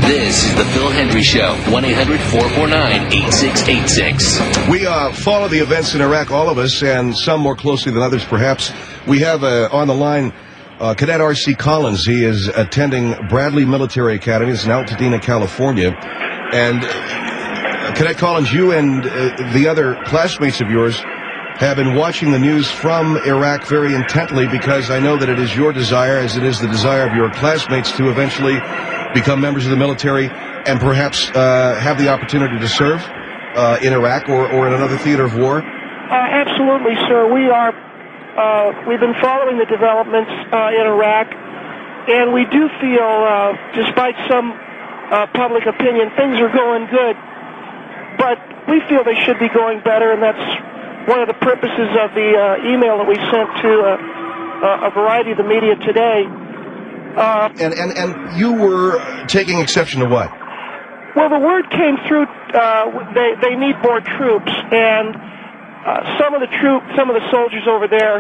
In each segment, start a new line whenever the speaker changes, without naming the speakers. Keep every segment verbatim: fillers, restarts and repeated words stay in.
This is the Phil Hendry Show, one eight hundred four four nine eight six eight six.
We uh, follow the events in Iraq, all of us, and some more closely than others, perhaps. We have uh, on the line uh, Cadet R C Collins. He is attending Bradley Military Academy. It's in Altadena, California. And uh, Cadet Collins, you and uh, the other classmates of yours have been watching the news from Iraq very intently, because I know that it is your desire, as it is the desire of your classmates, to eventually become members of the military and perhaps uh, have the opportunity to serve uh, in Iraq or, or in another theater of war?
Uh, absolutely, sir. We are, uh, we've been following the developments uh, in Iraq, and we do feel, uh, despite some uh, public opinion, things are going good, but we feel they should be going better, and that's one of the purposes of the uh, email that we sent to uh, uh, a variety of the media today. Uh,
and, and, and you were taking exception to what?
Well, the word came through, uh, they, they need more troops, and uh, some of the troop, some of the soldiers over there,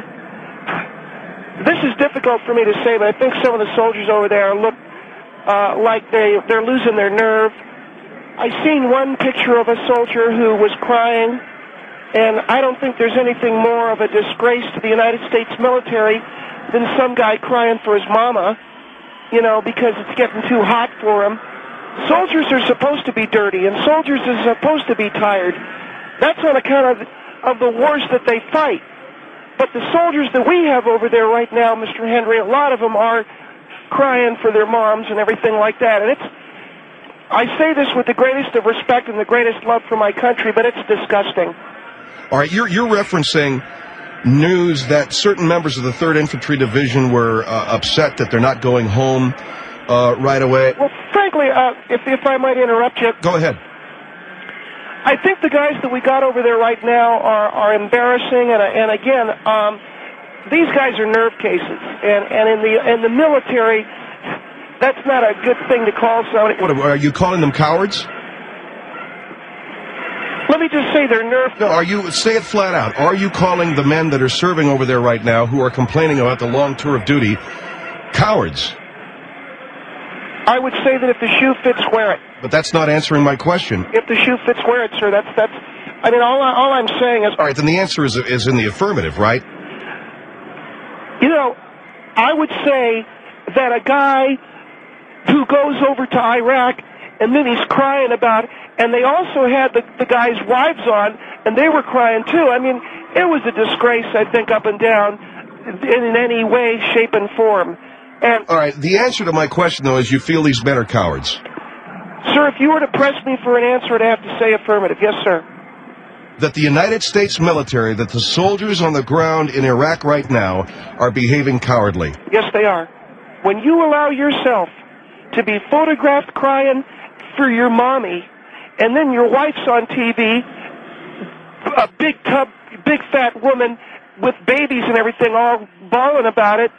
this is difficult for me to say, but I think some of the soldiers over there look uh, like they, they're losing their nerve. I seen one picture of a soldier who was crying, and I don't think there's anything more of a disgrace to the United States military than some guy crying for his mama, you know, because it's getting too hot for him. Soldiers are supposed to be dirty, and soldiers are supposed to be tired. That's on account of, of the wars that they fight. But the soldiers that we have over there right now, Mister Hendry, a lot of them are crying for their moms and everything like that. And it's, I say this with the greatest of respect and the greatest love for my country, but it's disgusting.
All right, you're, you're referencing news that certain members of the third Infantry Division were uh, upset that they're not going home uh, right away.
Well, frankly, uh, if, if I might interrupt you.
Go ahead.
I think the guys that we got over there right now are, are embarrassing, and, and again, um, these guys are nerve cases, and, and in the in the military, that's not a good thing to call somebody.
What, are you calling them cowards?
Let me just say they're nerve.
No, are you, say it flat out, are you calling the men that are serving over there right now, who are complaining about the long tour of duty, cowards?
I would say that if the shoe fits, wear it.
But that's not answering my question.
If the shoe fits, wear it, sir. That's, that's, I mean, all, I, all I'm saying is...
All right, then the answer is, is in the affirmative, right?
You know, I would say that a guy who goes over to Iraq and then he's crying about, and they also had the, the guy's wives on, and they were crying too. I mean, it was a disgrace, I think, up and down, in, in any way, shape, and form. And
all right, the answer to my question, though, is you feel these men are cowards.
Sir, if you were to press me for an answer, I'd have to say affirmative. Yes, sir.
That the United States military, that the soldiers on the ground in Iraq right now are behaving cowardly.
Yes, they are. When you allow yourself to be photographed crying for your mommy, and then your wife's on T V, a big tub, big fat woman with babies and everything, all bawling about it.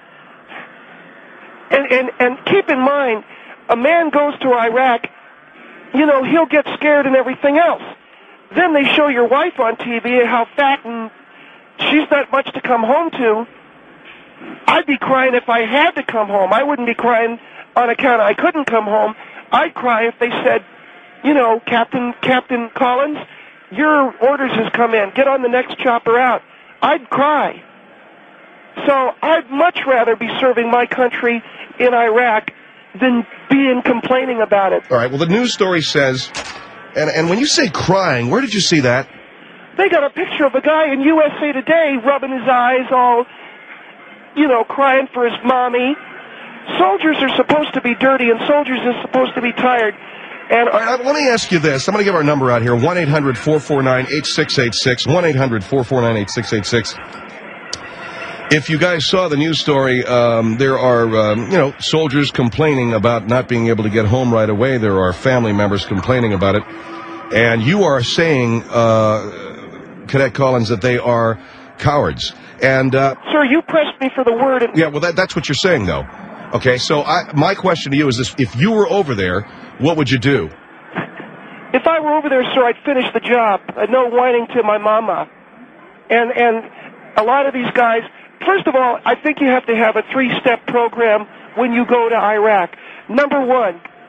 And, and, and keep in mind, a man goes to Iraq, you know, he'll get scared and everything else. Then they show your wife on T V, how fat, and she's not much to come home to. I'd be crying if I had to come home. I wouldn't be crying on account of I couldn't come home. I'd cry if they said, you know, Captain Captain Collins, your orders has come in. Get on the next chopper out. I'd cry. So I'd much rather be serving my country in Iraq than being complaining about it.
All right, well, the news story says, and, and when you say crying, where did you see that?
They got a picture of a guy in U S A Today rubbing his eyes all, you know, crying for his mommy. Soldiers are supposed to be dirty, and soldiers are supposed to be tired. And
all right, let me ask you this. I'm going to give our number out here, one eight hundred four four nine eight six eight six, one eight hundred four four nine eight six eight six. If you guys saw the news story, um, there are, um, you know, soldiers complaining about not being able to get home right away. There are family members complaining about it. And you are saying, uh, Cadet Collins, that they are cowards. And, uh...
Sir, you pressed me for the word. And
yeah, well, that, that's what you're saying, though. Okay, so I, my question to you is this. If you were over there, what would you do?
If I were over there, sir, I'd finish the job. Uh, no whining to my mama. And, and a lot of these guys... First of all, I think you have to have a three-step program when you go to Iraq. Number one,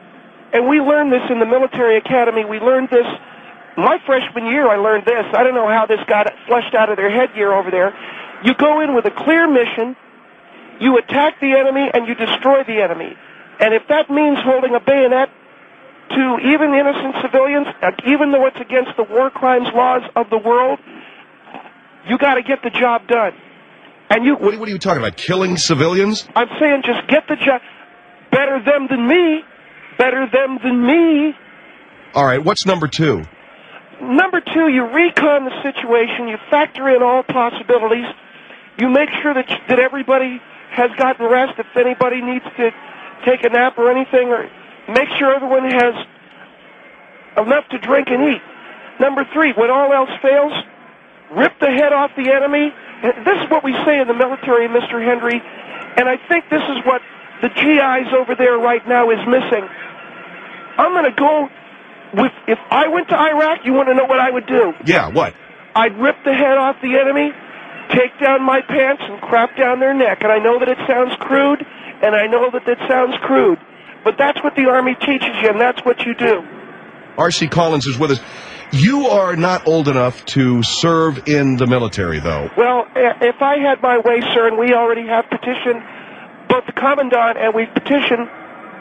and we learned this in the military academy. We learned this my freshman year. I learned this. I don't know how this got flushed out of their headgear over there. You go in with a clear mission, you attack the enemy, and you destroy the enemy. And if that means holding a bayonet to even innocent civilians, even though it's against the war crimes laws of the world, you got to get the job done. And you,
what, what are you talking about? Killing civilians?
I'm saying just get the job. Better them than me. Better them than me.
All right, what's number two?
Number two, you recon the situation. You factor in all possibilities. You make sure that that everybody has gotten rest. If anybody needs to take a nap or anything, or make sure everyone has enough to drink and eat. Number three, when all else fails, rip the head off the enemy. This is what we say in the military, Mister Henry, and I think this is what the G Is over there right now is missing. I'm going to go with, if I went to Iraq, you want to know what I would do?
Yeah, what?
I'd rip the head off the enemy, take down my pants, and crap down their neck. And I know that it sounds crude, and I know that it sounds crude, but that's what the Army teaches you, and that's what you do.
R C Collins is with us. You are not old enough to serve in the military, though.
Well, if I had my way, sir, and we already have petitioned both the Commandant and we've petitioned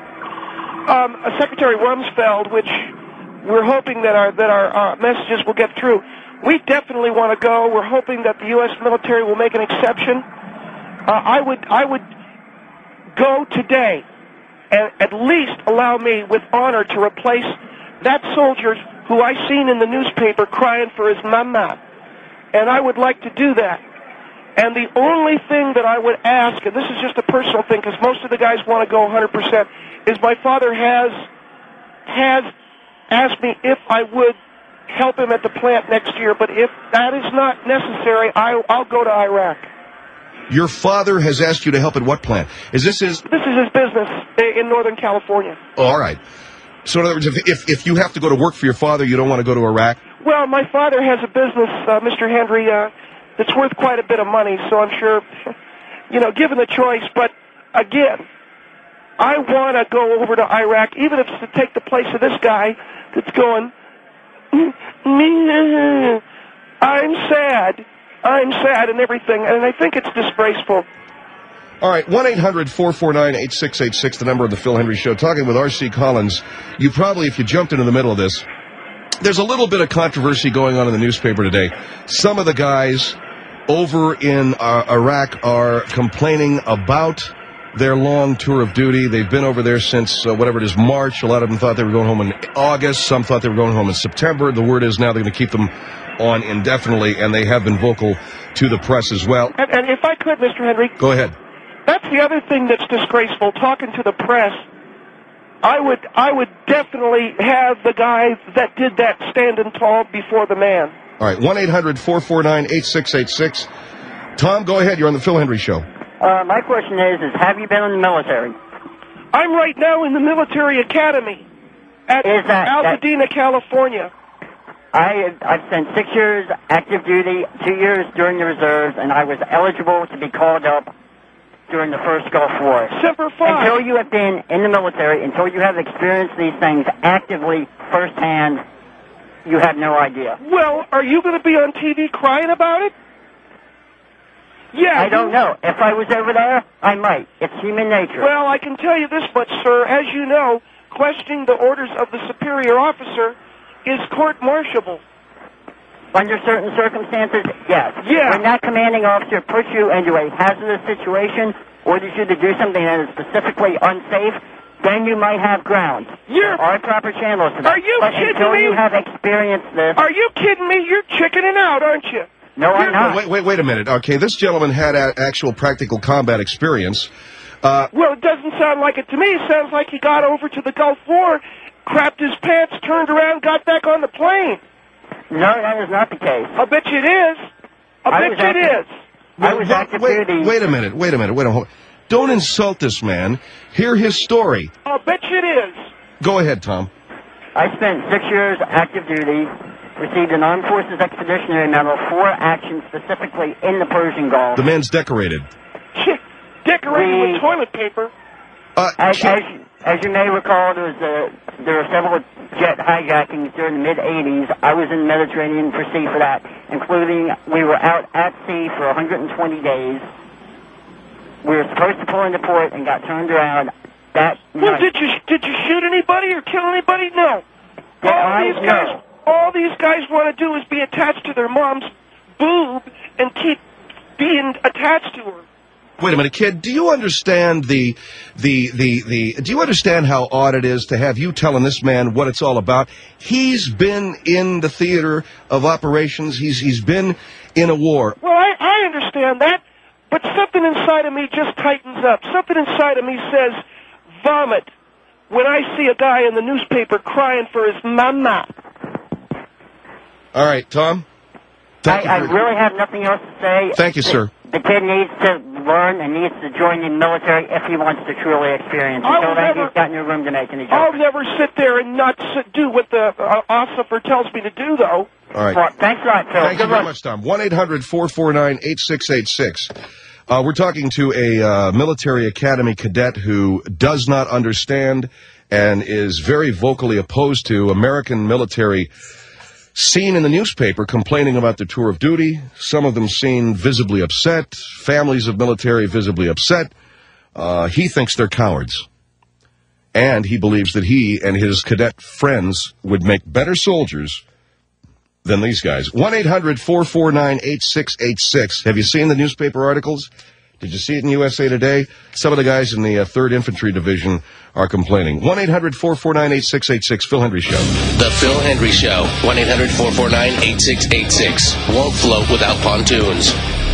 um, Secretary Rumsfeld, which we're hoping that our that our uh, messages will get through. We definitely want to go. We're hoping that the U S military will make an exception. Uh, I would I would go today and at least allow me with honor to replace that soldier who I seen in the newspaper crying for his mama. And I would like to do that. And the only thing that I would ask, and this is just a personal thing because most of the guys want to go one hundred percent, is my father has has asked me if I would help him at the plant next year, but if that is not necessary, I, I'll go to Iraq.
Your father has asked you to help at what plant? Is this his...
This is his business in Northern California.
Oh, all right. So in other words, if, if, if you have to go to work for your father, you don't want to go to Iraq?
Well, my father has a business, uh, Mister Henry, uh, that's worth quite a bit of money, so I'm sure, you know, given the choice, but again, I want to go over to Iraq, even if it's to take the place of this guy that's going, I'm sad, I'm sad and everything, and I think it's disgraceful.
All right, one eight hundred four four nine eight six eight six, the number of the Phil Henry Show. Talking with R C Collins. You probably, if you jumped into the middle of this, there's a little bit of controversy going on in the newspaper today. Some of the guys over in uh, Iraq are complaining about their long tour of duty. They've been over there since, uh, whatever it is, March. A lot of them thought they were going home in August. Some thought they were going home in September. The word is now they're going to keep them on indefinitely, and they have been vocal to the press as well.
And, and if I could, Mister Henry.
Go ahead.
That's the other thing that's disgraceful, talking to the press. I would I would definitely have the guy that did that standing tall before the man.
All right, one eight hundred four four nine eight six eight six. Tom, go ahead. You're on the Phil Henry Show.
Uh, my question is, is have you been in the military?
I'm right now in the military academy at
Is that-
Altadena, California.
I, I've spent six years active duty, two years during the reserves, and I was eligible to be called up during the first Gulf War.
Semper Fi.
Until you have been in the military, until you have experienced these things actively, firsthand, you have no idea.
Well, are you going to be on T V crying about it? Yeah.
I don't know. If I was over there, I might. It's human nature.
Well, I can tell you this much, sir. As you know, questioning the orders of the superior officer is court-martialable.
Under certain circumstances, yes.
Yeah.
When that commanding officer puts you into a hazardous situation, orders you to do something that is specifically unsafe, then you might have grounds.
You're...
There are proper channels to that.
Are you
but
kidding
until
me?
you have experienced this...
Are you kidding me? You're chickening out, aren't you?
No, I'm not.
Wait, wait, wait a minute. Okay, this gentleman had a- actual practical combat experience. Uh,
Well, it doesn't sound like it to me. It sounds like he got over to the Gulf War, crapped his pants, turned around, got back on the plane.
No, that is not the case.
I'll bet you it is. I'll
I
bet
was
you it
active-
is.
I was
wait,
active
wait,
duty.
wait a minute. Wait a minute. Wait a minute. Don't insult this man. Hear his story.
I'll bet you it is.
Go ahead, Tom.
I spent six years active duty, received an Armed Forces Expeditionary Medal for action specifically in the Persian Gulf.
The man's decorated.
Decorated
We-
with toilet paper.
Uh,
As,
Ch-
as, as you may recall, there was a there were several jet hijackings during the mid eighties. I was in the Mediterranean for sea for that, including we were out at sea for one hundred twenty days. We were supposed to pull into port and got turned around. That
Well,
night.
did you did you shoot anybody or kill anybody? No.
Did
all
I?
these guys,
No.
all these guys want to do is be attached to their mom's boob and keep being attached to her.
Wait a minute, kid. Do you understand the, the, the, the, do you understand how odd it is to have you telling this man what it's all about? He's been in the theater of operations. He's, he's been in a war.
Well, I, I understand that, but something inside of me just tightens up. Something inside of me says, vomit, when I see a guy in the newspaper crying for his mama.
All right, Tom.
I, I really have nothing else to say.
Thank you,
the,
sir.
The kid needs to learn and needs to join the military if he wants to truly experience. Until then, he's got no room to make any jokes.
I'll never sit there and not sit, do what the uh, officer tells me to do, though.
All right.
Well, thanks a lot, Phil.
Thank
Good
you very
luck.
much, Tom. one eight hundred four four nine eight six eight six. Uh, we're talking to a uh, military academy cadet who does not understand and is very vocally opposed to American military seen in the newspaper complaining about their tour of duty. Some of them seen visibly upset. Families of military visibly upset. Uh, he thinks they're cowards. And he believes that he and his cadet friends would make better soldiers than these guys. one eight hundred four four nine eight six eight six. Have you seen the newspaper articles? Did you see it in U S A Today? Some of the guys in the uh, third Infantry Division are complaining. one eight hundred four four nine eight six eight six. Phil Hendry Show.
The Phil Hendry Show. one eight hundred four four nine eight six eight six. Won't float without pontoons.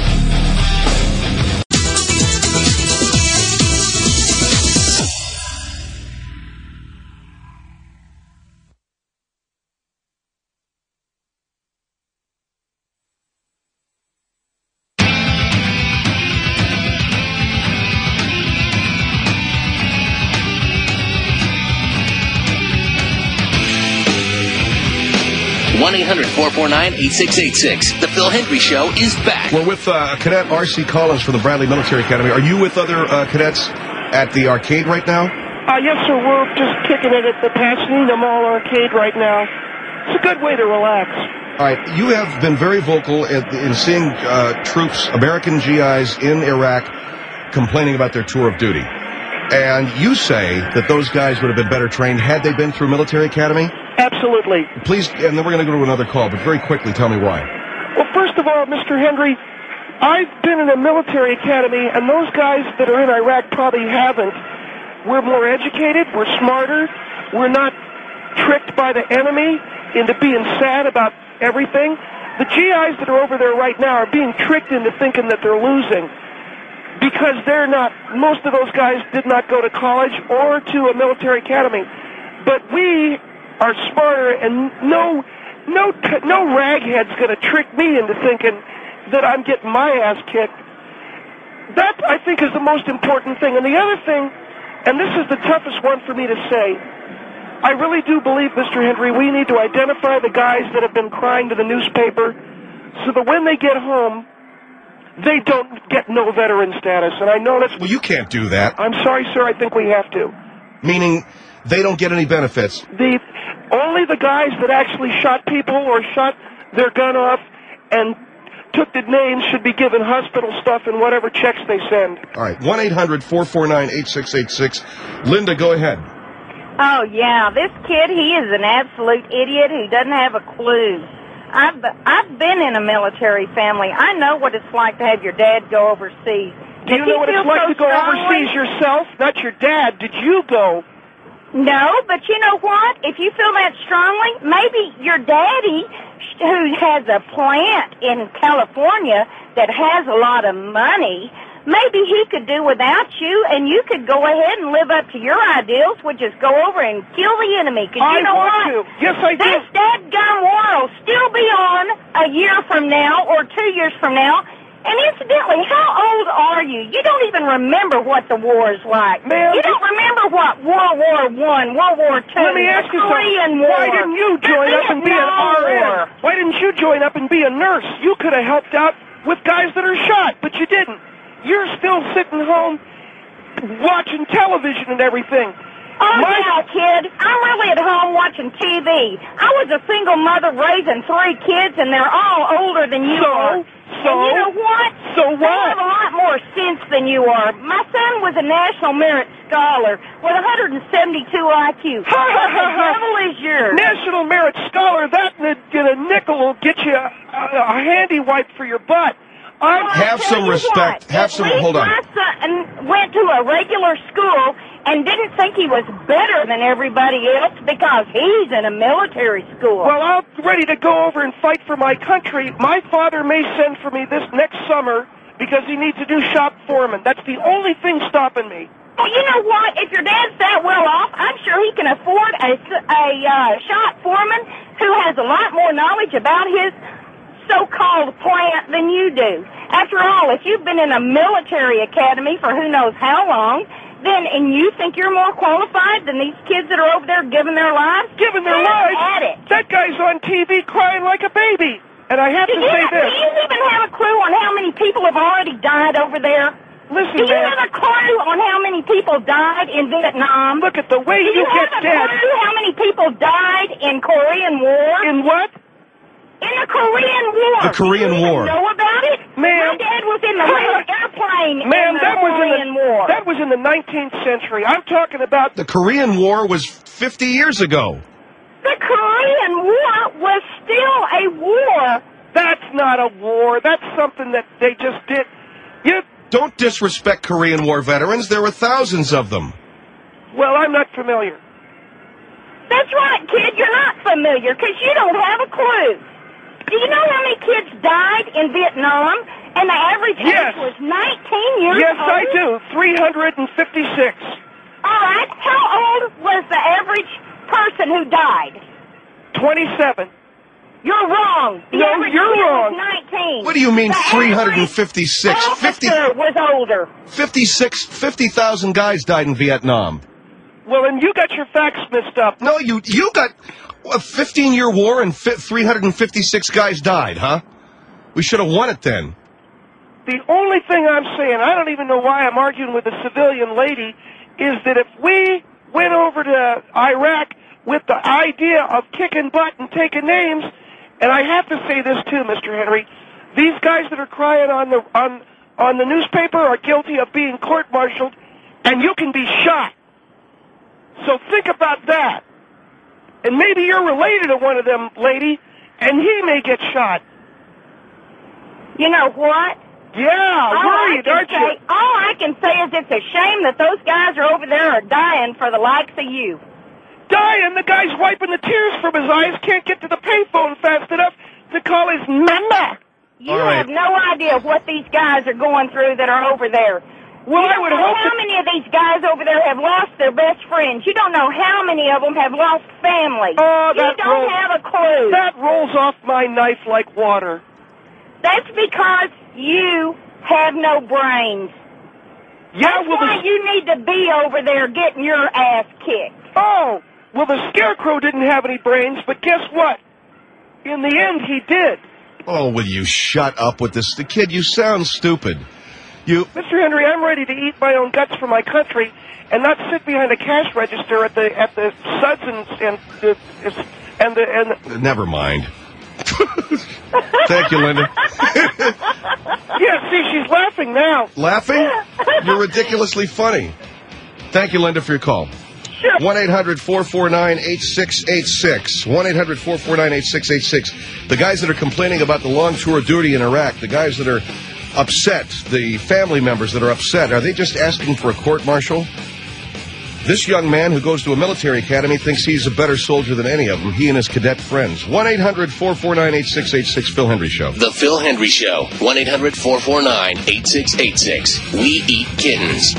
one eight hundred four four nine eight six eight six. The Phil Hendry Show is back.
We're with uh, Cadet R C Collins from the Bradley Military Academy. Are you with other uh, cadets at the arcade right now?
Uh, yes, sir. We're just kicking it at the Pasadena Mall Arcade right now. It's a good way to relax.
All right. You have been very vocal in, in seeing uh, troops, American G Is in Iraq, complaining about their tour of duty. And you say that those guys would have been better trained had they been through military academy?
Absolutely.
Please, and then we're going to go to another call, but very quickly, tell me why.
Well, first of all, Mister Hendry, I've been in a military academy, and those guys that are in Iraq probably haven't. We're more educated, we're smarter, we're not tricked by the enemy into being sad about everything. The G Is that are over there right now are being tricked into thinking that they're losing because they're not. Most of those guys did not go to college or to a military academy. But we are smarter, and no no, no raghead's going to trick me into thinking that I'm getting my ass kicked. That, I think, is the most important thing. And the other thing, and this is the toughest one for me to say, I really do believe, Mister Hendry, we need to identify the guys that have been crying to the newspaper so that when they get home, they don't get no veteran status. And I know that's...
Well, you can't do that.
I'm sorry, sir, I think we have to.
Meaning they don't get any benefits.
The only the guys that actually shot people or shot their gun off and took the names should be given hospital stuff and whatever checks they send.
All right, one eight hundred four four nine eight six eight six. Linda, go ahead.
Oh, yeah, this kid, he is an absolute idiot who doesn't have a clue. I've, I've been in a military family. I know what it's like to have your dad go overseas.
Do you know what it's like to go overseas yourself? Not your dad. Did you go?
No, but you know what? If you feel that strongly, maybe your daddy, who has a plant in California that has a lot of money, maybe he could do without you, and you could go ahead and live up to your ideals, which is go over and kill the enemy. Because
I
you know
want
what?
to. Yes, I do.
This dadgum war will still be on a year from now or two years from now. And incidentally, how old are you? You don't even remember what the war is like.
Man,
you don't remember what World War One, World War Two,
let me ask you
Korean
something.
War.
Why didn't you join up and be an R N? Why didn't you join up and be a nurse? You could have helped out with guys that are shot, but you didn't. You're still sitting home watching television and everything.
Oh,
My-
yeah, kid. I'm really at watching T V. I was a single mother raising three kids, and they're all older than you
So?
are.
So?
And you know what?
So
They have
what?
a lot more sense than you are. My son was a National Merit Scholar with one hundred seventy-two I Q. What the devil is yours?
National Merit Scholar, that and a, and a nickel will get you a, a handy wipe for your butt. I'm
Have
I'll tell
some
you
respect.
what,
Have
at
some-
least
hold on.
My son went to a regular school and didn't think he was better than everybody else because he's in a military school.
Well, I'm ready to go over and fight for my country. My father may send for me this next summer because he needs to do shop foreman. That's the only thing stopping me.
Well, you know what? If your dad's that well off, I'm sure he can afford a, a uh, shop foreman who has a lot more knowledge about his so-called plant than you do. After all, if you've been in a military academy for who knows how long, then, and you think you're more qualified than these kids that are over there giving their lives?
Giving their
Have
lives?
at it.
That guy's on T V crying like a baby. And I have
Do
to
you,
say
do
this.
you even have a clue on how many people have already died over there?
Listen,
Do you
man.
have a clue on how many people died in Vietnam?
Look at the way
Do
you,
you
get
have a
dead.
clue how many people died in Korean War?
In what?
In the Korean War.
The Korean
Do you even
War.
know about it?
Ma'am.
My dad was in the airplane
Man,
in the
that was in
Korean
the
War.
that was in the nineteenth century. I'm talking about
The Korean War was fifty years ago.
The Korean War was still a war.
That's not a war. That's something that they just did. You
Don't disrespect Korean War veterans. There were thousands of them.
well, I'm not familiar.
That's right, kid. You're not familiar because you don't have a clue. Do you know how many kids died in Vietnam? And the average
Yes.
age was nineteen years
Yes,
old?
I do. three hundred fifty-six.
All right. How old was the average person who died?
twenty-seven.
You're wrong. The
No,
average
you're
kid
wrong.
was nineteen.
What do you mean
The
three hundred
average
fifty-six? fifty,
officer was older.
fifty-six, fifty thousand guys died in Vietnam.
Well, and you got your facts mixed up.
No, you you got a fifteen-year war and fi- three hundred fifty-six guys died, huh? We should have won it then.
The only thing I'm saying, I don't even know why I'm arguing with a civilian lady, is that if we went over to Iraq with the idea of kicking butt and taking names, and I have to say this too, Mister Henry, these guys that are crying on the on on the newspaper are guilty of being court-martialed, and you can be shot. So think about that. And maybe you're related to one of them, lady, and he may get shot.
You know what?
Yeah,
All I
worried,
can
aren't
say,
you?
all I can say is it's a shame that those guys are over there are dying for the likes of you.
Dying, the guy's wiping the tears from his eyes, can't get to the payphone fast enough to call his mama.
You
All right.
have no idea what these guys are going through that are over there.
Well,
you
I
don't
would
know
hope
how
that-
many of these guys over there have lost their best friends. You don't know how many of them have lost family.
Oh,
you
that
don't
rolls-
have a clue.
That rolls off my knife like water.
That's because you have no brains.
Yeah,
That's
well,
why
the,
you need to be over there getting your ass kicked.
oh, well, the scarecrow didn't have any brains, but guess what? In the end, he did.
Oh, will you shut up with this? The kid, you sound stupid. You,
Mister Henry, I'm ready to eat my own guts for my country and not sit behind a cash register at the at the Suds and and the and the and.
never mind. Thank you, Linda.
Yeah, see, she's laughing now.
Laughing? You're ridiculously funny. Thank you, Linda, for your call.
Sure.
one eight hundred four four nine eight six eight six. one eight hundred four four nine eight six eight six. The guys that are complaining about the long tour of duty in Iraq, the guys that are upset, the family members that are upset, are they just asking for a court-martial? This young man who goes to a military academy thinks he's a better soldier than any of them, he and his cadet friends. one eight hundred four four nine eight six eight six, Phil Hendry Show.
The Phil Hendry Show. one eight hundred four four nine eight six eight six. We eat kittens.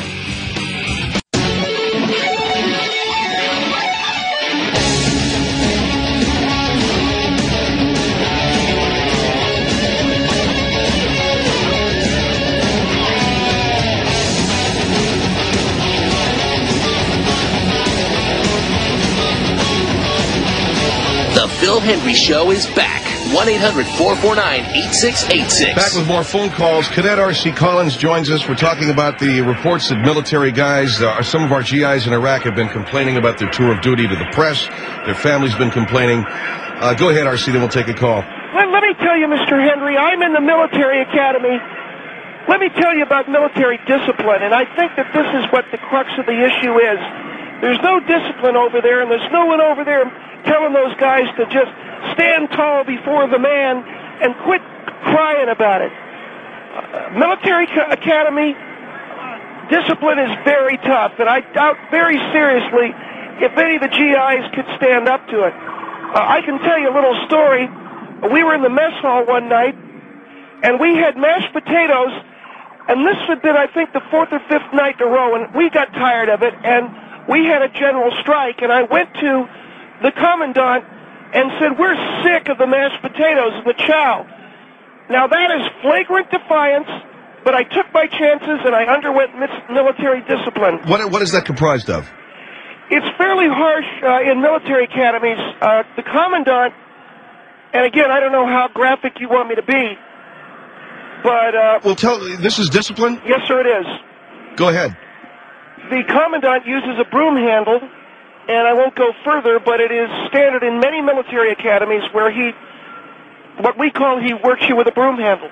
The Phil Hendry Show is back. one eight hundred four four nine eight six eight six.
Back with more phone calls. Cadet R C Collins joins us. We're talking about the reports that military guys, uh, some of our G Is in Iraq have been complaining about their tour of duty to the press. Their families been complaining. Uh, go ahead, R C, then we'll take a call.
Let, let me tell you, Mister Henry, I'm in the military academy. Let me tell you about military discipline, and I think that this is what the crux of the issue is. There's no discipline over there, and there's no one over there telling those guys to just stand tall before the man and quit crying about it. Uh, military academy discipline is very tough, and I doubt very seriously if any of the G Is could stand up to it. Uh, I can tell you a little story. We were in the mess hall one night, and we had mashed potatoes, and this had been, I think, the fourth or fifth night in a row, and we got tired of it, and we had a general strike, and I went to the commandant and said, we're sick of the mashed potatoes and the chow. Now, that is flagrant defiance, but I took my chances, and I underwent mis- military discipline.
What, what is that comprised of?
It's fairly harsh uh, in military academies. Uh, the commandant, and again, I don't know how graphic you want me to be, but... Uh,
well, tell, this is discipline?
Yes, sir, it is.
Go ahead.
The commandant uses a broom handle, and I won't go further, but it is standard in many military academies where he, what we call, he works you with a broom handle.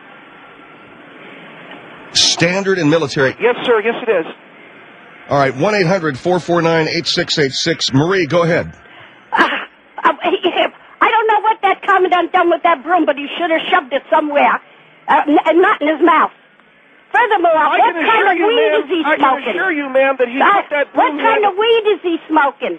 Standard in military?
Yes, sir, yes it is.
All right, one eight hundred four four nine eight six eight six. Marie, go ahead.
Uh, uh, I don't know what that commandant done with that broom, but he should have shoved it somewhere, uh, n- not in his mouth. Furthermore,
I
what kind of
you,
weed
ma'am,
is he
I
smoking?
can assure you, ma'am, that he
uh,
took that
What
broom
kind
handle.
of weed is he smoking?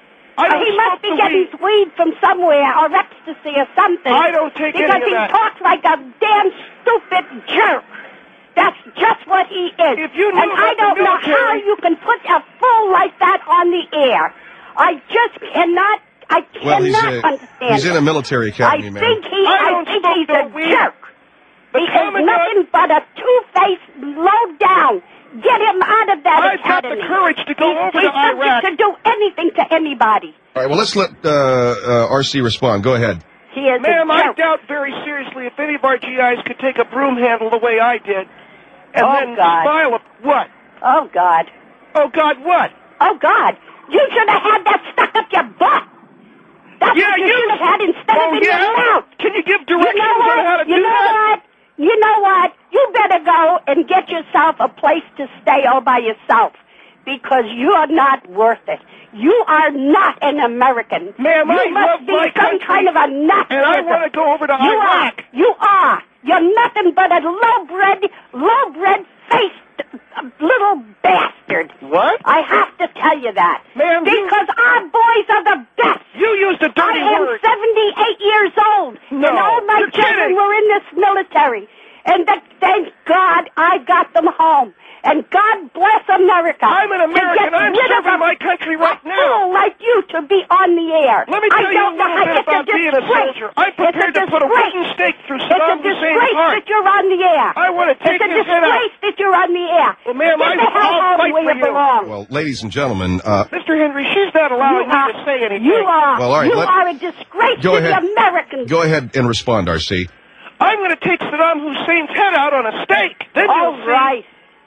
I don't
uh, he must
smoke
be
the
getting
weed.
weed from somewhere, or ecstasy or something.
I don't take
because
any of
he
that.
talks like a damn stupid jerk. That's just what he is.
If you knew
and I
about
don't
the
know
military-
how you can put a fool like that on the air. I just cannot, I cannot
Well, he's, a,
understand
he's in a
it.
military academy,
I
man.
think he,
I
I,
don't
think
smoke
he's
no
a
weed.
jerk.
The
he is
commandant-
nothing but a two-faced, low-down. Get him out of that
I've got
academy.
the courage to go
he's,
over
he's
to Iraq.
subject to do anything to anybody.
All right, well, let's let uh, uh, R C respond. Go ahead.
He is
Ma'am,
a
I
jerk.
doubt very seriously if any of our G Is could take a broom handle the way I did, and
Oh,
then
God.
file a what?
Oh, God.
Oh God, what?
Oh, God. You should have had that stuck up your butt. That's
Yeah,
what you,
you-
should have had instead
Oh
of in
yeah.
your mouth.
Can you give
You
directions
know what?
on how to
you
do
know
that?
what? You know what? You better go and get yourself a place to stay all by yourself, because you're not worth it. You are not an American.
Ma'am,
you
I
must
love
be
my
some
country,
kind of a nut.
and I want to go over to
You
Iraq.
are. You are. You're nothing but a low-bred, low-bred faced uh, little bastard.
What?
I have to tell you that.
Ma'am, you-
because our boys are the best.
You used a
I
dirty
am
word.
seventy-eight years old,
No,
and all my
you're
children
kidding.
were in this military. And that, thank God I got them home. And God bless America.
I'm an
to
American.
get
I'm
rid of
serving
a-
my country right
a
now.
fool like you to be on the air.
Let me
I
tell you a
don't know
little
how-
bit
it's
about being a
disgrace.
soldier. I'm
It's
prepared to put a
disgrace.
wooden stake through
It's a
Saddam Hussein's
disgrace
heart.
that you're on the air.
I want to take
It's a
his head out.
disgrace that you're on the air.
Well, ma'am,
Get
I-
the hell
I'll
home
fight
where
for
you
you.
belong.
Well, ladies and gentlemen, uh,
Mister Henry, she's not allowing
you are,
me to say anything.
You are.
Well, all right,
you
let-
are a disgrace
go
to
ahead.
the Americans.
go ahead and respond, R C.
I'm going to take Saddam Hussein's head out on a stake. Then
All
you'll see.
right.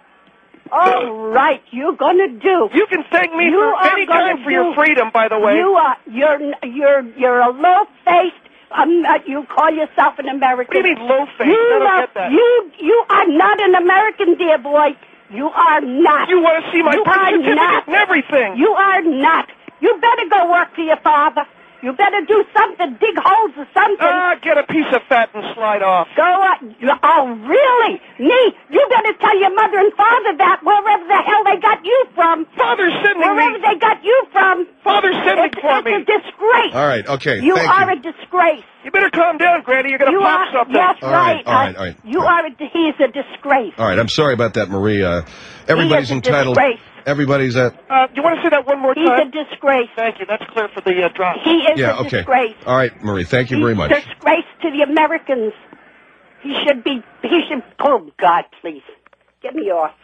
All right, you're gonna do.
You can thank me
You
for
are
any
gonna
time for your
do-
freedom, by the way.
You are. You're. You're. You're a low-faced. Um, uh, you call yourself an American.
What do you mean low-faced?
You
I don't
are,
get that.
You. You are not an American, dear boy. You are not.
You want to see my
You
birth
are
certificate
not.
and everything.
You are not. You better go work for your father. You better do something, dig holes or something.
Ah, get a piece of fat and slide off.
Go on. Oh, really? Me? You better tell your mother and father that wherever the hell they got you from.
Father's sending
Wherever
me.
they got you from.
Father's sending
It's,
for
it's
me.
a disgrace.
All right, okay,
You
thank
are
you.
a disgrace.
You better calm down, Granny. You're going to
You
pop
are.
something.
Yes,
All right,
right.
all right,
Uh,
all right.
You
All right.
are. A, he is a disgrace.
All right, I'm sorry about that, Marie. Uh, everybody's
He is a
entitled.
disgrace.
Everybody's at.
Uh, you want to say that one more
He's a
time?
disgrace.
Thank you. That's clear for the uh, drop.
He is
Yeah,
a
okay.
disgrace.
All right, Marie. Thank you
He's
very much.
a disgrace to the Americans. He should be. He should. Oh God, please, get me off.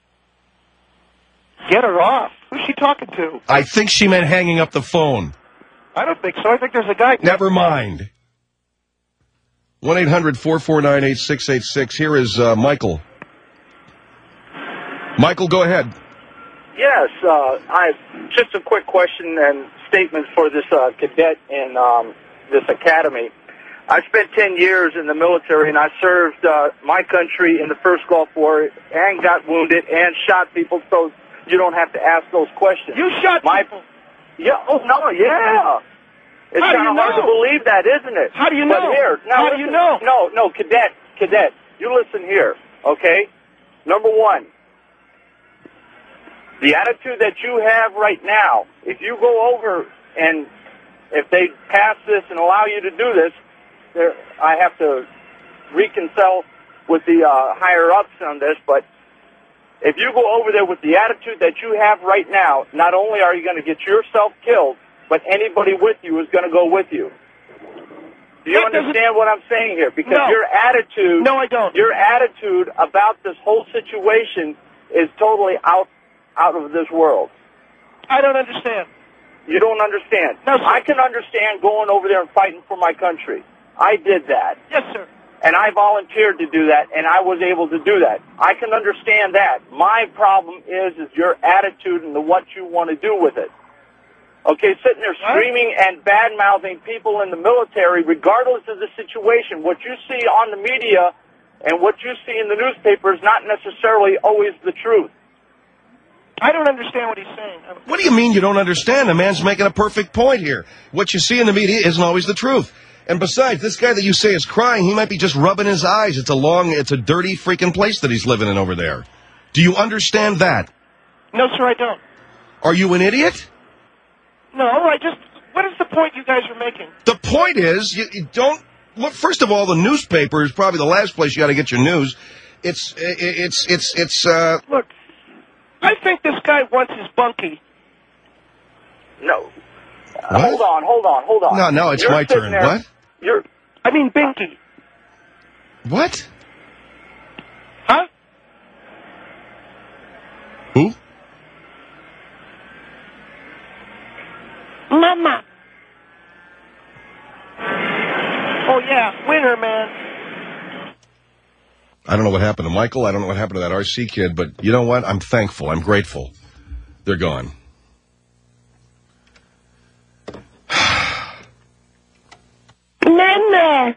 Get her off. Who's she talking to?
I think she meant hanging up the phone.
I don't think so. I think there's a guy.
Never mind. one eight hundred four four nine eight six eight six. Here is uh, Michael. Michael, go ahead.
Yes, uh, I just a quick question and statement for this uh, cadet in um, this academy. I spent ten years in the military, and I served uh, my country in the first Gulf War and got wounded and shot people, so you don't have to ask those questions.
You shot
my,
people?
Yeah, oh, no, yeah. It's
How do
kind
you
of hard
know?
to believe that, isn't it?
How do you
But
know?
here, now
How do you
listen,
know?
No, no, cadet, cadet, you listen here, okay? Number one, the attitude that you have right now, if you go over and if they pass this and allow you to do this, there, I have to reconcile with the uh, higher-ups on this, but if you go over there with the attitude that you have right now, not only are you going to get yourself killed, but anybody with you is going to go with you. Do you
That doesn't-
understand what I'm saying here? Because
No.
your attitude,
No, I don't.
your attitude about this whole situation is totally out out of this world.
I don't understand.
You don't understand.
No, sir.
I can understand going over there and fighting for my country. I did that.
Yes, sir.
And I volunteered to do that, and I was able to do that. I can understand that. My problem is is your attitude and the what you want to do with it. Okay, sitting there
What?
screaming and bad-mouthing people in the military, regardless of the situation. What you see on the media and what you see in the newspaper is not necessarily always the truth.
I don't understand what he's saying.
What do you mean you don't understand? The man's making a perfect point here. What you see in the media isn't always the truth. And besides, this guy that you say is crying, he might be just rubbing his eyes. It's a long, it's a dirty freaking place that he's living in over there. Do you understand that?
No, sir, I don't.
Are you an idiot?
No, I just... What is the point you guys are making?
The point is, you, you don't... Well, first of all, the newspaper is probably the last place you got to get your news. It's, it's, it's, it's, uh...
Look, I think this guy wants his bunkie.
No. Uh,
What?
hold on, hold on, hold on.
No, no, it's
You're
my
sitting
turn.
there-
What?
You're...
I mean, binky.
What?
Huh?
Who?
Mama. Oh, yeah, winner, man.
I don't know what happened to Michael. I don't know what happened to that R C kid, but you know what? I'm thankful. I'm grateful. They're gone.
Mama.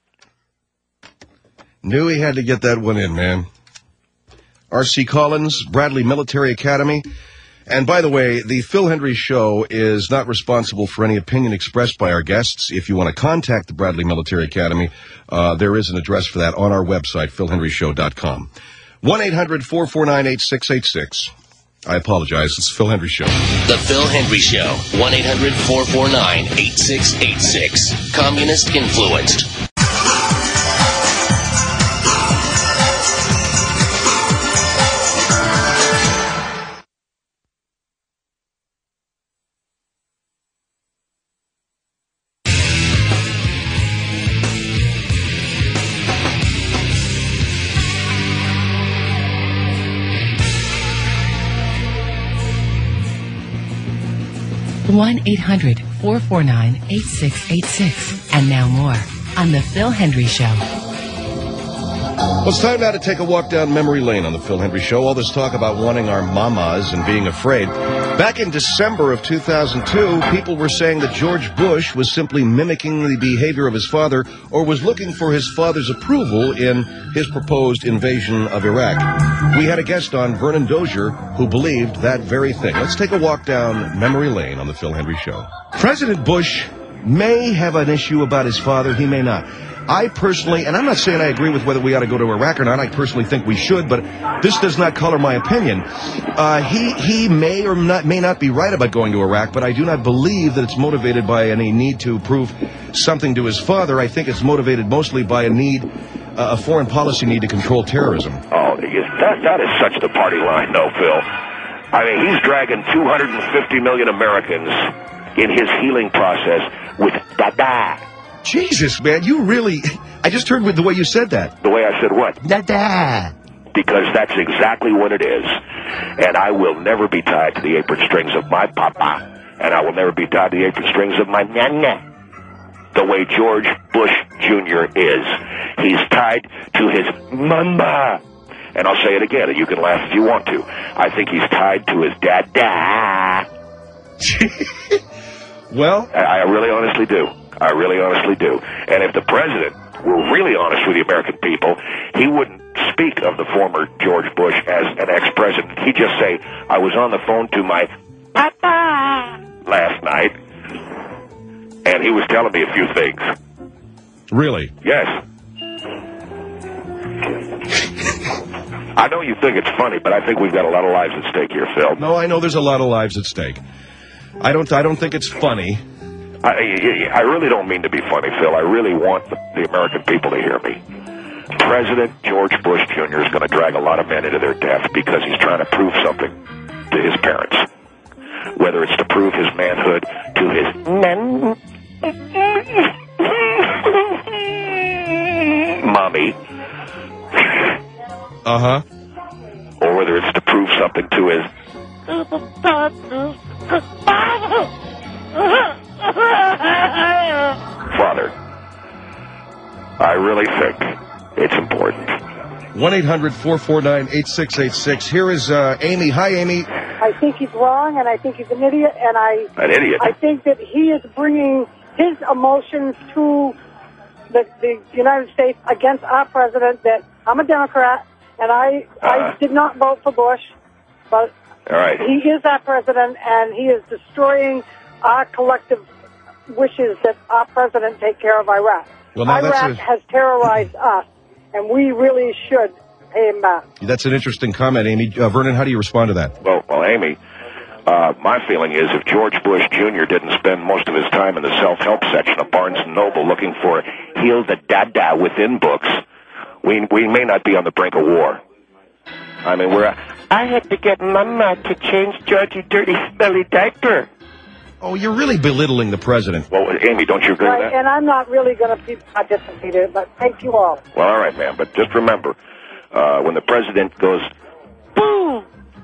Knew he had to get that one in, man. R C Collins, Bradley Military Academy. And by the way, the Phil Hendry Show is not responsible for any opinion expressed by our guests. If you want to contact the Bradley Military Academy, uh, there is an address for that on our website, phil henry show dot com. one eight hundred four four nine eight six eight six. I apologize. It's the Phil Hendry Show.
The Phil Hendry Show. one eight hundred four four nine eight six eight six. Communist influenced.
one eight hundred four four nine eight six eight six. And now more on The Phil Hendry Show.
Well, it's time now to take a walk down memory lane on the Phil Hendry Show. All this talk about wanting our mamas and being afraid. Back in December of two thousand two, people were saying that George Bush was simply mimicking the behavior of his father or was looking for his father's approval in his proposed invasion of Iraq. We had a guest on, Vernon Dozier, who believed that very thing. Let's take a walk down memory lane on the Phil Hendry Show. President Bush may have an issue about his father. He may not. I personally, and I'm not saying I agree with whether we ought to go to Iraq or not. I personally think we should, but this does not color my opinion. Uh, he he may or not, may not be right about going to Iraq, but I do not believe that it's motivated by any need to prove something to his father. I think it's motivated mostly by a need, uh, a foreign policy need to control terrorism.
Oh, that that is such the party line, though, Phil. I mean, he's dragging two hundred fifty million Americans in his healing process with da-da.
Jesus, man, you really... I just heard with the way you said that.
The way I said what?
Da-da.
Because that's exactly what it is. And I will never be tied to the apron strings of my papa. And I will never be tied to the apron strings of my nana. the way George Bush Junior is. He's tied to his mama. And I'll say it again, and you can laugh if you want to. I think he's tied to his dada.
Well,
I, I really honestly do. I really honestly do. And if the president were really honest with the American people, he wouldn't speak of the former George Bush as an ex-president. He'd just say, I was on the phone to my papa last night, and he was telling me a few things.
Really?
Yes. I know you think it's funny, but I think we've got a lot of lives at stake here, Phil.
No, I know there's a lot of lives at stake. I don't I don't think it's funny.
I, I really don't mean to be funny, Phil. I really want the, the American people to hear me. President George Bush Junior is going to drag a lot of men into their death because he's trying to prove something to his parents. Whether it's to prove his manhood to his men, mommy,
uh-huh,
or whether it's to prove something to his father. I really think it's important.
one eight hundred four four nine eight six eight six. Here is uh, Amy. Hi, Amy.
I think he's wrong, and I think he's an idiot, and I...
An idiot?
I think that he is bringing his emotions to the, the United States against our president, that I'm a Democrat, and I,
uh,
I did not vote for Bush, but
all right.
he is our president, and he is destroying our collective wishes that our president take care of Iraq.
Well, now
Iraq
that's a...
has terrorized us, and we really should pay him back.
That's an interesting comment, Amy. Uh, Vernon, how do you respond to that?
Well, well, Amy, uh, my feeling is if George Bush Junior didn't spend most of his time in the self-help section of Barnes and Noble looking for heal the dada within books, we we may not be on the brink of war. I mean, we're... I had to get Mama to change George's dirty, smelly diaper.
Oh, you're really belittling the president.
Well, Amy, don't you agree
Right,
with that?
and I'm not really going to be participating, but thank you all.
Well, all right, ma'am, but just remember, uh, when the president goes, boom,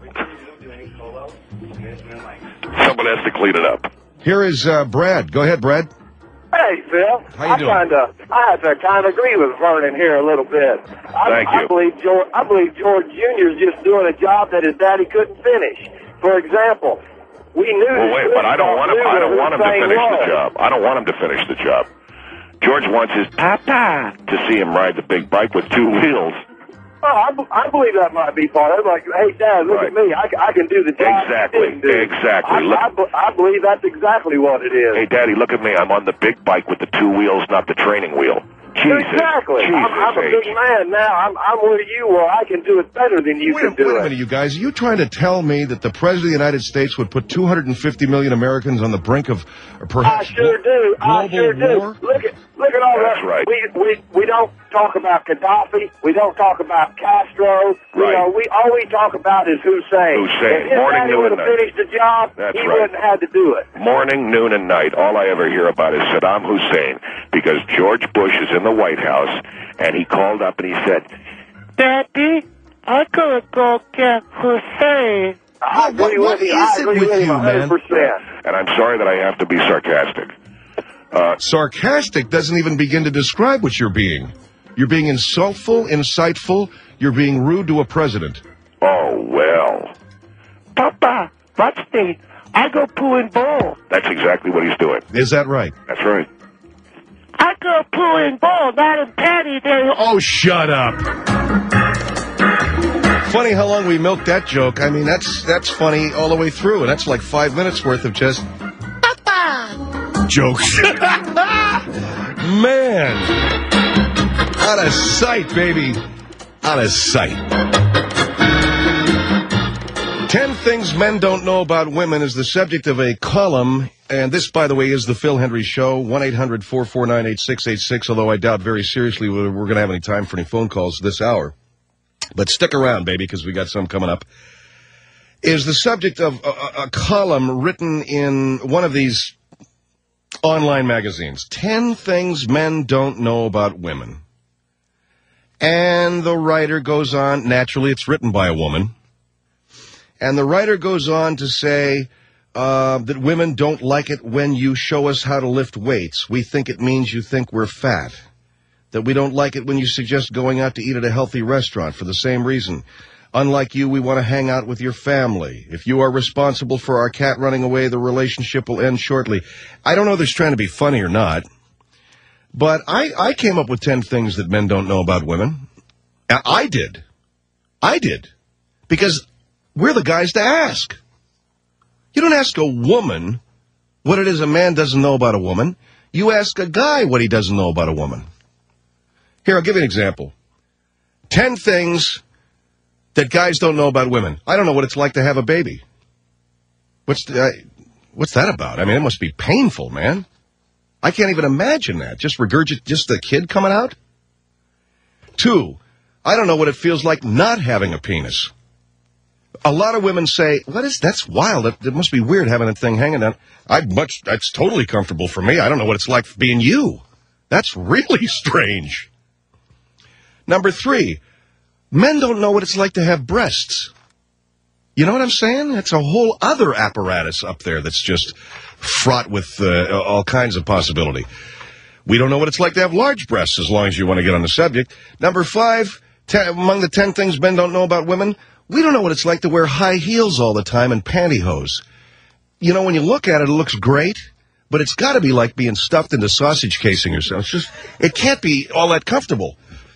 someone has to clean it up.
Here is uh, Brad. Go ahead, Brad.
Hey, Phil.
How you
I
doing?
Kind of, I have to kind of agree with Vernon here a little bit. I,
Thank
I
you.
Believe George, I believe George Junior is just doing a job that his daddy couldn't finish. For example, we knew...
Well, wait, but I don't want him, I don't want him to finish
was.
the job. I don't want him to finish the job. George wants his papa to see him ride the big bike with two wheels.
Oh, I, b- I believe that might be part of it. Like, hey, Dad, look
Right.
at me. I, c- I can do the job.
Exactly,
you didn't do.
exactly.
I,
Look-
I, b- I believe that's exactly what it is.
Hey, Daddy, look at me. I'm on the big bike with the two wheels, not the training wheel. Jesus.
Exactly.
Jesus
I'm, I'm a
H.
big man now. I'm, I'm where you were. I can do it better than you
Wait, a-
can do
wait a
it.
minute, you guys. Are you trying to tell me that the president of the United States would put two hundred fifty million Americans on the brink of uh,
I
perhaps
sure
glo-
do. I
global
sure do.
war?
Look at look at all
That's
that.
right.
We we we don't talk about Gaddafi. We don't talk about Castro. You
Right.
know, we all we talk about is Hussein.
Hussein.
If his
Morning,
daddy
noon,
would
and
have
night.
finished the job,
That's
he
right.
wouldn't have had to do it.
Morning, noon, and night. All I ever hear about is Saddam Hussein because George Bush is in the White House, and he called up and he said, Daddy, I gotta go get Hussein.
I
What-
agree
what
with you.
is
I
it
agree
with
with
you,
you one hundred percent.
And I'm sorry that I have to be sarcastic. Uh,
Sarcastic doesn't even begin to describe what you're being. You're being insultful, insightful. You're being rude to a president.
oh, well. Papa, watch me. I go poo in bowl. That's exactly what he's doing.
Is that right?
That's right.
I go poo in bowl, not in patty day.
Oh, shut up. Funny how long we milked that joke. I mean, that's that's funny all the way through, and that's like five minutes worth of just jokes. Man. Out of sight, baby. Out of sight. Ten things men don't know about women is the subject of a column. And this, by the way, is the Phil Hendry Show. one eight hundred four four nine eight six eight six, although I doubt very seriously we're, we're going to have any time for any phone calls this hour. But stick around, baby, because we got some coming up. Is the subject of a, a column written in one of these online magazines. Ten things men don't know about women. And the writer goes on, naturally it's written by a woman, and the writer goes on to say, Uh, that women don't like it when you show us how to lift weights. We think it means you think we're fat. That we don't like it when you suggest going out to eat at a healthy restaurant for the same reason. Unlike you, we want to hang out with your family. If you are responsible for our cat running away, the relationship will end shortly. I don't know if this is trying to be funny or not, but I, I came up with ten things that men don't know about women. I did. I did. Because we're the guys to ask. You don't ask a woman what it is a man doesn't know about a woman. You ask a guy what he doesn't know about a woman. Here, I'll give you an example. Ten things that guys don't know about women. I don't know what it's like to have a baby. What's the, uh, what's that about? I mean, it must be painful, man. I can't even imagine that. Just regurgitate, just the kid coming out? Two, I don't know what it feels like not having a penis. A lot of women say, what is, that's wild. It, it must be weird having a thing hanging out. I much, that's totally comfortable for me. I don't know what it's like being you. That's really strange. Number three, men don't know what it's like to have breasts. You know what I'm saying? That's a whole other apparatus up there that's just fraught with uh, all kinds of possibility. We don't know what it's like to have large breasts, as long as you want to get on the subject. Number five, ten, among the ten things men don't know about women, we don't know what it's like to wear high heels all the time and pantyhose. You know, when you look at it, it looks great, but it's got to be like being stuffed into sausage casing or something. It's just, it can't be all that comfortable.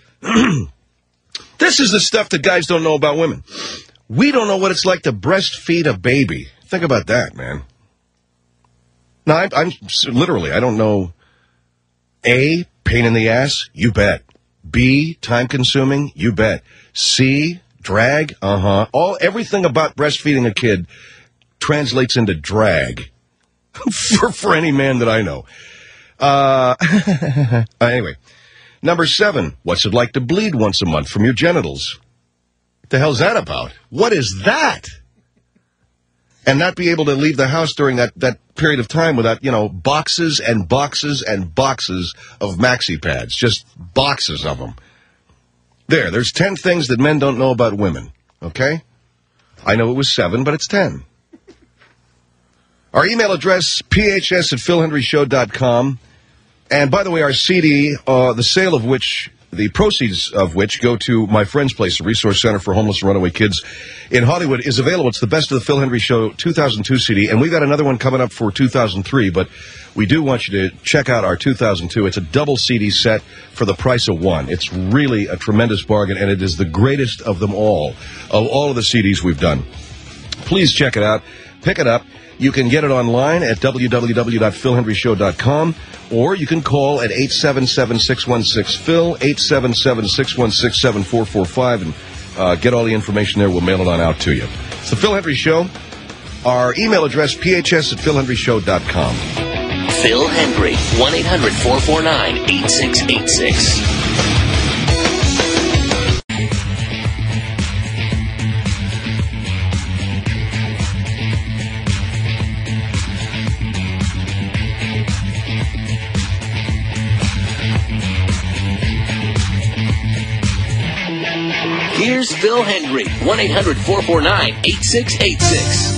This is the stuff that guys don't know about women. We don't know what it's like to breastfeed a baby. Think about that, man. Now, I'm, I'm literally, I don't know. A, pain in the ass? You bet. B, time-consuming? You bet. C, drag? Uh-huh. All, everything about breastfeeding a kid translates into drag for, for any man that I know. Uh, anyway. Number seven, what's it like to bleed once a month from your genitals? What the hell's that about? What is that? And not be able to leave the house during that, that period of time without, you know, boxes and boxes and boxes of maxi pads. Just boxes of them. There, there's ten things that men don't know about women, okay? I know it was seven, but it's ten. Our email address, p h s at phil hendry show dot com. And by the way, our C D, uh, the sale of which, the proceeds of which go to my friend's place, the Resource Center for Homeless and Runaway Kids in Hollywood, is available. It's the Best of the Phil Hendry Show two thousand two C D, and we've got another one coming up for two thousand three, but we do want you to check out our two thousand two. It's a double C D set for the price of one. It's really a tremendous bargain, and it is the greatest of them all, of all of the C Ds we've done. Please check it out. Pick it up. You can get it online at w w w dot phil hendry show dot com, or you can call at eight seven seven, six one six, P H I L, eight seven seven, six one six, seven four four five, and uh, get all the information there. We'll mail it on out to you. It's the Phil Hendry Show. Our email address, p h s at phil hendry show dot com.
Phil Hendry, one eight hundred, four four nine, eight six eight six. Here's Phil Hendry, one eight hundred, four four nine, eight six eight six.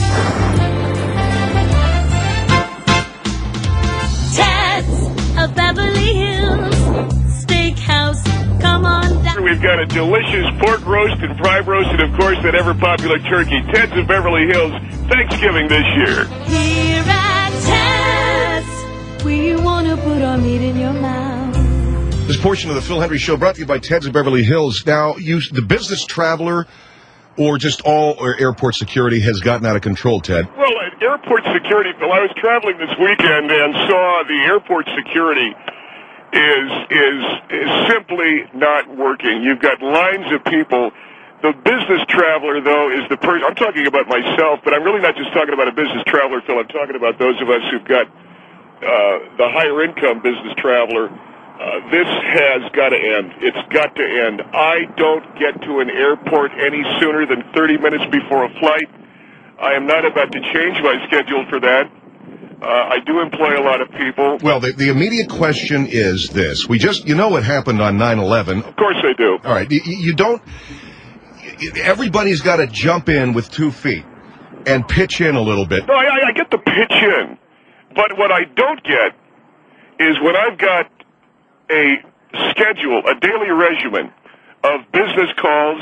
Ted's of Beverly Hills Steakhouse. Come on down.
We've got a delicious pork roast and prime roast, and of course that ever-popular turkey. Ted's of Beverly Hills, Thanksgiving this year.
Here at Ted's, we want to put our meat in your mouth.
This portion of the Phil Hendry Show brought to you by Ted's of Beverly Hills. Now, you, the business traveler or just all or airport security has gotten out of control, Ted.
Well, at airport security, Phil, I was traveling this weekend and saw the airport security is is is simply not working. You've got lines of people. The business traveler, though, is the person. I'm talking about myself, but I'm really not just talking about a business traveler, Phil. I'm talking about those of us who've got uh, the higher income business traveler. Uh, this has got to end. It's got to end. I don't get to an airport any sooner than thirty minutes before a flight. I am not about to change my schedule for that. Uh, I do employ a lot of people.
Well, the, the immediate question is this. We just, you know what happened on nine eleven.
Of course I do.
All right. You, you don't, everybody's got to jump in with two feet. and pitch in a little bit.
No, I, I get the pitch in. But what I don't get is when I've got a schedule, a daily regimen of business calls,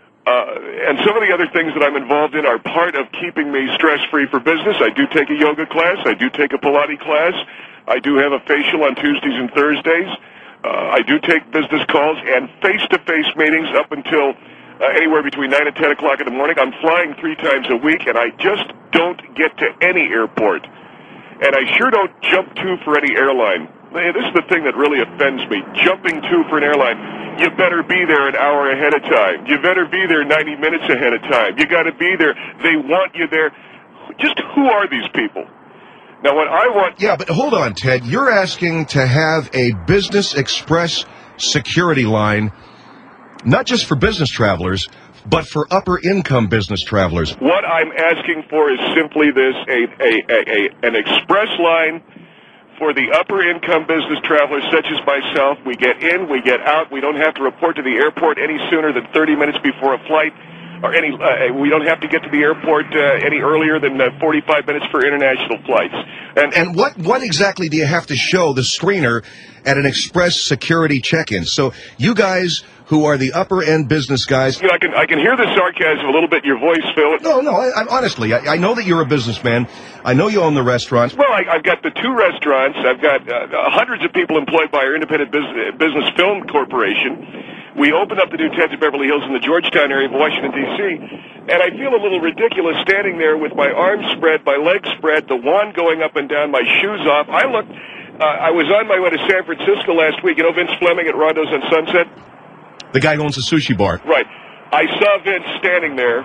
uh, and some of the other things that I'm involved in are part of keeping me stress-free for business. I do take a yoga class. I do take a Pilates class. I do have a facial on Tuesdays and Thursdays. Uh, I do take business calls and face-to-face meetings up until uh, anywhere between nine and ten o'clock in the morning. I'm flying three times a week, and I just don't get to any airport. And I sure don't jump to for any airline. This is the thing that really offends me. Jumping to for an airline. You better be there an hour ahead of time. You better be there ninety minutes ahead of time. You got to be there. They want you there. Just who are these people? Now, what I want...
Yeah, but hold on, Ted. You're asking to have a Business Express security line, not just for business travelers, but for upper-income business travelers.
What I'm asking for is simply this, a, a, a, a an express line for the upper-income business travelers such as myself. We get in, we get out. We don't have to report to the airport any sooner than thirty minutes before a flight. Or any, uh, we don't have to get to the airport uh, any earlier than uh, forty-five minutes for international flights.
And and what what exactly do you have to show the screener at an express security check-in? So you guys who are the upper end business guys,
you know, I can I can hear the sarcasm a little bit in your voice, Phil.
No, no. I, I, honestly, I, I know that you're a businessman. I know you own the restaurants.
Well, I, I've got the two restaurants. I've got uh, hundreds of people employed by our independent business, business film corporation. We opened up the new Ted's of Beverly Hills in the Georgetown area of Washington, D C, and I feel a little ridiculous standing there with my arms spread, my legs spread, the wand going up and down, my shoes off. I looked, uh, I was on my way to San Francisco last week. You know Vince Fleming at Rondo's on Sunset?
The guy who owns a sushi bar.
Right. I saw Vince standing there,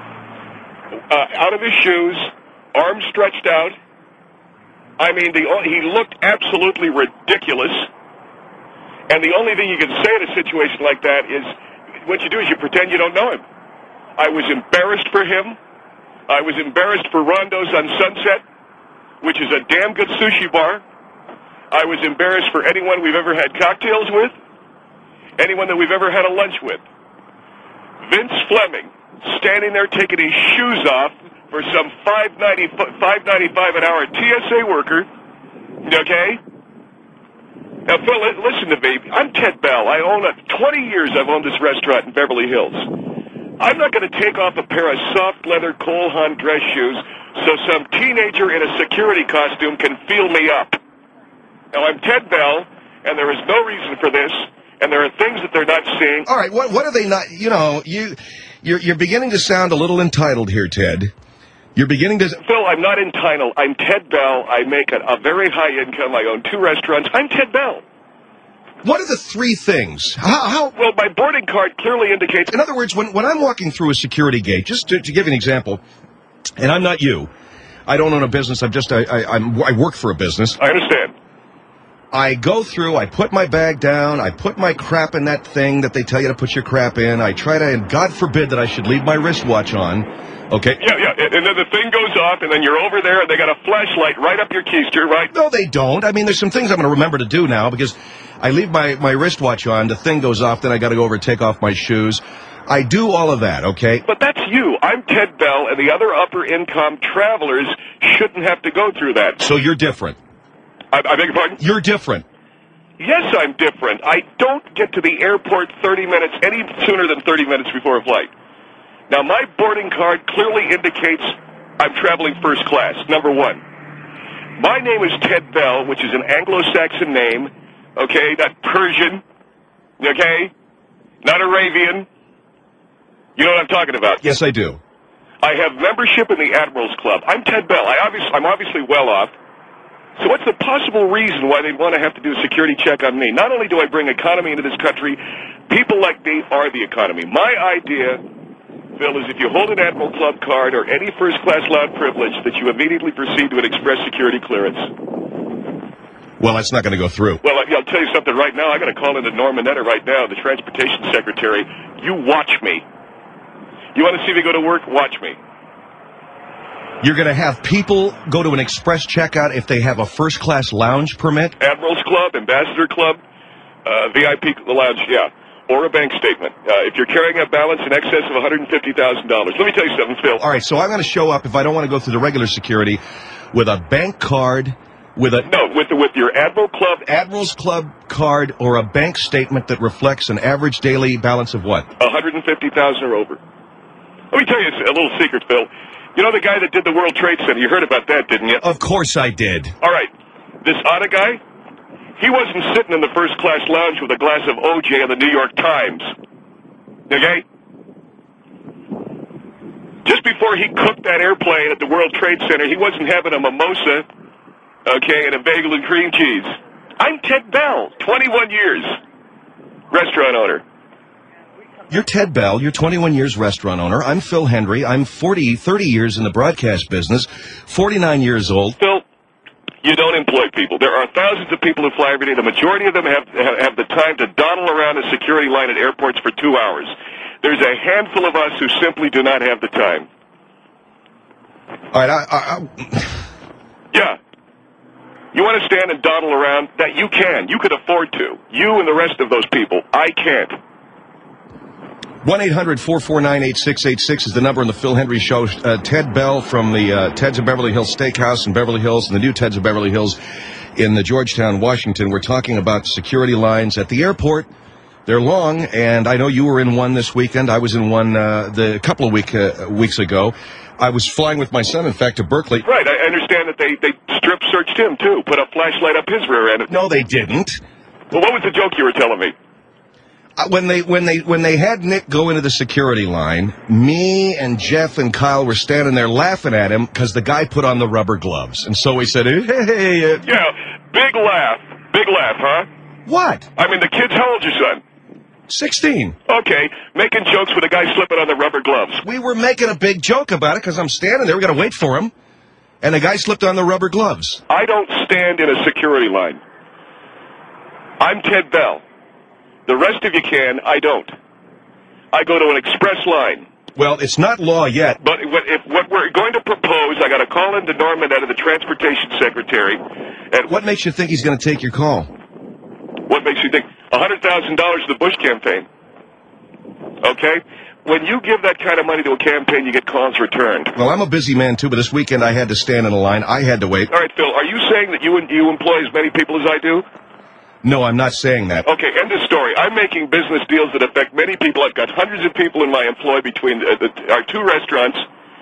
uh, out of his shoes, arms stretched out. I mean, the, he looked absolutely ridiculous. And the only thing you can say in a situation like that is, what you do is you pretend you don't know him. I was embarrassed for him. I was embarrassed for Rondo's on Sunset, which is a damn good sushi bar. I was embarrassed for anyone we've ever had cocktails with, anyone that we've ever had a lunch with. Vince Fleming, standing there taking his shoes off for some five ninety-five an hour T S A worker, okay? Now, Phil, listen to me. I'm Ted Bell. I own a, twenty years I've owned this restaurant in Beverly Hills. I'm not going to take off a pair of soft leather Cole Haan dress shoes so some teenager in a security costume can feel me up. Now, I'm Ted Bell, and there is no reason for this, and there are things that they're not seeing.
All right, what, what are they not, you know, you, you're, you're beginning to sound a little entitled here, Ted. You're beginning to...
Phil, I'm not entitled. I'm Ted Bell. I make a, a very high income. I own two restaurants. I'm Ted Bell.
What are the three things? How, how...
Well, my boarding card clearly indicates...
In other words, when, when I'm walking through a security gate, just to, to give you an example, and I'm not you. I don't own a business. I'm just... I, I, I'm, I work for a business.
I understand.
I go through, I put my bag down, I put my crap in that thing that they tell you to put your crap in. I try to, and God forbid that I should leave my wristwatch on. Okay?
Yeah, yeah, and then the thing goes off, and then you're over there, and they got a flashlight right up your keister, right?
No, they don't. I mean, there's some things I'm going to remember to do now, because I leave my, my wristwatch on, the thing goes off, then I got to go over and take off my shoes. I do all of that, okay?
But that's you. I'm Ted Bell, and the other upper-income travelers shouldn't have to go through that.
So you're different.
I, I beg your pardon?
You're different.
Yes, I'm different. I don't get to the airport thirty minutes, any sooner than thirty minutes before a flight. Now, my boarding card clearly indicates I'm traveling first class, number one. My name is Ted Bell, which is an Anglo-Saxon name, okay, not Persian, okay, not Arabian. You know what I'm talking about?
Yes, I do.
I have membership in the Admirals Club. I'm Ted Bell. I obviously, I'm obviously well off. So what's the possible reason why they'd want to have to do a security check on me? Not only do I bring economy into this country, people like me are the economy. My idea, Phil, is if you hold an Admiral Club card or any first-class lounge privilege, that you immediately proceed to an express security clearance.
Well, that's not going to go through.
Well, I'll tell you something right now. I'm going to call into Norm Mineta right now, the transportation secretary. You watch me. You want to see me go to work? Watch me.
You're going to have people go to an express checkout if they have a first-class lounge permit?
Admirals Club, Ambassador Club, uh, V I P lounge, yeah. or a bank statement. Uh, if you're carrying a balance in excess of one hundred fifty thousand dollars. Let me tell you something, Phil.
All right, so I'm going to show up, if I don't want to go through the regular security, with a bank card, with a...
No, with with your Admiral Club...
Admiral's Club card or a bank statement that reflects an average daily balance of what?
one hundred fifty thousand dollars or over. Let me tell you a little secret, Phil. You know the guy that did the World Trade Center? You heard about that, didn't you?
Of course I did.
All right. This Otta guy, he wasn't sitting in the first-class lounge with a glass of O J in the New York Times. Okay? Just before he cooked that airplane at the World Trade Center, he wasn't having a mimosa, okay, and a bagel and cream cheese. I'm Ted Bell, twenty-one years, restaurant owner.
You're Ted Bell. You're twenty-one years restaurant owner. I'm Phil Hendry. I'm forty, thirty years in the broadcast business, forty-nine years old.
Phil, you don't employ people. There are thousands of people who fly every day. The majority of them have, have, have the time to dawdle around a security line at airports for two hours. There's a handful of us who simply do not have the time.
All right, I... I, I...
Yeah. You want to stand and dawdle around? That you can. You could afford to. You and the rest of those people. I can't.
one eight hundred four four nine eight six eight six is the number on the Phil Hendry Show. Uh, Ted Bell from the uh, Ted's of Beverly Hills Steakhouse in Beverly Hills and the new Ted's of Beverly Hills in the Georgetown, Washington. We're talking about security lines at the airport. They're long, and I know you were in one this weekend. I was in one uh, the a couple of week, uh, weeks ago. I was flying with my son, in fact, to Berkeley.
Right. I understand that they, they strip searched him, too. Put a flashlight up his rear end.
No, they didn't.
Well, what was the joke you were telling me?
Uh, when they when they when they had Nick go into the security line, me and Jeff and Kyle were standing there laughing at him because the guy put on the rubber gloves, and so we said, "Hey, hey, uh,
yeah, big laugh, big laugh, huh?"
What?
I mean, the kid's how old's your son?
Sixteen.
Okay, making jokes with a guy slipping on the rubber gloves.
We were making a big joke about it because I'm standing there. We got to wait for him, and the guy slipped on the rubber gloves.
I don't stand in a security line. I'm Ted Bell. The rest of you can, I don't. I go to an express line.
Well, it's not law yet.
But if what we're going to propose, I got to call into Norman out of the Transportation Secretary. And
what makes you think he's going to take your call?
What makes you think? one hundred thousand dollars to the Bush campaign. Okay? When you give that kind of money to a campaign, you get calls returned.
Well, I'm a busy man, too, but this weekend I had to stand in a line. I had to wait.
All right, Phil, are you saying that you, you employ as many people as I do?
No, I'm not saying that.
Okay, end of story. I'm making business deals that affect many people. I've got hundreds of people in my employ between uh, the, our two restaurants.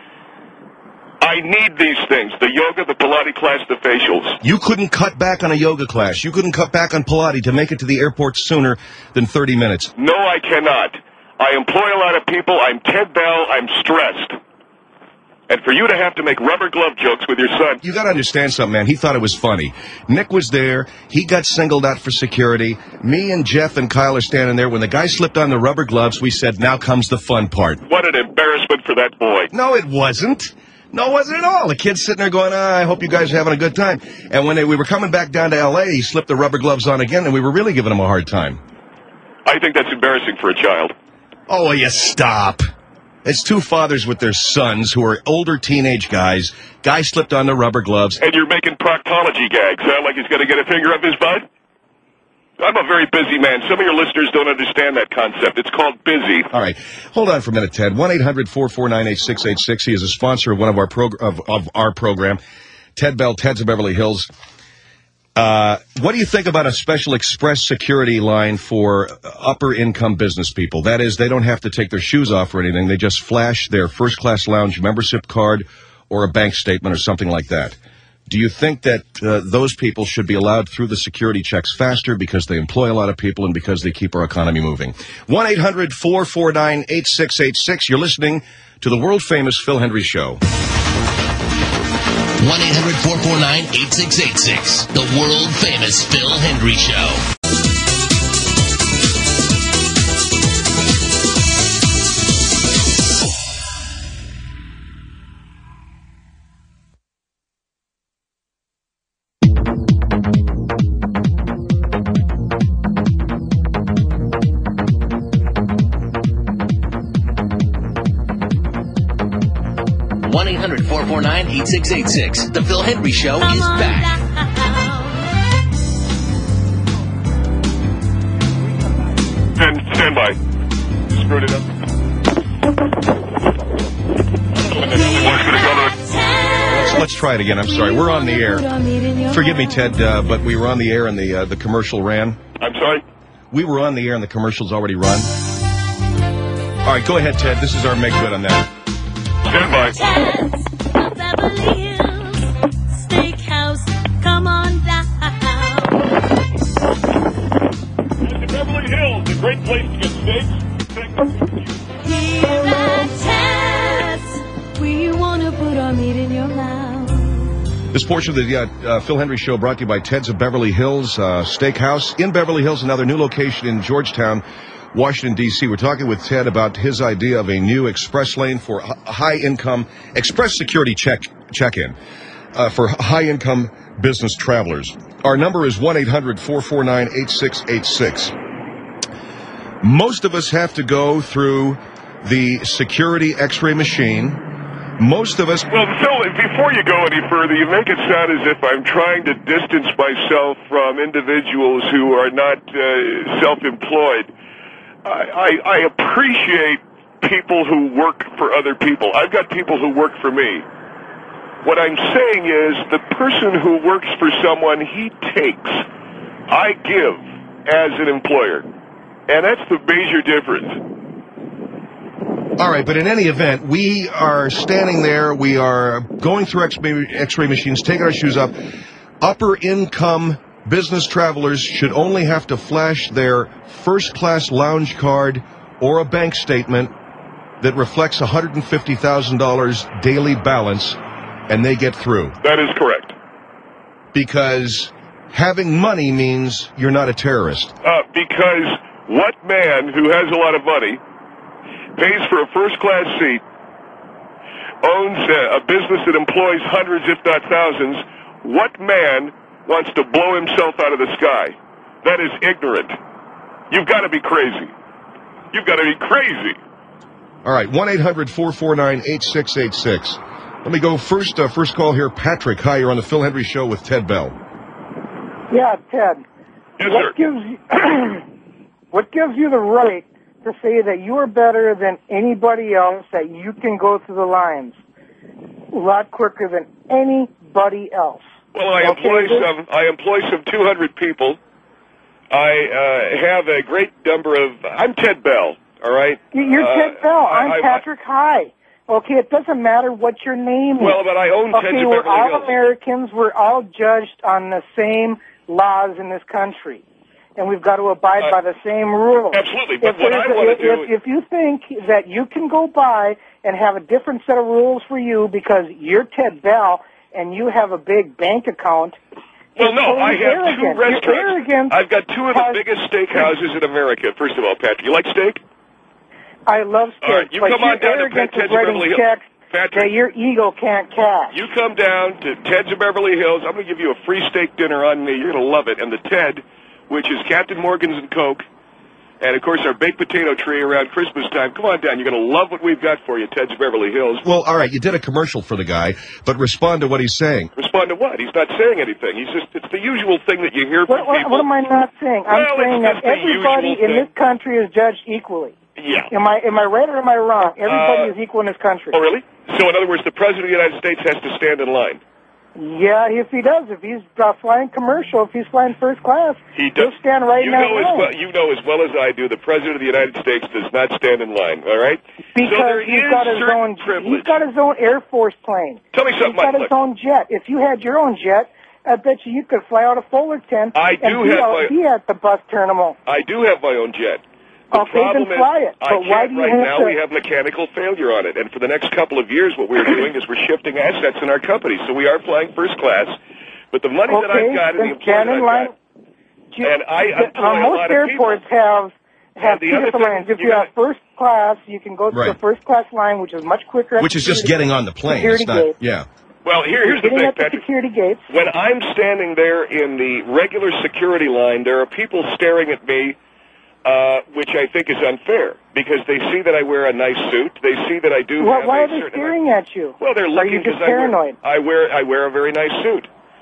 I need these things, the yoga, the Pilates class, the facials.
You couldn't cut back on a yoga class. You couldn't cut back on Pilates to make it to the airport sooner than thirty minutes.
No, I cannot. I employ a lot of people. I'm Ted Bell. I'm stressed. And for you to have to make rubber glove jokes with your son...
You got to understand something, man. He thought it was funny. Nick was there. He got singled out for security. Me and Jeff and Kyle are standing there. When the guy slipped on the rubber gloves, we said, now comes the fun part.
What an embarrassment for that boy.
No, it wasn't. No, it wasn't at all. The kid's sitting there going, ah, I hope you guys are having a good time. And when they, we were coming back down to L A, he slipped the rubber gloves on again, and we were really giving him a hard time.
I think that's embarrassing for a child.
Oh, will you stop? It's two fathers with their sons who are older teenage guys. Guy slipped on the rubber gloves.
And you're making proctology gags, huh? Like he's going to get a finger up his butt? I'm a very busy man. Some of your listeners don't understand that concept. It's called busy.
All right. Hold on for a minute, Ted. one eight hundred four four nine eight six eight six. He is a sponsor of one of our prog- of, of our program, Ted Bell, Ted's of Beverly Hills. Uh, what do you think about a special express security line for upper-income business people? That is, they don't have to take their shoes off or anything. They just flash their first-class lounge membership card or a bank statement or something like that. Do you think that uh, those people should be allowed through the security checks faster because they employ a lot of people and because they keep our economy moving? one eight hundred four four nine eight six eight six. You're listening to the world-famous Phil Hendry Show.
one eight hundred four four nine eight six eight six. The world-famous Phil Hendry Show. one eight hundred four four nine eight six eight six. The Phil Hendry Show is back.
And, and Stand by. Screwed it up.
Let's, let's try it again. I'm sorry. We're on the air. Forgive me, Ted, uh, but we were on the air and the uh, the commercial ran.
I'm sorry?
We were on the air and the commercial's already run. All right, go ahead, Ted. This is our make good on that.
Stand by.
Ted's Beverly Hills Steakhouse. Come on down.
That's Beverly Hills, a great place to get steaks.
Here at Ted's, we want to put our meat in your mouth.
This portion of the uh, uh, Phil Hendry Show brought to you by Ted's of Beverly Hills uh, Steakhouse in Beverly Hills, another new location in Georgetown, Washington, D C We're talking with Ted about his idea of a new express lane for h- high-income, express security check check-in uh, for high-income business travelers. Our number is one eight hundred four four nine eight six eight six. Most of us have to go through the security x-ray machine. Most of us...
Well, Phil, before you go any further, you make it sound as if I'm trying to distance myself from individuals who are not uh, self-employed. I, I, I appreciate people who work for other people. I've got people who work for me. What I'm saying is the person who works for someone, he takes. I give as an employer. And that's the major difference.
All right, but in any event, we are standing there. We are going through x-ray, x-ray machines, taking our shoes off. Upper-income business travelers should only have to flash their first-class lounge card or a bank statement that reflects one hundred fifty thousand dollars daily balance, and they get through.
That is correct.
Because having money means you're not a terrorist.
Uh, because what man who has a lot of money pays for a first-class seat, owns a, a business that employs hundreds, if not thousands, what man wants to blow himself out of the sky? That is ignorant. You've got to be crazy. You've got to be crazy.
All right, one eight hundred four four nine eight six eight six. Let me go first. Uh, first call here. Patrick, hi, you're on the Phil Hendry Show with Ted Bell.
Yeah, Ted.
Yes,
what
sir.
Gives you, what gives you the right to say that you are better than anybody else, that you can go through the lines a lot quicker than anybody else?
Well, I
Okay,
employ
this-
some. I employ some two hundred people. I uh, have a great number of. I'm Ted Bell. All right.
You're
Uh,
Ted Bell.
I-
I'm
I-
Patrick High. Okay, it doesn't matter what your name is.
Well, but I own
okay,
Ted's of
we're
Beverly
all
Hills.
Americans. We're all judged on the same laws in this country, and we've got to abide
Uh,
by the same rules.
Absolutely, but
If
what
there's
I
a-
want to do.
if, if you think that you can go by and have a different set of rules for you because you're Ted Bell and you have a big bank account.
Well,
it's
no,
totally
I have
arrogant.
two
Your
restaurants.
arrogance
I've got two of the
has-
biggest steakhouses in America. First of all, Patrick, you like steak?
I love steak,
All right, you
but
come
your
on down to
arrogance
Ted's
is
of
writing
Beverly Hills.
checks
Patrick.
that your ego can't cash.
You come down to Ted's of Beverly Hills. I'm going to give you a free steak dinner on me. You're going to love it. And the Ted, which is Captain Morgan's and Coke, and, of course, our baked potato tree around Christmas time. Come on down. You're going to love what we've got for you, Ted's of Beverly Hills.
Well, all right, you did a commercial for the guy, but respond to what he's saying.
Respond to what? He's not saying anything. He's just, it's the usual thing that you hear from
What, what,
people.
what am I not saying? I'm
Well,
saying
it's
that
just the
everybody
usual
in
thing.
this country is judged equally.
Yeah.
Am I am I right or am I wrong? Everybody
Uh,
is equal in this country.
Oh, really? So, in other words, the President of the United States has to stand in line.
Yeah, if he does, if he's uh, flying commercial, if he's flying first class,
He does.
he'll stand right
you
in that
know as
line.
well. You know as well as I do. The President of the United States does not stand in line. All right.
Because
so there
he's
is
got his
certain
own
privilege.
he's got his own Air Force plane.
Tell me something,
He's got
Mike.
his
Look.
own jet. If you had your own jet, I bet you you could fly out of Fullerton
I do
and be
have
out
my-
be at the bus terminal.
I do have my own jet. The
Okay,
problem
then
is,
fly it.
I
But why
can't
do you
right
have
now.
to-
We have mechanical failure on it, and for the next couple of years, what we're doing is we're shifting assets in our company. So we are flying first class, but the money that
Okay,
I've got and
then
the employees
stand in
I've
line.
got, and I
Uh,
employ a
most
lot of
airports
people.
have have
And the
two
other
different
thing,
lines. If
you
you
gotta-
have first class, you can go through
Right.
the first class line, which is much quicker. at
Which is just
security-
getting on the plane.
security
It's not,
gate.
yeah.
Well, here, here's the
Getting
thing,
at the
Patrick.
security gates.
When I'm standing there in the regular security line, there are people staring at me, uh, which I think is unfair because they see that I wear a nice suit. They see that I do.
Why,
have
why
a
are they
certain
staring at you?
Well, they're
Are
looking
you
because
just
I wear,
paranoid?
I wear I wear a very nice suit.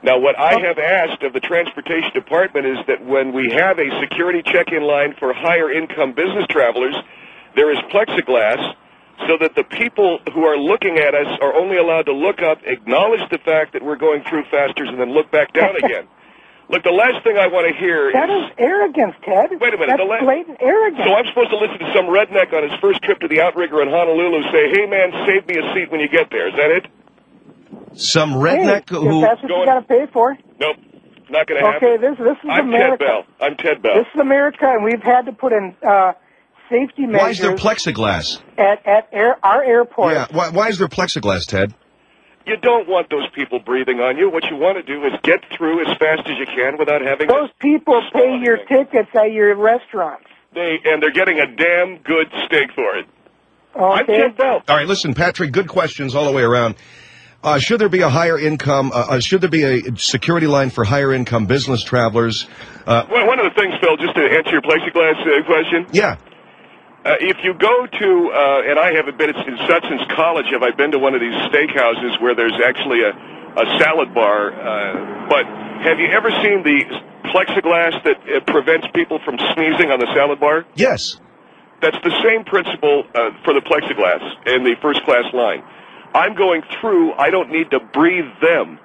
Now, what I have asked of the Transportation Department is that when we have a security check-in line for higher-income business travelers, there is plexiglass so that the people who are looking at us are only allowed to look up, acknowledge the fact that we're going through faster, and then look back down again. Look, the last thing I want to hear
That
is...
is arrogance, Ted.
Wait a minute.
That's
the la-
blatant arrogance.
So I'm supposed to listen to some redneck on his first trip to the Outrigger in Honolulu say, hey, man, save me a seat when you get there. Is that it?
Some redneck
hey,
who...
If that's what
Going-
you got to pay for.
Nope. Not going to happen.
Okay, this, this is
I'm
America.
Ted Bell. I'm Ted Bell.
This is America, and we've had to put in uh, safety measures...
Why is there plexiglass?
At, at air, our airport.
Yeah, why, why is there plexiglass, Ted?
You don't want those people breathing on you. What you want to do is get through as fast as you can without having...
Those people pay your tickets at your restaurants.
They And they're getting a damn good steak for it. I'm
Okay.
Ted Bell.
All right, listen, Patrick, good questions all the way around. Uh, should there be a higher income, uh, uh, should there be a security line for higher income business travelers? Uh,
Well, one of the things, Phil, just to answer your plexiglass uh, question.
yeah.
Uh, if you go to, uh, and I haven't been, it's not since college have I been to one of these steakhouses where there's actually a, a salad bar, uh, but have you ever seen the plexiglass that uh, prevents people from sneezing on the salad bar?
Yes.
That's the same principle uh, for the plexiglass in the first class line. I'm going through, I don't need to breathe them.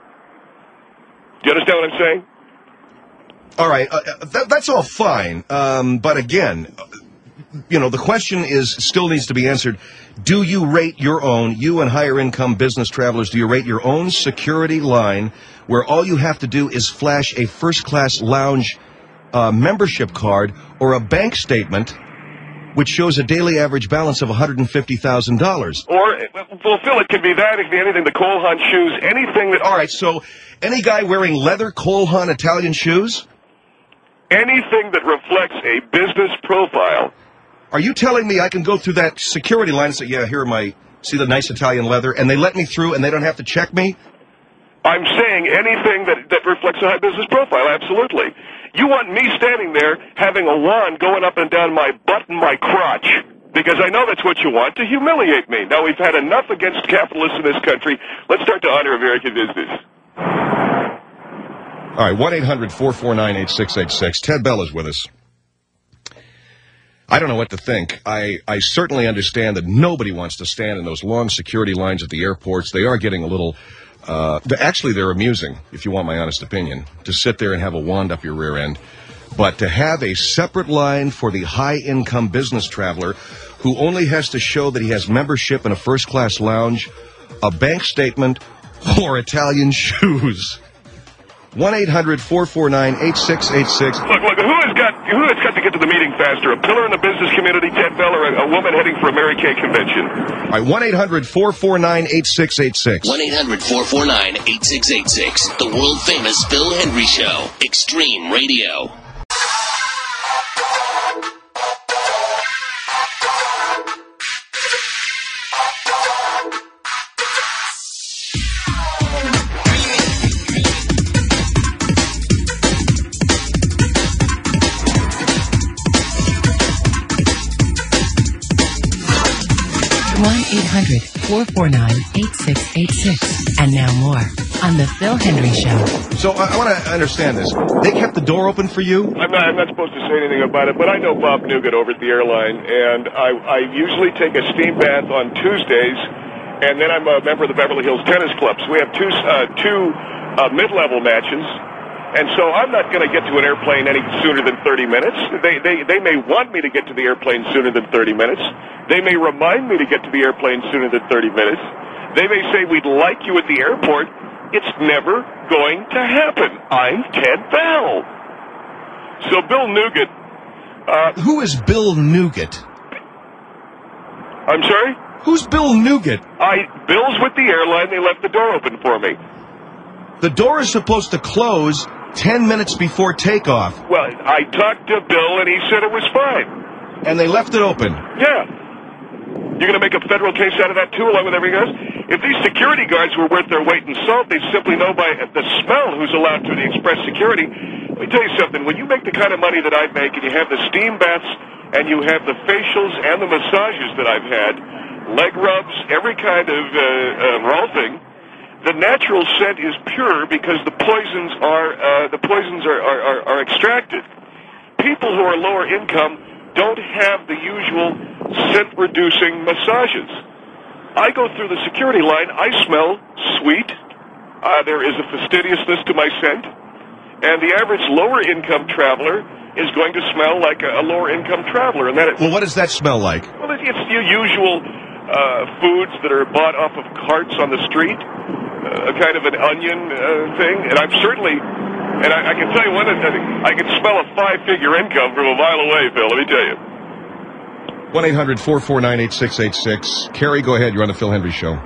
Do you understand what I'm saying?
All right, uh, that, that's all fine, um, but again... You know, the question is, still needs to be answered. Do you rate your own, you and higher income business travelers, do you rate your own security line where all you have to do is flash a first class lounge uh, membership card or a bank statement which shows a daily average balance of one hundred fifty thousand dollars?
Or, well, Phil, it could be that, it could be anything, the Cole Haan shoes, anything that...
All right, so any guy wearing leather Cole Haan Italian shoes?
Anything that reflects a business profile.
Are you telling me I can go through that security line and say, yeah, here are my, see the nice Italian leather, and they let me through and they don't have to check me?
I'm saying anything that, that reflects a high business profile, absolutely. You want me standing there having a wand going up and down my butt and my crotch, because I know that's what you want, to humiliate me. Now, we've had enough against capitalists in this country. Let's start to honor American business.
All right, one eight hundred four four nine eight six eight six. Ted Bell is with us. I don't know what to think. I, I certainly understand that nobody wants to stand in those long security lines at the airports. They are getting a little, uh, actually they're amusing, if you want my honest opinion, to sit there and have a wand up your rear end. But to have a separate line for the high-income business traveler who only has to show that he has membership in a first-class lounge, a bank statement, or Italian shoes. one eight hundred four four nine eight six eight six.
Look, look, who has got who has got to get to the meeting faster? A pillar in the business community, Ted Bell, or a, a woman heading for a Mary Kay convention?
All right, one eight hundred four four nine eight six eight six.
one eight hundred four four nine eight six eight six. The world-famous Phil Hendry Show. Extreme Radio.
one eight hundred four four nine eight six eight six. And now more on The Phil Hendry Show.
So I, I want to understand this. They kept the door open for you?
I'm not, I'm not supposed to say anything about it, but I know Bob Nugent over at the airline, and I, I usually take a steam bath on Tuesdays, and then I'm a member of the Beverly Hills Tennis Club. So we have two, uh, two uh, mid-level matches. And so I'm not going to get to an airplane any sooner than thirty minutes. They, they, they may want me to get to the airplane sooner than thirty minutes. They may remind me to get to the airplane sooner than thirty minutes. They may say, we'd like you at the airport. It's never going to happen. I'm Ted Bell. So Bill Nugent. Uh,
Who is Bill Nugent?
I'm sorry?
Who's Bill Nugent?
I Bill's with the airline. They left the door open for me.
The door is supposed to close ten minutes before takeoff.
Well, I talked to Bill, and he said it was fine.
And they left it open.
Yeah. You're going to make a federal case out of that, too, along with everything else? If these security guards were worth their weight in salt, they'd simply know by the smell who's allowed through the express security. Let me tell you something. When you make the kind of money that I make, and you have the steam baths, and you have the facials and the massages that I've had, leg rubs, every kind of uh, uh, rolfing, the natural scent is pure because the poisons are uh, the poisons are, are, are, are extracted. People who are lower income don't have the usual scent-reducing massages. I go through the security line. I smell sweet. Uh, there is a fastidiousness to my scent. And the average lower-income traveler is going to smell like a, a lower-income traveler. And that it,
Well, what does that smell like?
well, it's your usual uh, foods that are bought off of carts on the street, uh, kind of an onion uh, thing. And I'm certainly, and I, I can tell you one thing, I can smell a five-figure income from a mile away, Phil, let me tell you.
one eight hundred four four nine eight six eight six. Carrie, go ahead. You're on the Phil Henry Show.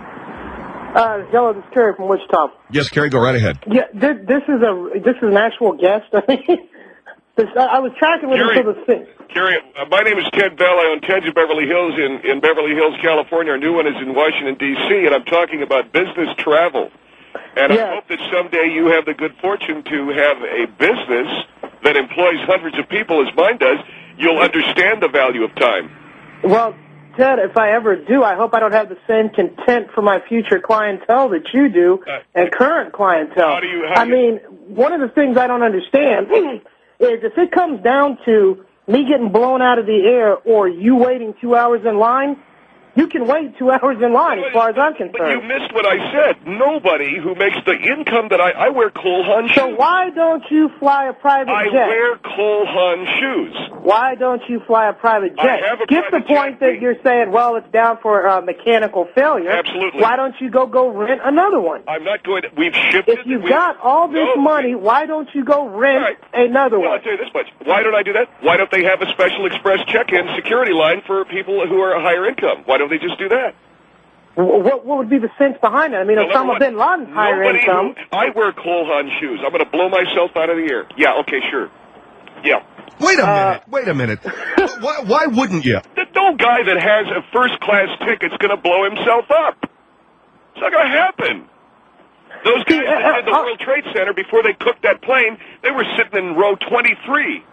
Uh, hello, this is Terry from Wichita.
Yes, Carrie, go right ahead.
Yeah, this, this is a this is an actual guest. I mean, this, I, I was tracking with
Jerry,
him for the thing.
Kerry, uh, my name is Ted Bell. I own Ted's of Beverly Hills in, in Beverly Hills, California. Our new one is in Washington, D C, and I'm talking about business travel. And
Yeah.
I hope that someday you have the good fortune to have a business that employs hundreds of people as mine does. You'll understand the value of time.
Well, Ted, if I ever do, I hope I don't have the same content for my future clientele that you do and current clientele.
How do you- how
I
do you-
mean, one of the things I don't understand is if it comes down to me getting blown out of the air or you waiting two hours in line, you can wait two hours in line as far as I'm
But you
concerned.
missed what I said. Nobody who makes the income that I... I wear Cole Haan shoes.
So why don't you fly a private
I
jet?
wear Cole Haan shoes.
Why don't you fly a private jet?
I have a
Get the
private
point that you're saying, well, it's down for uh, mechanical failure.
Absolutely.
Why don't you go go rent another one?
I'm not going to... We've shipped
If
it.
you've
we've-
got all this
No.
money, why don't you go rent another
Well,
one?
I'll tell you this much. Why don't I do that? Why don't they have a special express check-in security line for people who are a higher income? Why don't they just do that?
Wh- What, what would be the sense behind it? I mean,
Well,
Osama
number one,
bin Laden's higher
Nobody
income.
who- I wear Cole Haan shoes. I'm going to blow myself out of the air. Yeah, okay, sure. Yeah.
Wait a
Uh,
minute. Wait a minute. why, why wouldn't you?
The no guy that has a first-class ticket's going to blow himself up. It's not going to happen. Those guys that did the World Trade Center, before they cooked that plane, they were sitting in row twenty-three.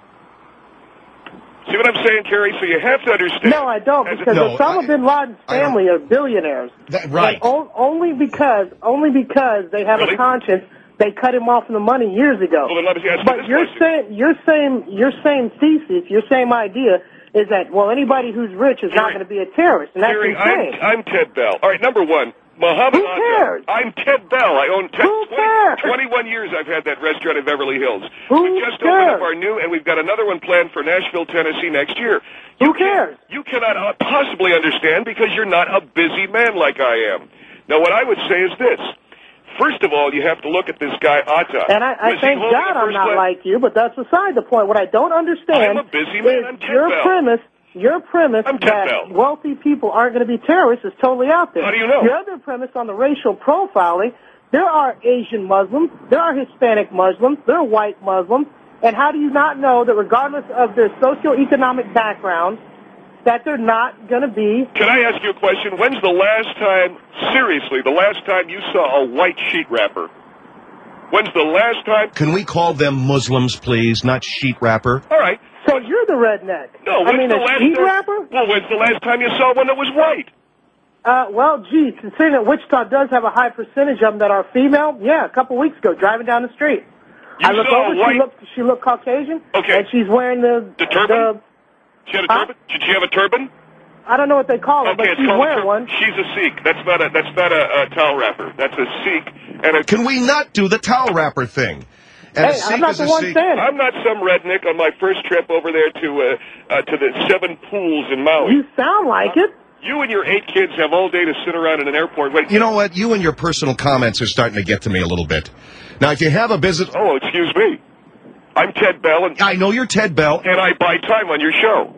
See what I'm saying, Kerry? So you have to understand.
No, I don't,
As a-
because
No,
Osama bin Laden's family are billionaires.
right.
And o- only because, only because they have
Really?
a conscience, they cut him off from the money years ago.
Well, then let me ask you
But
this
your
question.
same, your same, your same thesis, your same idea is that well, anybody who's rich is not going to be a terrorist, and that's
Kerry,
insane.
I'm, I'm Ted Bell. All right, number one, Muhammad
Who cares?
Atta. I'm Ted Bell. I own Ted.
Who
twenty,
cares?
twenty-one years I've had that restaurant in Beverly Hills.
Who
we just
cares?
opened up our new, and we've got another one planned for Nashville, Tennessee next year.
Who cares?
You cannot uh, possibly understand because you're not a busy man like I am. Now, what I would say is this. First of all, you have to look at this guy, Atta.
And I, I
Was he
thank
holding
God
a
I'm
first
not
class-
like you, but that's beside the point. What I don't understand
I'm a busy man.
is
I'm Ted
your
Bell.
premise. Your premise
I'm Ted
that
Bell.
wealthy people aren't going to be terrorists is totally out there.
How do you know?
Your other premise on the racial profiling, there are Asian Muslims, there are Hispanic Muslims, there are white Muslims, and how do you not know that regardless of their socioeconomic background, that they're not going to be...
Can I ask you a question? When's the last time, seriously, the last time you saw a white sheet wrapper? When's the last time?
Can we call them Muslims, please, not sheet wrapper?
All right.
So you're the redneck.
No,
I
when's
mean,
the
a
last
sheet
time?
wrapper?
Well, when's the last time you saw one that was white?
Uh, well, gee, considering that Wichita does have a high percentage of them that are female, yeah, a couple weeks ago, driving down the street.
You
I look
saw
over,
a white-
she looked, she looked Caucasian,
Okay.
and she's wearing the...
The turban? She had a
Huh?
turban? Did she have a turban?
I don't know what they call it,
Okay,
but
it's
she's
called a
wearing
tur-
one.
She's a Sikh. That's not a that's not a, a towel wrapper. That's a Sikh. And a,
Can we not do the towel wrapper thing? And a
Hey,
Sikh
I'm not
is
the
a
one
Sikh.
saying it.
I'm not some redneck on my first trip over there to uh, uh, to the seven pools in Maui.
You sound like it.
You and your eight kids have all day to sit around in an airport. Wait,
You know what? You and your personal comments are starting to get to me a little bit. Now, if you have a business...
Oh, excuse me. I'm Ted Bell, and
I know you're Ted Bell,
and I buy time on your show.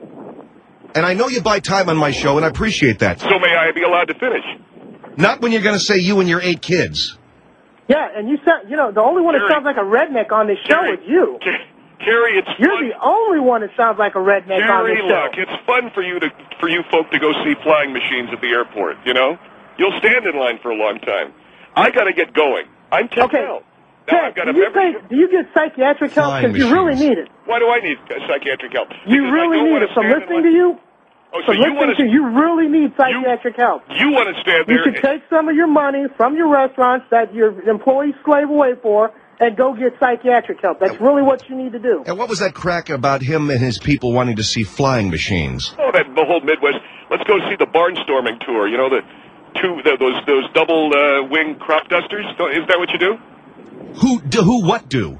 and I know you buy time on my show, and I appreciate that.
So may I be allowed to finish?
Not when you're going to say you and your eight kids.
Yeah, and you sound, you know, the only one that
Gary.
sounds like a redneck on this show
Gary.
is you.
Carrie, it's
You're
fun.
the only one that sounds like a redneck on
Jerry,
this show.
look, it's fun for you to for you folk to go see flying machines at the airport. You know, you'll stand in line for a long time. I got to get going. I'm Ted
Okay.
Bell. Now
Ted,
I've got a
do you,
membership.
take, do you get psychiatric help?
Flying
Because you really
machines.
need it.
Why do I need uh, psychiatric help?
You
Because I
really
don't
need
wanna
it. From
stand in
listening
line-
to you,
Oh, so
but
you
listen
want
to you really need psychiatric help.
You want to stand
You
there?
should take some of your money from your restaurants that your employees slave away for and go get psychiatric help. That's really what you need to do.
And what was that crack about him and his people wanting to see flying machines?
Oh, that the whole Midwest. Let's go see the barnstorming tour. You know, the two the, those those double uh, wing crop dusters. Is that what you do?
Who do who what do?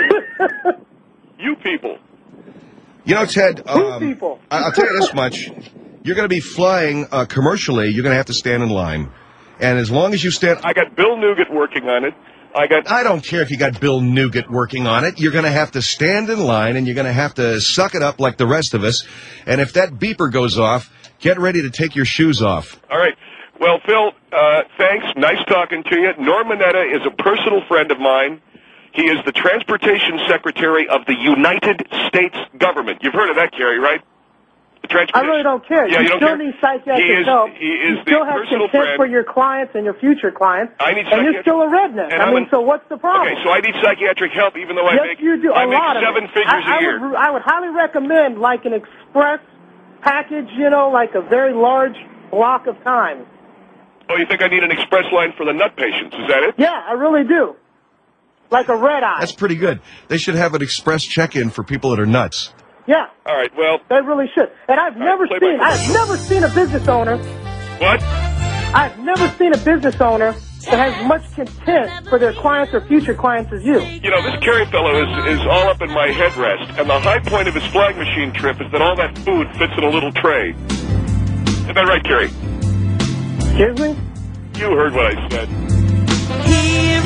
You people.
You know, Ted, um,
people?
I- I'll tell you this much. You're going to be flying uh, commercially. You're going to have to stand in line. And as long as you stand...
I got Bill Nugent working on it. I got...
I don't care if you got Bill Nugent working on it. You're going to have to stand in line, and you're going to have to suck it up like the rest of us. And if that beeper goes off, get ready to take your shoes off.
All right. Well, Phil, uh, thanks. Nice talking to you. Norm Mineta is a personal friend of mine. He is the Transportation Secretary of the United States government. You've heard of that, Gary, right? The
I really don't care.
Yeah,
you,
you don't
still
care?
need psychiatric
He is-
help.
he is
you
the
still have
personal
contempt
friend.
for your clients and your future clients.
I need
and you're
psychiatric-
still a redneck.
and
I
I'm
mean,
an-
so what's the problem?
Okay, so I need psychiatric help, even though I
yes,
make
you do.
I
a
make
lot of
seven
it.
figures
I,
a year.
I would, I would highly recommend like an express package, you know, like a very large block of time.
Oh, you think I need an express line for the nut patients? Is that it?
Yeah, I really do. Like a red eye.
That's pretty good. They should have an express check-in for people that are nuts.
Yeah.
All right, well...
They really should. And I've never
play by
seen, I've never seen a business owner...
What?
I've never seen a business owner that has much contempt for their clients or future clients as you.
You know, this Kerry fellow is, is all up in my headrest, and the high point of his flying machine trip is that all that food fits in a little tray. Is that right, Kerry?
Excuse me?
You heard what I said.
Here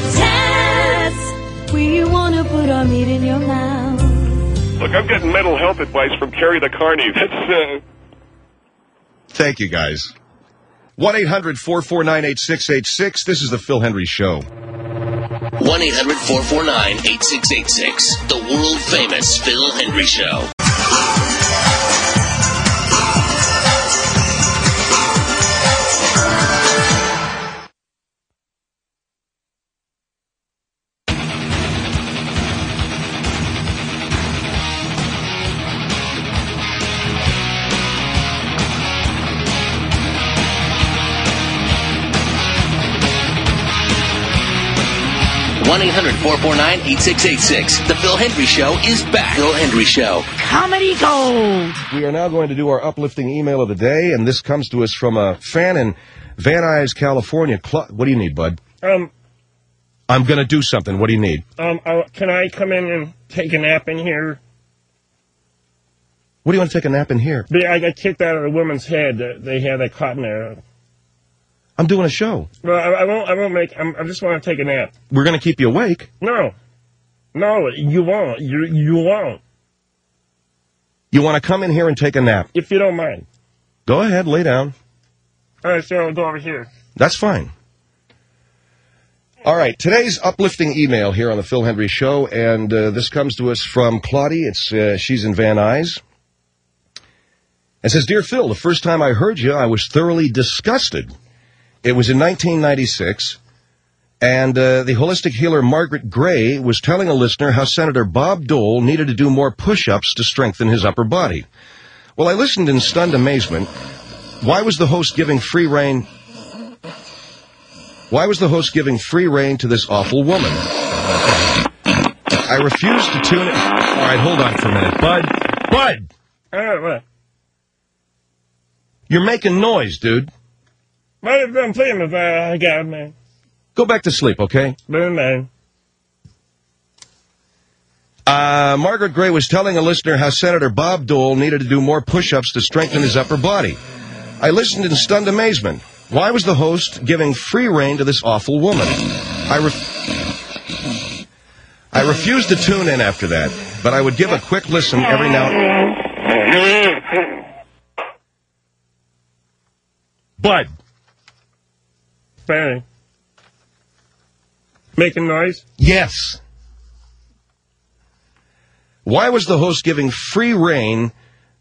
at Tess, we want to put our meat in your mouth.
Look, I'm getting mental health advice from Kerry the Carney. That's, uh...
Thank you, guys. one eight hundred four four nine eight six eight six. This is the Phil Hendry Show.
one eight hundred four four nine eight six eight six. The world-famous Phil Hendry Show. one eight hundred four four nine eight six eight six. The Phil Hendry Show is back. Phil Hendry Show.
Comedy Gold.
We are now going to do our uplifting email of the day, and this comes to us from a fan in Van Nuys, California. Cl- what do you need, bud?
Um,
I'm going to do something. What do you need?
um, I, can I come in and take a nap in here?
What do you want to take a nap in here?
They, I got kicked out of the woman's head. Uh, They had that caught in there.
I'm doing a show.
Well, I, I won't. I won't make. I'm, I just want to take a nap.
We're going to keep you awake.
No, no, you won't. You you won't.
You want to come in here and take a nap?
If you don't mind.
Go ahead, lay down.
All right, so I'll go over here.
That's fine. All right, today's uplifting email here on the Phil Hendry Show, and uh, this comes to us from Claudie. It's uh, she's in Van Nuys. It says, "Dear Phil, the first time I heard you, I was thoroughly disgusted. It was in nineteen ninety-six, and uh, the holistic healer Margaret Gray was telling a listener how Senator Bob Dole needed to do more push-ups to strengthen his upper body. Well, I listened in stunned amazement. Why was the host giving free rein... Why was the host giving free rein to this awful woman? I refused to tune in... All right, hold on for a minute. Bud, Bud!
All right, what?
You're making noise, dude.
What if I'm playing with uh, I got it, man?
Go back to sleep, okay?
Man.
Uh, Margaret Gray was telling a listener how Senator Bob Dole needed to do more push-ups to strengthen his upper body. I listened in stunned amazement. Why was the host giving free rein to this awful woman? I, re- I refused to tune in after that, but I would give a quick listen every now and... Bud!
Barry. Making noise?
Yes. Why was the host giving free rein...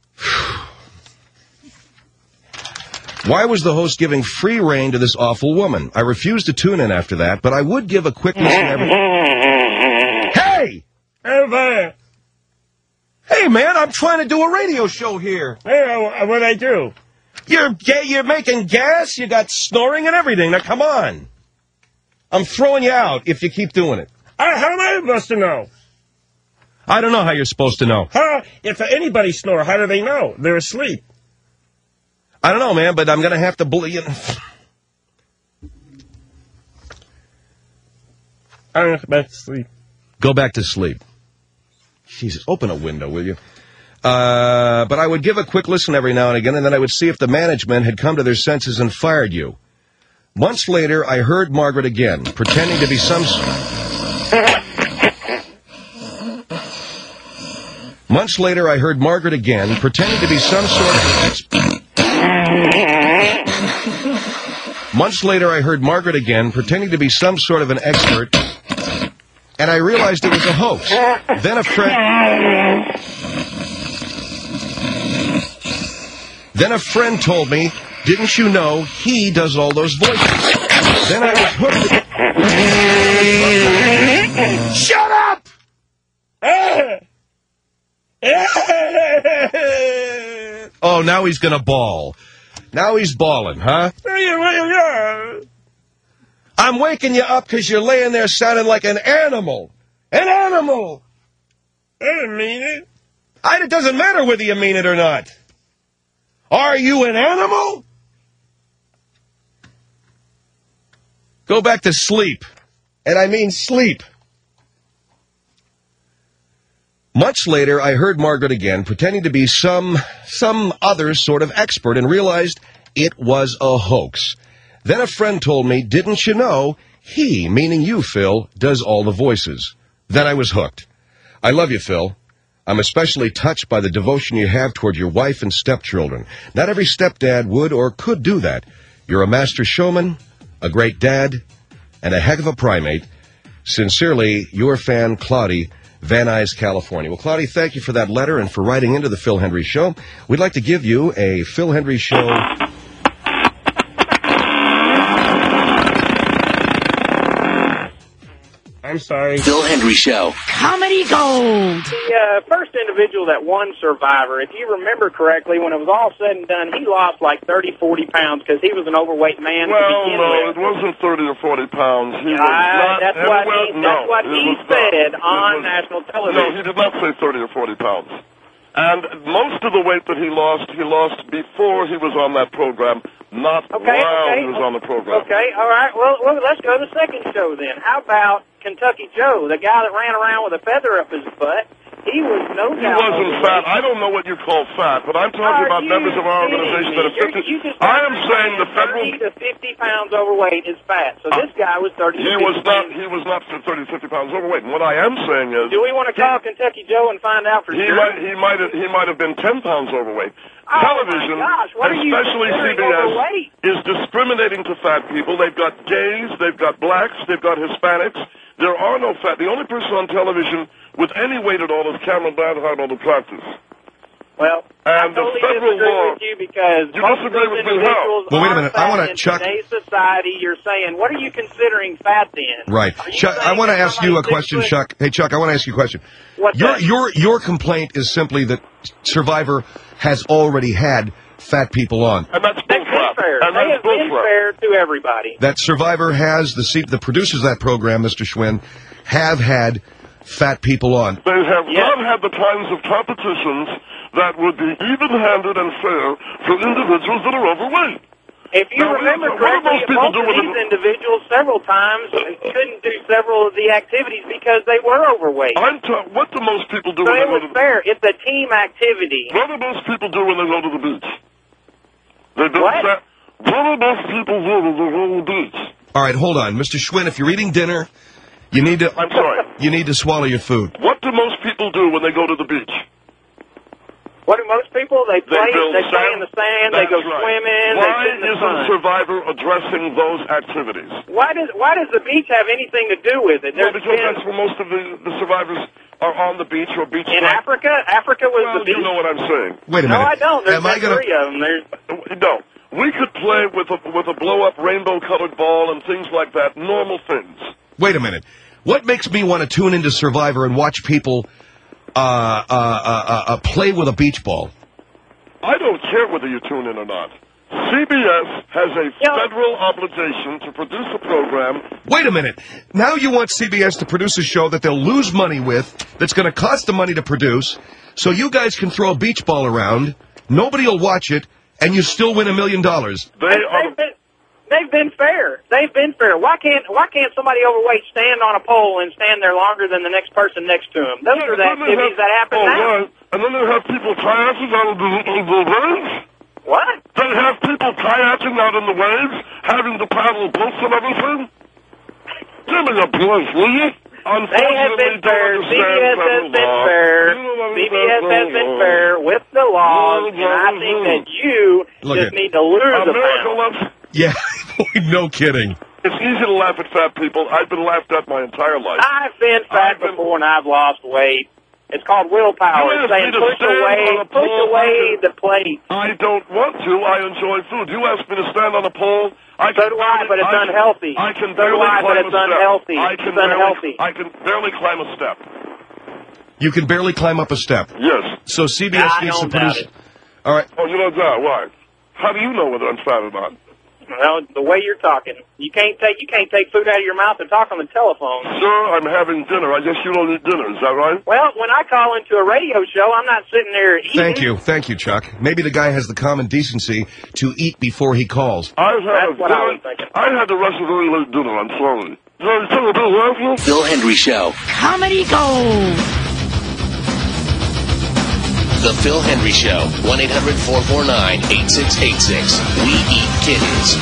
Why was the host giving free rein to this awful woman? I refused to tune in after that, but I would give a quick listen every... Hey!
Hey, Barry.
Hey, man, I'm trying to do a radio show here.
Hey, what'd I do?
You're gay, you're making gas, you got snoring and everything. Now, come on. I'm throwing you out if you keep doing it.
Uh, how am I supposed to know?
I don't know how you're supposed to know.
How, if anybody snore, how do they know? They're asleep.
I don't know, man, but I'm going to have to believe.
I'm going back to sleep.
Go back to sleep. Jesus, open a window, will you? Uh, but I would give a quick listen every now and again, and then I would see if the management had come to their senses and fired you. Months later, I heard Margaret again, pretending to be some... Months later, I heard Margaret again, pretending to be some sort of... Months later, I heard Margaret again, pretending to be some sort of an expert, and I realized it was a hoax. Then a friend... Then a friend told me, didn't you know he does all those voices? Then I was hooked. Shut up! Oh, now he's gonna bawl. Now he's bawling, huh? I'm waking you up because you're laying there sounding like an animal. An animal!
I didn't mean it.
I, it doesn't matter whether you mean it or not. Are you an animal? Go back to sleep. And I mean sleep. Much later, I heard Margaret again, pretending to be some, some other sort of expert, and realized it was a hoax. Then a friend told me, didn't you know, he, meaning you, Phil, does all the voices. Then I was hooked. I love you, Phil. I'm especially touched by the devotion you have toward your wife and stepchildren. Not every stepdad would or could do that. You're a master showman, a great dad, and a heck of a primate. Sincerely, your fan, Claudie, Van Nuys, California. Well, Claudie, thank you for that letter and for writing into the Phil Hendry Show. We'd like to give you a Phil Hendry Show...
I'm sorry.
Phil Hendry Show.
Comedy Gold.
The uh, first individual that won Survivor, if you remember correctly, when it was all said and done, he lost like thirty, forty pounds because he was an overweight man
well,
to begin
no,
with.
it wasn't thirty or forty pounds. He was
Uh,
not,
that's
it
what
was-
he,
no,
that's what
it
he
was
said
not.
on
It was-
national
No,
television.
he did not say thirty or forty pounds. And most of the weight that he lost, he lost before he was on that program, not
Okay,
while
okay.
he was on the program.
Okay, all right. Well, well, let's go to the second show then. How about Kentucky Joe, the guy that ran around with a feather up his butt? He was no
He
doubt
wasn't
overweight.
fat. I don't know what you call fat, but I'm talking
Are
about
you
members of our
kidding
organization
me?
that are
You're-
fifty.
you just
I am saying the federal...
thirty to fifty pounds overweight is fat. So this guy was thirty
He
to
was
fifty
not.
pounds.
He was not thirty, fifty pounds overweight. And what I am saying is,
Do we want to call Kentucky Joe and find out for
he
sure?
might. He might. Have, he might have been ten pounds overweight.
Oh,
Television,
my gosh, what are you
especially C
considering
B S,
overweight?
is discriminating to fat people. They've got gays. They've got blacks. They've got Hispanics. There are no fat. The only person on television with any weight at all is Cameron Banhart on the practice.
Well,
and
I totally
the federal
disagree
law.
with you because
You
most
disagree
of those
with me how?
individuals
Well, wait a
are
minute. I wanna-
fat in
Chuck-
today's society. You're saying, what are you considering fat then?
Right.
Are you
Chuck, I
saying
want to
that
ask you a
somebody
question,
six foot-
Chuck. Hey, Chuck, I want to ask you a question.
What's
your,
that?
your, your complaint is simply that Survivor has already had fat people on.
And that's
That's been fair.
And
They
that's
have been
bullcrap.
fair to everybody.
That Survivor has, the, se- the producers of that program, Mister Schwinn, have had fat people on.
They have
Yes.
not had the kinds of competitions that would be even-handed and fair for individuals that are overweight.
If you
Now,
remember
what do
correctly,
most people
most
do
of
with
these
the-
individuals several times couldn't do several of the activities because they were overweight.
I'm ta- what do most people do
So
when
it
they go
was
to the
fair. It's a team activity.
What do most people do when they go to the beach? They don't
What?
say, what do most people do when they go to the beach?
All right, hold on. Mister Schwinn, if you're eating dinner, you need to...
I'm sorry.
You need to swallow your food.
What do most people do when they go to the beach?
What do most people? They play.
build
They play in the sand. They
That's
go
right.
swimming.
Why
they sit in the
isn't
sun.
Survivor addressing those activities?
Why does Why does the beach have anything to do with it?
Well,
There's
because
been,
that's where most of the, the survivors are on the beach or beach
in
strike.
Africa. Africa was
Well,
the beach.
you know what I'm saying.
Wait a
No,
minute.
I don't. There's
Am I
been
gonna...
three of them. There's
No. We could play with a, with a blow-up rainbow-colored ball and things like that, normal things.
Wait a minute. What makes me want to tune into Survivor and watch people uh, uh, uh, uh, play with a beach ball?
I don't care whether you tune in or not. C B S has a federal obligation to produce a program.
Wait a minute. Now you want C B S to produce a show that they'll lose money with, that's going to cost them money to produce, so you guys can throw a beach ball around, nobody will watch it, and you still win a million dollars.
They are...
They've been, they've been fair. They've been fair. Why can't Why can't somebody overweight stand on a pole and stand there longer than the next person next to him? Those are the activities that happen
oh,
now.
Right. And then they have people kayaking out of the, the waves.
What?
They have people kayaking out in the waves, having to paddle boats and everything. Give me a break, will you?
They have been fair. C B S has been fair. C B S has been fair with the laws, and I think that you
Look
just
at-
need to lose a
America
pound.
loves...
Yeah, no kidding.
It's easy to laugh at fat people. I've been laughed at my entire life.
I've been fat before and I've lost weight. It's called willpower.
You
It's
asked
saying
me to
push
stand
away,
on a
push
pole.
away the plate.
I don't want to. I enjoy food. You asked me to stand on a pole. I
So do I, but it's
I can-
unhealthy.
I can
So do
barely
I, but
climb
it's
a step.
unhealthy.
I can
It's
barely,
unhealthy.
I can barely climb a step.
You can barely climb up a step.
Yes.
So C B S
I
needs to
don't doubt
produce...
it.
All right.
Oh, you don't doubt. Why? How do you know whether I'm fat or not?
Well, the way you're talking, you can't take you can't take food out of your mouth and talk on the telephone.
Sir, I'm having dinner. I guess you don't eat dinner. Is that right?
Well, when I call into a radio show, I'm not sitting there eating.
Thank you. Thank you, Chuck. Maybe the guy has the common decency to eat before he calls.
I've had
That's
a
what I was
very,
thinking.
I had the rest of very late dinner. I'm sorry. You know, you about laughing?
Phil Hendry Show.
Comedy Gold.
The Phil Hendry Show. one eight hundred four four nine eight six eight six. We eat kittens.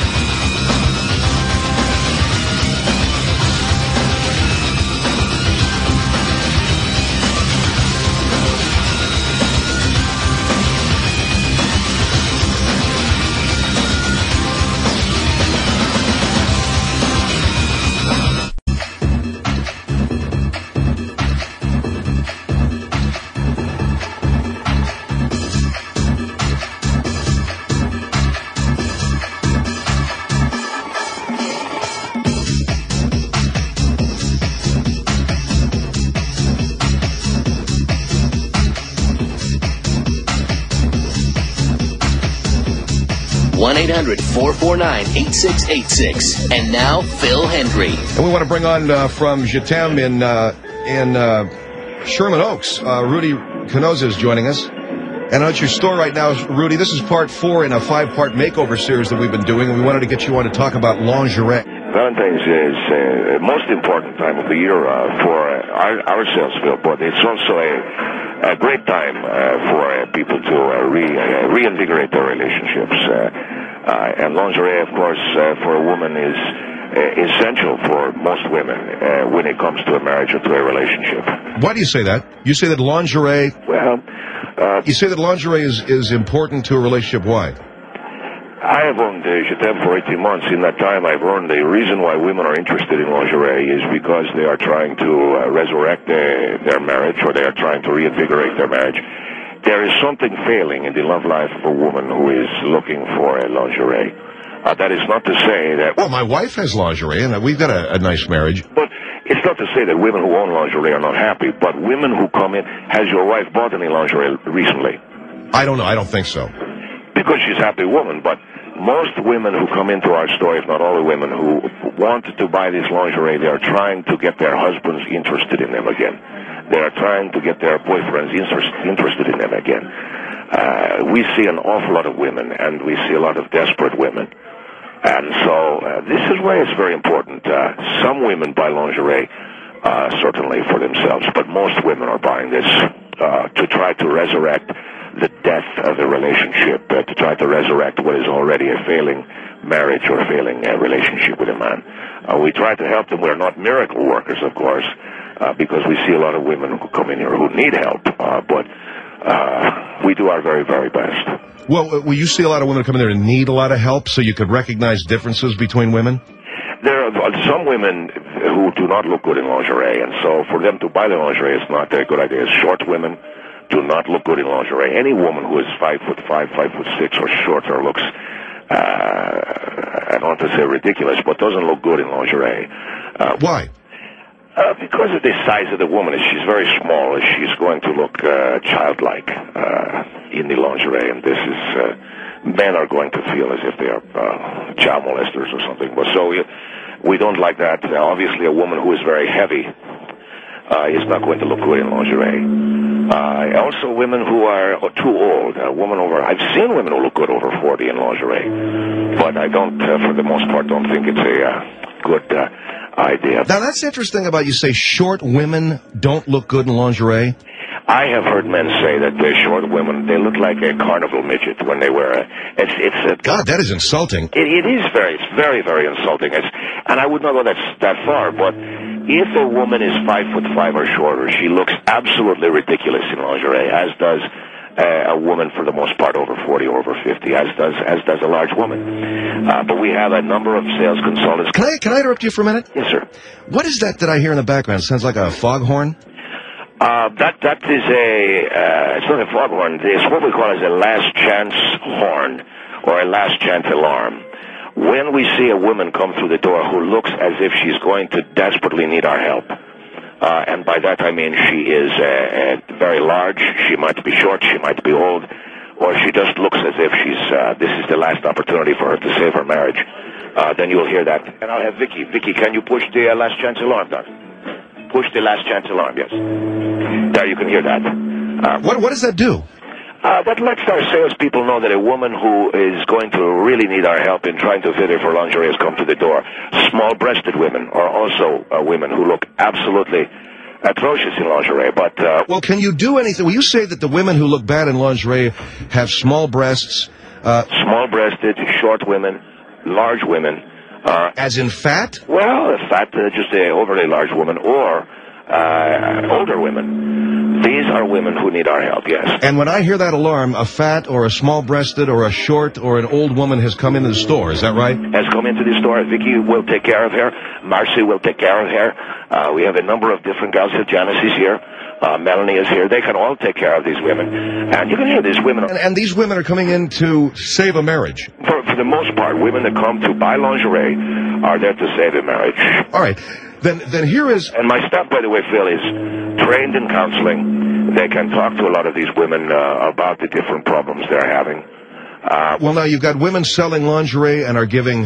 one eight hundred four four nine eight six eight six. And now, Phil Hendry.
And we want to bring on uh, from Jetem in uh, in uh, Sherman Oaks, uh, Rudy Canoza is joining us. And at your store right now, Rudy, this is part four in a five-part makeover series that we've been doing, and we wanted to get you on to talk about lingerie.
Valentine's is the uh, most important time of the year uh, for uh, our, ourselves, Phil, but it's also a, a great time uh, for uh, people to uh, re, uh, reinvigorate their relationships. Uh, uh, and lingerie, of course, uh, for a woman is uh, essential for most women uh, when it comes to a marriage or to a relationship.
Why do you say that? You say that lingerie...
Well... Uh,
you say that lingerie is, is important to a relationship. Why?
I have owned uh, Jetem for eighteen months. In that time, I've learned the reason why women are interested in lingerie is because they are trying to uh, resurrect uh, their marriage, or they are trying to reinvigorate their marriage. There is something failing in the love life of a woman who is looking for a lingerie. Uh, that is not to say that...
Well, my wife has lingerie, and we've got a, a nice marriage.
But it's not to say that women who own lingerie are not happy, but women who come in... Has your wife bought any lingerie recently?
I don't know. I don't think so.
Because she's a happy woman, but most women who come into our store, if not all the women who want to buy this lingerie, they are trying to get their husbands interested in them again. They are trying to get their boyfriends interest, interested in them again. Uh, we see an awful lot of women, and we see a lot of desperate women. And so uh, this is why it's very important. Uh, some women buy lingerie, uh, certainly for themselves, but most women are buying this uh, to try to resurrect the death of the relationship, uh, to try to resurrect what is already a failing marriage or a failing uh, relationship with a man. Uh, we try to help them. We're not miracle workers, of course, uh, because we see a lot of women who come in here who need help, uh, but uh, we do our very, very best.
Well, uh, will you see a lot of women come in there and need a lot of help so you could recognize differences between women?
There are some women who do not look good in lingerie, and so for them to buy the lingerie is not a good idea. Short women do not look good in lingerie. Any woman who is five foot five, five foot six, or shorter looks, uh, I don't want to say ridiculous, but doesn't look good in lingerie. Uh,
Why?
Uh, because of the size of the woman, she's very small. She's going to look uh, childlike uh, in the lingerie, and this is uh, men are going to feel as if they are uh, child molesters or something. But so we, we don't like that. Uh, obviously, a woman who is very heavy uh, is not going to look good in lingerie. Uh, also, women who are too old. A woman over I've seen women who look good over forty in lingerie, but I don't, uh, for the most part, don't think it's a uh, good. Uh, idea.
Now, that's interesting about you say short women don't look good in lingerie.
I have heard men say that they're short women, they look like a carnival midget when they wear a... It's, it's a
God, that is insulting.
It, it is very, it's very, very insulting. It's, and I would not go that, that far, but if a woman is five foot five or shorter, she looks absolutely ridiculous in lingerie, as does... Uh, a woman, for the most part, over forty or over fifty, as does as does a large woman. Uh, but we have a number of sales consultants.
Can I can I interrupt you for a minute?
Yes, sir.
What is that that I hear in the background? It sounds like a foghorn.
Uh, that that is a uh, it's not a foghorn. It's what we call as a last chance horn or a last chance alarm. When we see a woman come through the door who looks as if she's going to desperately need our help. Uh, and by that I mean she is uh, uh, very large, she might be short, she might be old, or she just looks as if she's, uh, this is the last opportunity for her to save her marriage. Uh, then you'll hear that. And I'll have Vicky. Vicky, can you push the uh, last chance alarm down? Push the last chance alarm, yes. There, you can hear that. Uh,
what, what does that do?
Uh, that lets our salespeople know that a woman who is going to really need our help in trying to fit her for lingerie has come to the door. Small-breasted women are also uh, women who look absolutely atrocious in lingerie, but... Uh,
well, can you do anything? Will you say that the women who look bad in lingerie have small breasts? Uh,
Small-breasted, short women, large women. Uh,
As in fat?
Well, fat, uh, just a overly large woman, or uh, older women. These are women who need our help, yes.
And when I hear that alarm, a fat or a small-breasted or a short or an old woman has come into the store, is that right?
Has come into the store. Vicky will take care of her. Marcy will take care of her. Uh, we have a number of different gals here. Janice is here. Uh, Melanie is here. They can all take care of these women. And you can hear these women.
And, and these women are coming in to save a marriage?
For, for the most part, women that come to buy lingerie are there to save a marriage.
All right. Then, then here is...
And my staff, by the way, Phil, is trained in counseling. They can talk to a lot of these women uh, about the different problems they're having. Uh,
well, now, you've got women selling lingerie and are giving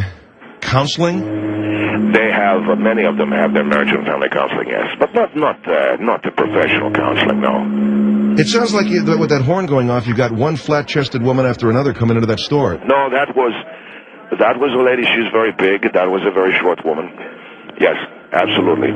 counseling?
They have, uh, many of them have their marriage and family counseling, yes. But not not uh, not the professional counseling, no.
It sounds like you, with that horn going off, you've got one flat-chested woman after another coming into that store.
No, that was, that was a lady. She was very big. That was a very short woman. Yes. Absolutely.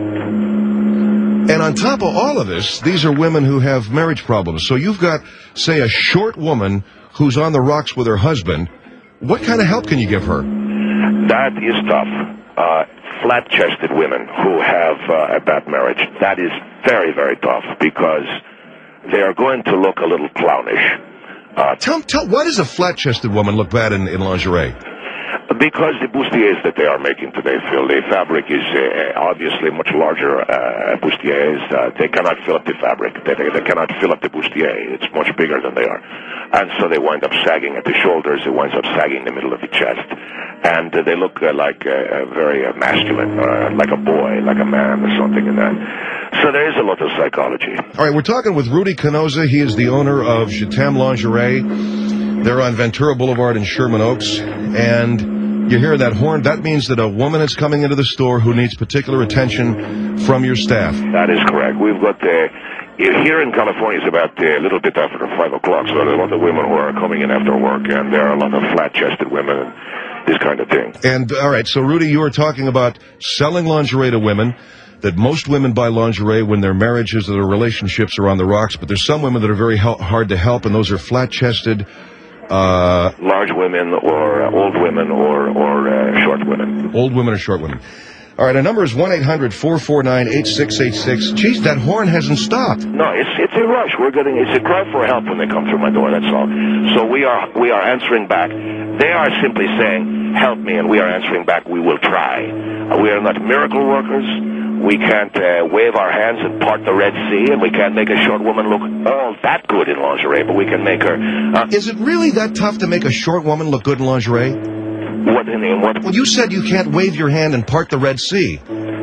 And on top of all of this, these are women who have marriage problems. So you've got, say, a short woman who's on the rocks with her husband. What kind of help can you give her?
That is tough. Uh, flat-chested women who have uh, a bad marriage, that is very, very tough because they are going to look a little clownish. Uh,
tell, tell, why does a flat-chested woman look bad in, in lingerie?
Because the bustiers that they are making today, Phil, the fabric is uh, obviously much larger uh, bustiers. Uh, they cannot fill up the fabric. They, they, they cannot fill up the bustier. It's much bigger than they are. And so they wind up sagging at the shoulders. It winds up sagging in the middle of the chest. And uh, they look uh, like uh, very uh, masculine, uh, like a boy, like a man or something in that. So there is a lot of psychology.
All right, we're talking with Rudy Canosa. He is the owner of Chatham Lingerie. They're on Ventura Boulevard in Sherman Oaks. And... you hear that horn? That means that a woman is coming into the store who needs particular attention from your staff.
That is correct. We've got the... Uh, here in California, it's about uh, a little bit after five o'clock, so there's a lot of women who are coming in after work, and there are a lot of flat-chested women and this kind of thing.
And, all right, so, Rudy, you were talking about selling lingerie to women, that most women buy lingerie when their marriages or their relationships are on the rocks, but there's some women that are very hard to help, and those are flat-chested... Uh,
large women or uh, old women or, or uh, short women.
Old women or short women. All right, our number is one eight hundred four four nine eight six eight six. Geez, that horn hasn't stopped.
No, it's it's a rush. We're getting, it's a cry for help when they come through my door, that's all. So we are we are answering back. They are simply saying, help me, and we are answering back, we will try. Uh, we are not miracle workers. We can't uh, wave our hands and part the Red Sea, and we can't make a short woman look all that good in lingerie, but we can make her... Uh,
Is it really that tough to make a short woman look good in lingerie?
What in what?
Well, you said you can't wave your hand and part the Red Sea.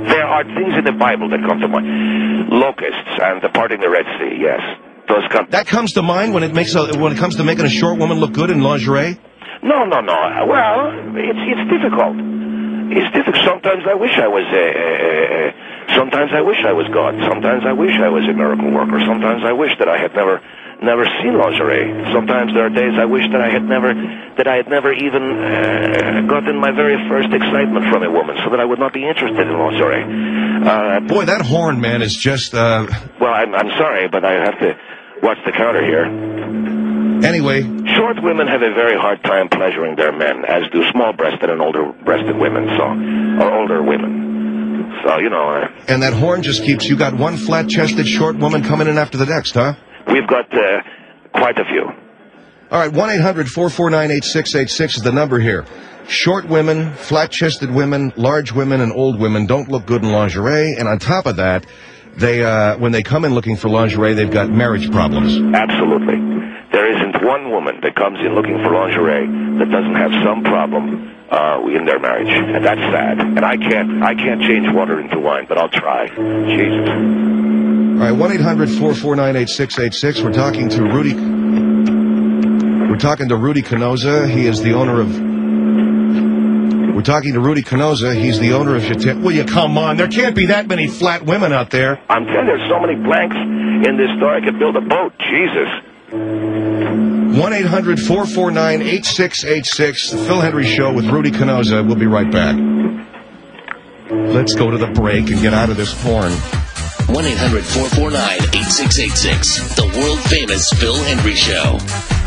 There are things in the Bible that come to mind. Locusts and the parting the Red Sea, yes. Those come.
That comes to mind when it makes a, when it comes to making a short woman look good in lingerie?
No, no, no. Well, it's it's difficult. It's difficult. Sometimes I wish I was a, a, a, sometimes I wish I was God. Sometimes I wish I was a miracle worker. Sometimes I wish that I had never never seen lingerie. Sometimes there are days I wish that I had never that I had never even uh, gotten my very first excitement from a woman, so that I would not be interested in lingerie. Uh,
Boy, that horn, man, is just. Uh...
Well, I'm I'm sorry, but I have to watch the counter here.
Anyway,
short women have a very hard time pleasuring their men, as do small-breasted and older-breasted women, so or older women. So you know. Uh,
and that horn just keeps. You got one flat-chested short woman coming in after the next, huh?
We've got uh, quite a few.
All right, one eight hundred four four nine eight six eight six is the number here. Short women, flat-chested women, large women, and old women don't look good in lingerie, and on top of that, they uh, when they come in looking for lingerie, they've got marriage problems.
Absolutely. There isn't one woman that comes in looking for lingerie that doesn't have some problem uh, in their marriage, and that's sad. And I can't, I can't change water into wine, but I'll try. Jesus.
All right, one eight hundred four four nine eight six eight six. We're talking to Rudy. We're talking to Rudy Canosa. He is the owner of. We're talking to Rudy Canosa. He's the owner of Jetem. Will you come on? There can't be that many flat women out there.
I'm telling you, there's so many blanks in this store. I could build a boat. Jesus.
one eight hundred four four nine eight six eight six. The Phil Hendry Show with Rudy Canosa. We'll be right back. Let's go to the break and get out of this porn.
one eight hundred four four nine eight six eight six. The world-famous Phil Hendry Show.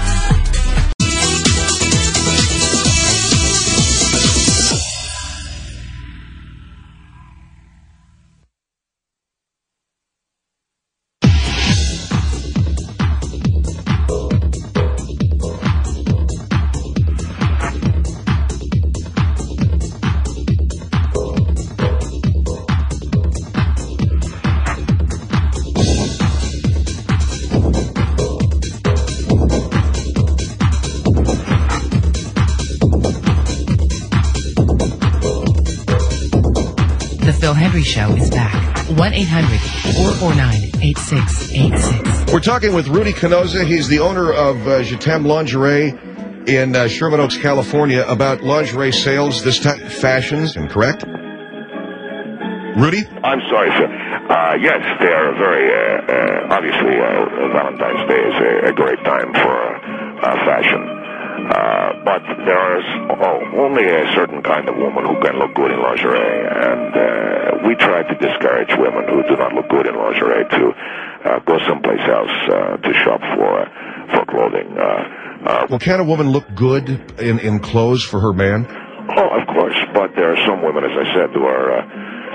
Show is back. one eight hundred four four nine eight six eight six.
We're talking with Rudy Canosa. He's the owner of uh, Jetem Lingerie in uh, Sherman Oaks, California, about lingerie sales, this time fashions, and correct? Rudy?
I'm sorry, sir. Uh, yes, they are very, uh, uh, obviously, uh, Valentine's Day is a, a great time for uh, fashion. Uh, but there is oh, only a certain kind of woman who can look good in lingerie, and uh, we try to discourage women who do not look good in lingerie to uh, go someplace else uh, to shop for uh, for clothing. Uh, uh,
well, can a woman look good in, in clothes for her man?
Oh, of course, but there are some women, as I said, who are... Uh,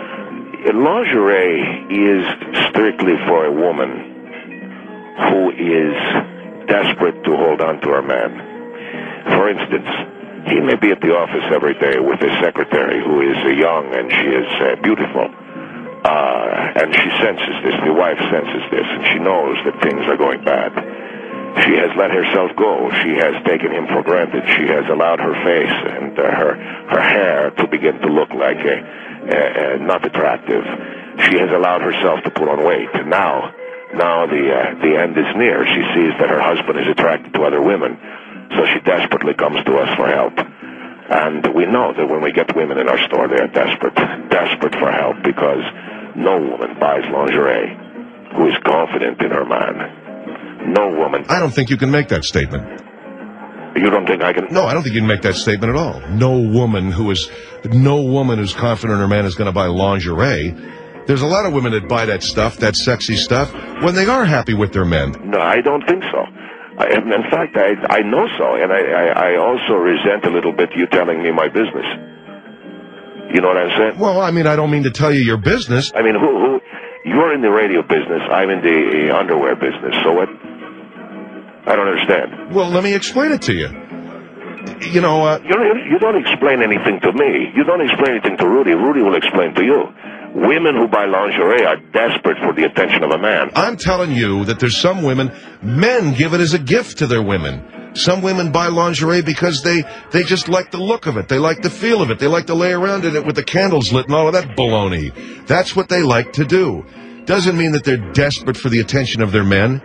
lingerie is strictly for a woman who is desperate to hold on to her man. For instance, he may be at the office every day with his secretary who is uh, young and she is uh, beautiful. Uh, and she senses this, the wife senses this, and she knows that things are going bad. She has let herself go. She has taken him for granted. She has allowed her face and uh, her her hair to begin to look like a, a, a not attractive. She has allowed herself to put on weight. And now, now the uh, the end is near. She sees that her husband is attracted to other women. So she desperately comes to us for help. And we know that when we get women in our store, they are desperate, desperate for help, because no woman buys lingerie who is confident in her man. No woman.
I don't think you can make that statement.
You don't think I can?
No, I don't think you can make that statement at all. No woman who is, no woman who's confident her man is going to buy lingerie. There's a lot of women that buy that stuff, that sexy stuff, when they are happy with their men.
No, I don't think so. I, in fact, I, I know so, and I, I, I also resent a little bit you telling me my business. You know what I'm saying?
Well, I mean, I don't mean to tell you your business.
I mean, who, who? You're in the radio business. I'm in the uh, underwear business. So what? I don't understand.
Well, let me explain it to you. You know, uh...
You don't, you don't explain anything to me. You don't explain anything to Rudy. Rudy will explain to you. Women who buy lingerie are desperate for the attention of a man.
I'm telling you that there's some women, men give it as a gift to their women. Some women buy lingerie because they, they just like the look of it. They like the feel of it. They like to lay around in it with the candles lit and all of that baloney. That's what they like to do. Doesn't mean that they're desperate for the attention of their men.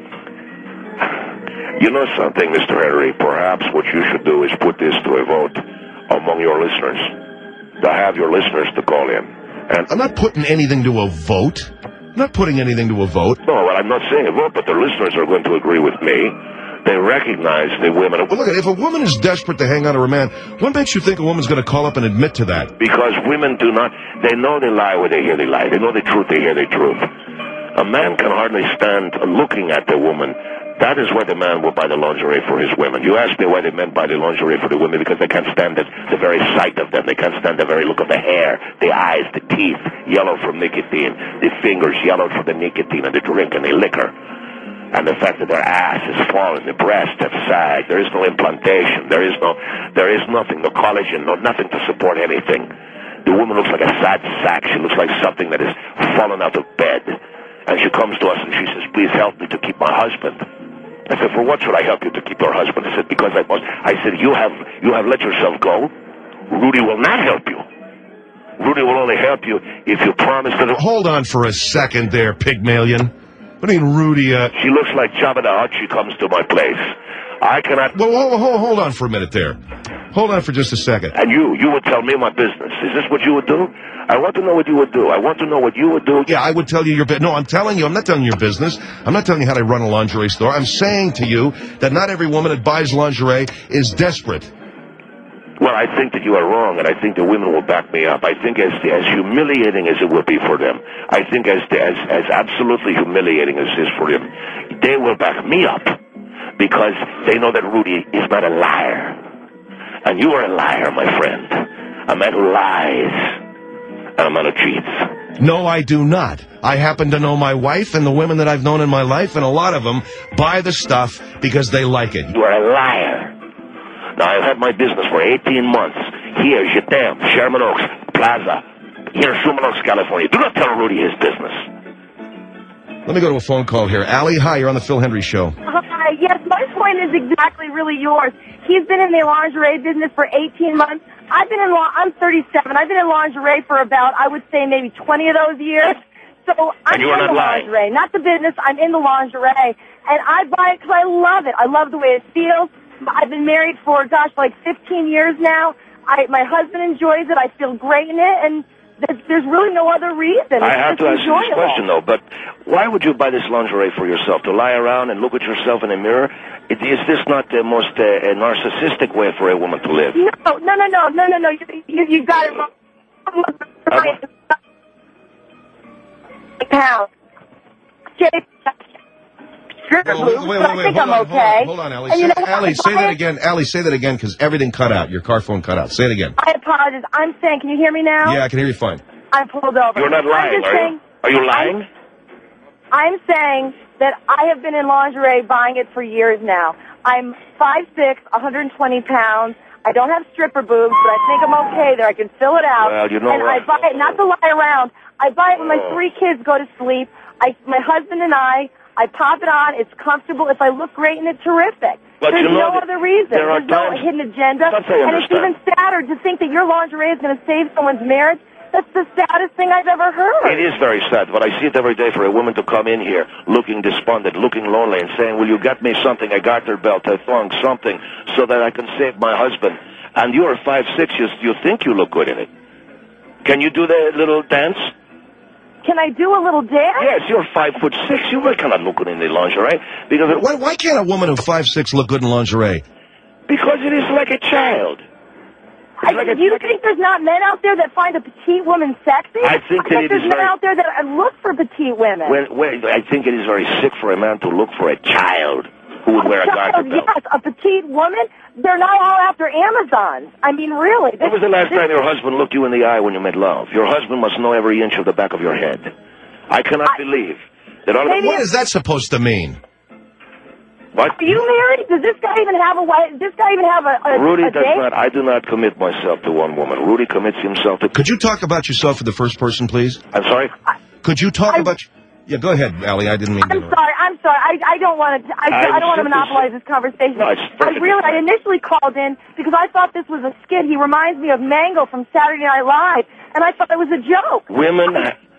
You know something, Mister Henry? Perhaps what you should do is put this to a vote among your listeners. To have your listeners to call in. And
I'm not putting anything to a vote. I'm not putting anything to a vote.
No, well, I'm not saying a vote, but the listeners are going to agree with me. They recognize the women.
Well, look, if a woman is desperate to hang on to her man, what makes you think a woman's going to call up and admit to that?
Because women do not, they know they lie where they hear they lie. They know the truth, they hear the truth. A man can hardly stand looking at the woman. That is why the man will buy the lingerie for his women. You ask me why the men buy the lingerie for the women, because they can't stand the, the very sight of them. They can't stand the very look of the hair, the eyes, the teeth, yellow from nicotine, the fingers yellow from the nicotine and the drink and the liquor. And the fact that their ass is fallen, the breasts have sagged, there is no implantation, there is no, there is nothing, no collagen, no nothing to support anything. The woman looks like a sad sack. She looks like something that is fallen out of bed. And she comes to us and she says, please help me to keep my husband. I said, for what should I help you to keep your husband? I said, because I must. I said, you have, you have let yourself go. Rudy will not help you. Rudy will only help you if you promise to...
Hold on for a second there, Pygmalion. What do you mean, Rudy, uh...
She looks like Jabba the Hutt. She comes to my place. I cannot...
Well, hold, hold, hold on for a minute there. Hold on for just a second.
And you, you would tell me my business. Is this what you would do? I want to know what you would do. I want to know what you would do.
Yeah, I would tell you your business. No, I'm telling you, I'm not telling you your business. I'm not telling you how to run a lingerie store. I'm saying to you that not every woman that buys lingerie is desperate.
Well, I think that you are wrong, and I think the women will back me up. I think as as humiliating as it will be for them, I think as as as absolutely humiliating as it is for them, they will back me up because they know that Rudy is not a liar, and you are a liar, my friend, a man who lies, and a man who cheats.
No, I do not. I happen to know my wife and the women that I've known in my life, and a lot of them buy the stuff because they like it.
You are a liar. Now, I've had my business for eighteen months. Here, Jetem, Sherman Oaks, Plaza, here in Sherman Oaks, California. Do not tell Rudy his business.
Let me go to a phone call here. Allie, hi, you're on the Phil Hendry Show.
Hi, yes, my point is exactly really yours. He's been in the lingerie business for eighteen months. I've been in, I'm thirty-seven. I've been in lingerie for about, I would say, maybe twenty of those years. So I'm
and you are
in
not
the
lying.
lingerie, not the business. I'm in the lingerie, and I buy it because I love it. I love the way it feels. I've been married for, gosh, like fifteen years now. I, my husband enjoys it. I feel great in it, and there's, there's really no other reason.
I
It's
have to
just
ask you this
enjoyable.
question, though, but why would you buy this lingerie for yourself? To lie around and look at yourself in a mirror? It, is this not the most uh, a narcissistic way for a woman to live?
No, no, no, no, no, no, no. You, you, you got it wrong. Pound.
Wait, wait, wait, wait,
I think
hold
I'm
on,
okay.
hold on, hold on, Allie.
And you
Say,
know what?
Allie, say
I-
that again. Allie, say that again, because everything cut out. Your car phone cut out. Say it again.
I apologize. I'm saying, can you hear me now?
Yeah, I can hear you fine.
I'm pulled over.
You're not lying,
I'm just
are
saying,
you? Are you lying?
I'm saying that I have been in lingerie buying it for years now. I'm five six, one hundred twenty pounds. I don't have stripper boobs, but I think I'm okay there. I can fill it out.
Well, you know
and
what?
I buy it, not to lie around. I buy it when my
Oh.
three kids go to sleep. I, my husband and I, I pop it on. It's comfortable. If I look great in it, terrific.
But
There's
you know
no
that
other reason.
there are
There's no
times-
hidden agenda.
That's what I
And it's even
understand.
sadder to think that your lingerie is going to save someone's marriage. That's the saddest thing I've ever heard.
It is very sad, but I see it every day for a woman to come in here looking despondent, looking lonely, and saying, will you get me something, a garter belt, a thong, something, so that I can save my husband. And you're five six, you, you think you look good in it. Can you do the little dance?
Can I do a little dance?
Yes, you're five foot six. You really cannot look good in the lingerie. Because it,
Why, why can't a woman who's five six look good in lingerie?
because it is like a child.
I,
like a-
do you think there's not men out there that find a petite woman sexy?
I think that
bet
it
there's
is
men
very-
out there that look for petite women.
When, when, I think it is very sick for a man to look for a child who would wear a garter belt.
Yes, a petite woman. They're not all after Amazons. I mean, really.
When was the last
this-
time your husband looked you in the eye when you made love? Your husband must know every inch of the back of your head. I cannot
I-
believe that all of
Maybe
What is that supposed to mean?
What?
Are you married? Does this guy even have a wife? Does this guy even have a, a,
Rudy
a
does
date?
not. I do not commit myself to one woman. Rudy commits himself to.
Could you talk about yourself in the first person, please?
I'm sorry.
Could you talk
I-
about Yeah, go ahead, Allie. I didn't mean to
I'm
interrupt.
sorry. I'm sorry. I, I don't want to. I, I don't want to monopolize this conversation.
No, it's
I really. I initially called in because I thought this was a skit. He reminds me of Mango from Saturday Night Live, and I thought it was a joke.
Women,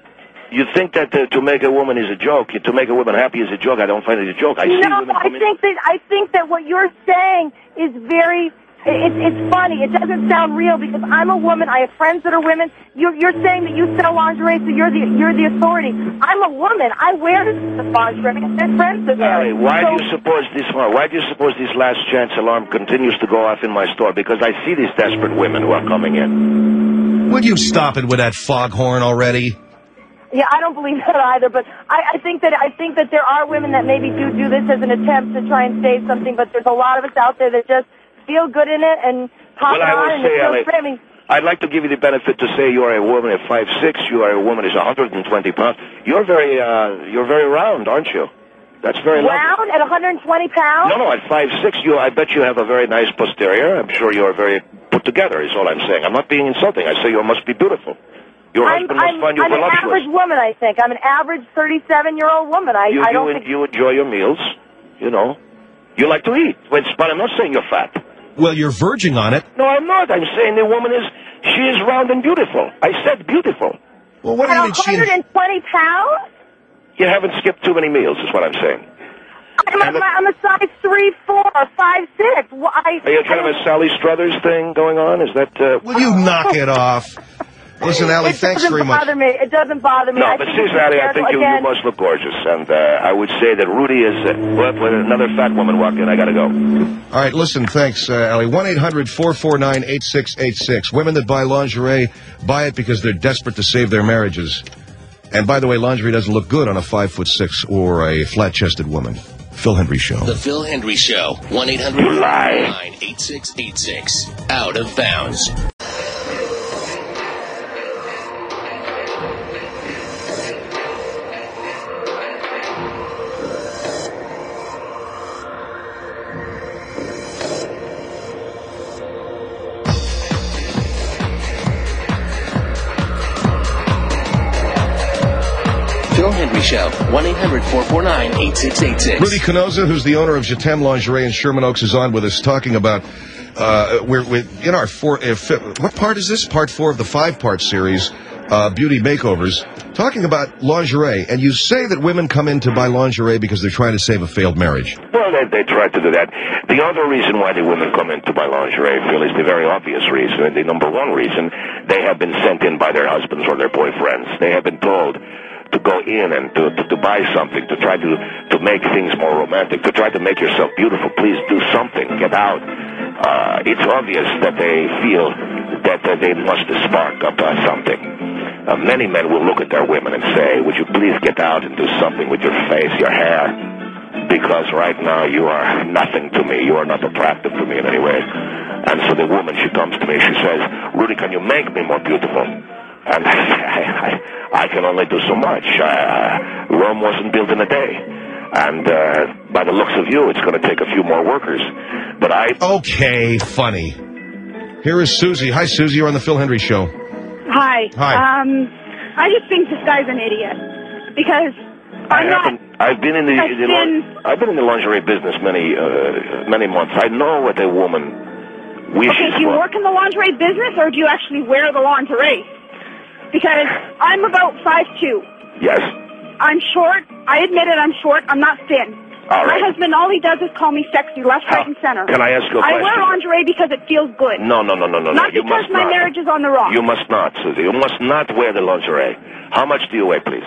you think that uh, to make a woman is a joke? To make a woman happy is a joke? I don't find it a joke. I see
no,
women
I
come in-
think that I think that what you're saying is very. It's it's funny. It doesn't sound real because I'm a woman. I have friends that are women. You're you're saying that you sell lingerie, so you're the you're the authority. I'm a woman. I wear the lingerie. I have friends that wear it.
Allie, why
So-
do you suppose this? Why do you suppose this last chance alarm continues to go off in my store? Because I see these desperate women who are coming in.
Would you stop it with that foghorn already?
Yeah, I don't believe that either. But I, I think that I think that there are women that maybe do do this as an attempt to try and save something. But there's a lot of us out there that just feel good in it and pop
Well,
it
I
on
would
and
say,
it feels
Allie,
great. I mean,
I'd like to give you the benefit to say you are a woman at five six. You are a woman who's one hundred twenty pounds. You're very, uh, you're very round, aren't you? That's very lovely.
round at one hundred twenty pounds.
No, no, at five six, you. I bet you have a very nice posterior. I'm sure you are very put together. Is all I'm saying. I'm not being insulting. I say you must be beautiful. Your
I'm,
husband must
I'm,
find you
I'm an
voluptuous.
average woman, I think. I'm an average thirty-seven-year-old woman. I,
You,
I don't
you,
think...
you enjoy your meals. You know, you like to eat. But I'm not saying you're fat.
Well, you're verging on it.
No, I'm not. I'm saying the woman is. She is round and beautiful. I said beautiful.
Well, what
At
do you
one hundred twenty pounds?
You haven't skipped too many meals, is what I'm saying.
I'm, I'm, I'm a size three, four, five, six. Why?
Are you kind of a Sally Struthers thing going on? Is that? Uh...
Will you knock it off? Listen, Allie,
it
thanks
doesn't
very much.
bother me. It doesn't bother me.
No,
I
but
think
seriously,
it's
Allie, I think you, you
again,
must look gorgeous. And uh, I would say that Rudy is... Uh, well, when another fat woman walked in, I got to go.
All right, listen, thanks, uh, Allie. one eight hundred four four nine eight six eight six. Women that buy lingerie buy it because they're desperate to save their marriages. And by the way, lingerie doesn't look good on a five foot six or a flat-chested woman. Phil Hendry Show.
The Phil Hendry Show. one eight hundred four four nine eight six eight six. Out of bounds. Phil Hendry Show. one eight hundred four four nine eight six eight six.
Rudy Canoza, who's the owner of Jatem Lingerie in Sherman Oaks, is on with us talking about, uh, we're, we're in our four, uh, fi- what part is this? Part four of the five-part series, uh, Beauty Makeovers, talking about lingerie. And you say that women come in to buy lingerie because they're trying to save a failed marriage.
Well, they, they try to do that. The other reason why the women come in to buy lingerie, Phil, is the very obvious reason. And the number one reason, they have been sent in by their husbands or their boyfriends. They have been told to go in and to, to, to buy something, to try to, to make things more romantic, to try to make yourself beautiful. Please do something. Get out. Uh, it's obvious that they feel that uh, they must spark up uh, something. Uh, many men will look at their women and say, would you please get out and do something with your face, your hair? Because right now you are nothing to me. You are not attractive to me in any way. And so the woman, she comes to me, she says, Rudy, can you make me more beautiful? And I, I, I can only do so much. Uh, Rome wasn't built in a day. And uh, by the looks of you, it's going to take a few more workers. But I...
Okay, funny. Here is Susie. Hi, Susie. You're on the Phil Hendry Show.
Hi.
Hi.
Um, I just think this guy's an idiot because
I
I'm not.
haven't. I've been in the,
I've
the
been-
I've been in the lingerie business many uh, many months. I know what a woman wishes
Okay, do you
for.
work in the lingerie business or do you actually wear the lingerie? Because I'm about five two.
Yes.
I'm short. I admit it. I'm short. I'm not thin.
All right.
My husband, all he does is call me sexy, left, right, and center.
Can I ask you a
I wear
question?
lingerie because it feels good.
No, no, no, no, no, no.
Not
You
because
must
my
not.
marriage is on the rock.
You must not, Susie. You must not wear the lingerie. How much do you weigh, please?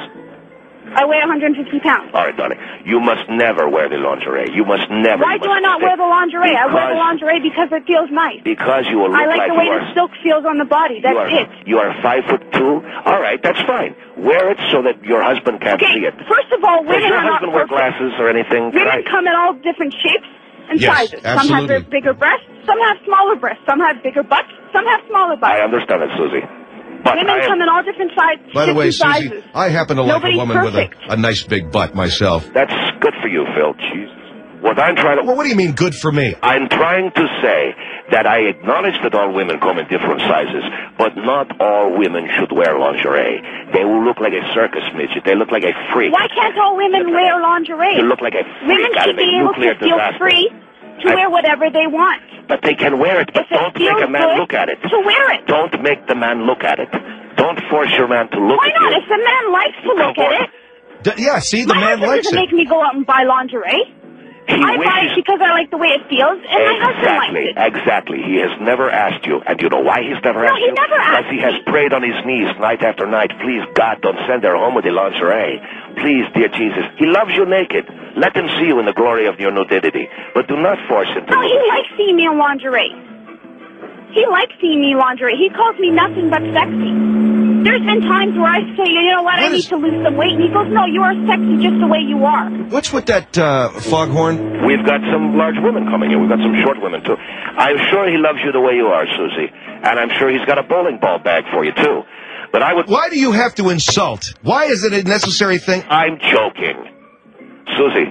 I weigh one hundred fifty pounds.
All right, darling. You must never wear the lingerie. You must never.
Why
you
do
must
I not
stay-
wear the lingerie? I wear the
Because-
lingerie because it feels nice.
Because you will look
I like, the
you
way
are.
the silk feels on the body. That's
you are,
it.
You are five foot two. All right, that's fine. Wear it so that your husband can't
Okay,
see it.
first of all,
Does
women
your
are not
husband wear
perfect.
glasses or anything?
Women
Right.
come in all different shapes and
Yes,
sizes. Some have
absolutely.
big- bigger breasts, some have smaller breasts, some have bigger butts, some have smaller butts.
I understand it, Susie. But
Women
I am-
come in all different sizes.
By the way,
sizes.
Susie, I happen to like
Nobody's
a woman
perfect.
with a, a nice big butt myself.
That's good for you, Phil. Jesus. What I'm trying to...
Well, what do you mean, good for me?
I'm trying to say that I acknowledge that all women come in different sizes, but not all women should wear lingerie. They will look like a circus midget. They look like a freak.
Why can't all women wear lingerie?
They look like a freak
Women
out
should
of a
be able
nuclear
to feel
disaster.
free to
I-
wear whatever they want.
But they can wear it, but
If it
don't make a
feels
man
good,
look at it.
To wear it.
Don't make the man look at it. Don't force your man to look
Why
at
not?
you.
If the man likes to look at it,
D- yeah, see, the
my
man
husband
likes
doesn't
it.
make me go out and buy lingerie.
He
I buy it
wishes-
because I like the way it feels, and my husband likes
Exactly,
it.
exactly. He has never asked you. And you know why he's never
No,
asked
he
you?
never
Because
asked
he has prayed on his knees night after night. Please, God, don't send her home with the lingerie. Please, dear Jesus. He loves you naked. Let him see you in the glory of your nudity. But do not force him to
No,
look
he
at you.
likes seeing me in lingerie. He likes seeing me in lingerie. He calls me nothing but sexy. There's been times where I say, you know what, I need to lose some weight, and he goes, no, you are sexy just the way you are.
What's with that uh, foghorn?
We've got some large women coming in. We've got some short women, too. I'm sure he loves you the way you are, Susie. And I'm sure he's got a bowling ball bag for you, too. But I would...
Why do you have to insult? Why is it a necessary thing?
I'm joking. Susie.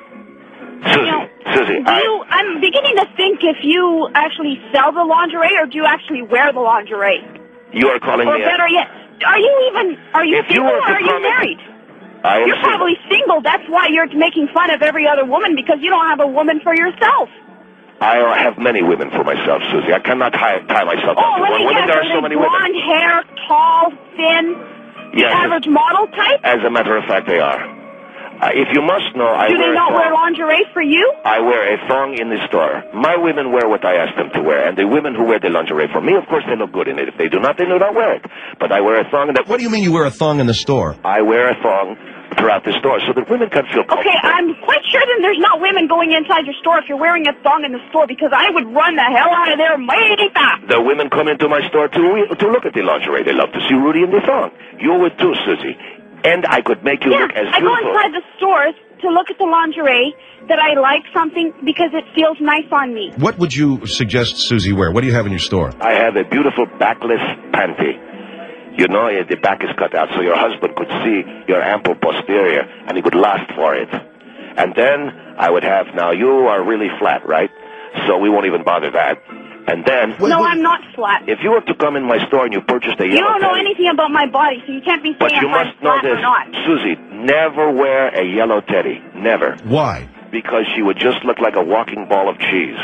Susie. Susie.
Do you, I'm beginning to think if you actually sell the lingerie, or do you actually wear the lingerie?
You are calling
Or
me
better
a...
yet, are you even, are you
If you
single
were
or
to
are you
come in-
married?
I am
You're
single.
probably single. That's why you're making fun of every other woman, because you don't have a woman for yourself.
I have many women for myself, Susie. I cannot tie, tie myself down
Oh,
to
let
one
me
woman.
guess.
There
Are
are so
they
many
blonde
women.
hair, tall, thin,
Yes,
average model type?
as a matter of fact, they are. Uh, if you must know, I
Do
wear
they
a
not
thong.
wear lingerie for you?
I wear a thong in the store. My women wear what I ask them to wear, and the women who wear the lingerie for me, of course, they look good in it. If they do not, they do not wear it. But I wear a thong that...
What do you mean you wear a thong in the store?
I wear a thong throughout the store so that women can feel comfortable.
Okay, I'm quite sure that there's not women going inside your store if you're wearing a thong in the store, because I would run the hell out of there mighty fast.
The women come into my store to to look at the lingerie. They love to see Rudy in the thong. You would too, Susie. And I could make you
Yeah,
look as
I go
beautiful.
inside the stores to look at the lingerie that I like something because it feels nice on me.
What would you suggest Susie wear? What do you have in your store?
I have a beautiful backless panty. You know, eh, the back is cut out so your husband could see your ample posterior and he would lust for it. And then I would have, now you are really flat, right? So we won't even bother that. And then...
no, I'm not flat.
If you were to come in my store and you purchased a
You
yellow
don't know
teddy,
anything about my body, so you can't be
but
saying
you
if I'm
must know
flat
this,
or not.
Susie, never wear a yellow teddy. Never.
Why?
Because she would just look like a walking ball of cheese.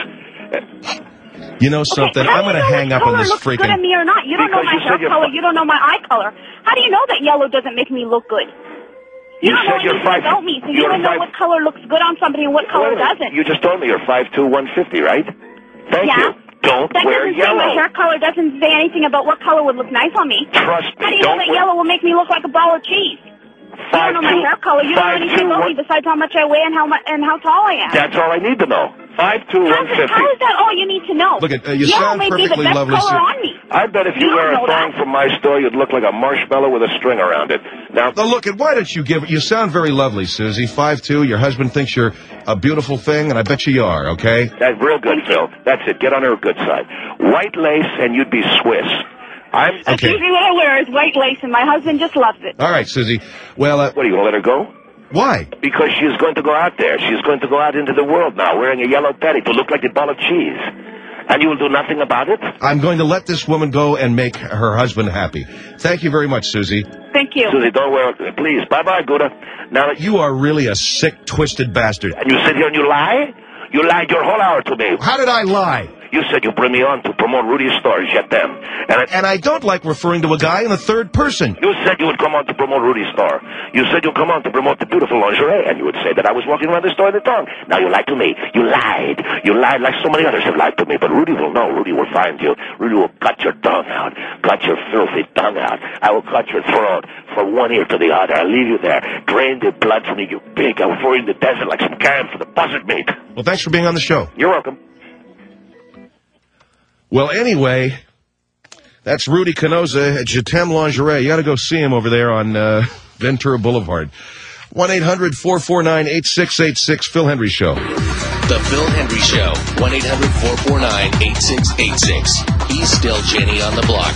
You know something?
How
I'm
do
going to
you know
hang
which
up on
color
this
looks good
freaking...
on me or not? You don't know
Because
my
you
hair
said you're
color.
fi-
You don't know my eye color. How do you know that yellow doesn't make me look good? You,
You
don't know
said you're
anything
five-
about me, so you
you're
don't know
five-
what color looks good on somebody and what color
Wait a minute.
doesn't.
You just told me you're five two, one fifty, right? Thank
yeah.
you. Don't
that
wear
doesn't say my
yellow.
hair color doesn't say anything about what color would look nice on me.
Trust me.
How do you
don't
know that
wear...
yellow will make me look like a ball of cheese? You
Five
don't know my
two-
hair color. You don't know
five
anything
two,
about
one-
me besides how much I weigh and how mu- and how tall I am.
That's all I need to know. five two,
How's
one
it-
fifty.
how is that all you need to know?
Look, at, uh, you
Yellow
sound
may be the
perfectly
best
lovely,
color
Su-
on me.
I bet if you,
You
wear
don't
a
know
thong from my store, you'd look like a marshmallow with a string around it. Now,
Now, look, why don't you give it... You sound very lovely, Susie. five two, your husband thinks you're a beautiful thing, and I bet you are, okay?
that's real good, Phil. That's it. Get on her good side. White lace, and you'd be Swiss. I'm...
That's
Okay.
usually what I wear is white lace, and my husband just loves it.
All right, Susie. Well, uh,
What, are you going to let her go?
why?
Because she's going to go out there. She's going to go out into the world now wearing a yellow teddy to look like a ball of cheese. And you will do nothing about it?
I'm going to let this woman go and make her husband happy. Thank you very much, Susie.
Thank you.
Susie, don't wear it. Please. Bye-bye, Gouda. Now,
You are really a sick, twisted bastard.
and you sit here and you lie? You lied your whole hour to me.
How did I lie?
You said you bring me on to promote Rudy's stores, yet them. And I,
And I don't like referring to a guy in the third person.
you said you would come on to promote Rudy's store. You said you'd come on to promote the beautiful lingerie, and you would say that I was walking around the store in the tongue. Now you lied to me. You lied. You lied like so many others have lied to me. But Rudy will know. Rudy will find you. Rudy will cut your tongue out. Cut your filthy tongue out. I will cut your throat from one ear to the other. I'll leave you there. Drain the blood from you, you pig. I will throw you in the desert like some can for the buzzard meat.
Well, thanks for being on the show.
You're welcome.
Well, anyway, that's Rudy Canosa at Jatem Lingerie. You got to go see him over there on uh, Ventura Boulevard. one eight hundred four four nine eight six eight six, Phil Hendry Show.
The Phil Hendry Show, one eight hundred four four nine eight six eight six. He's still Jenny on the block.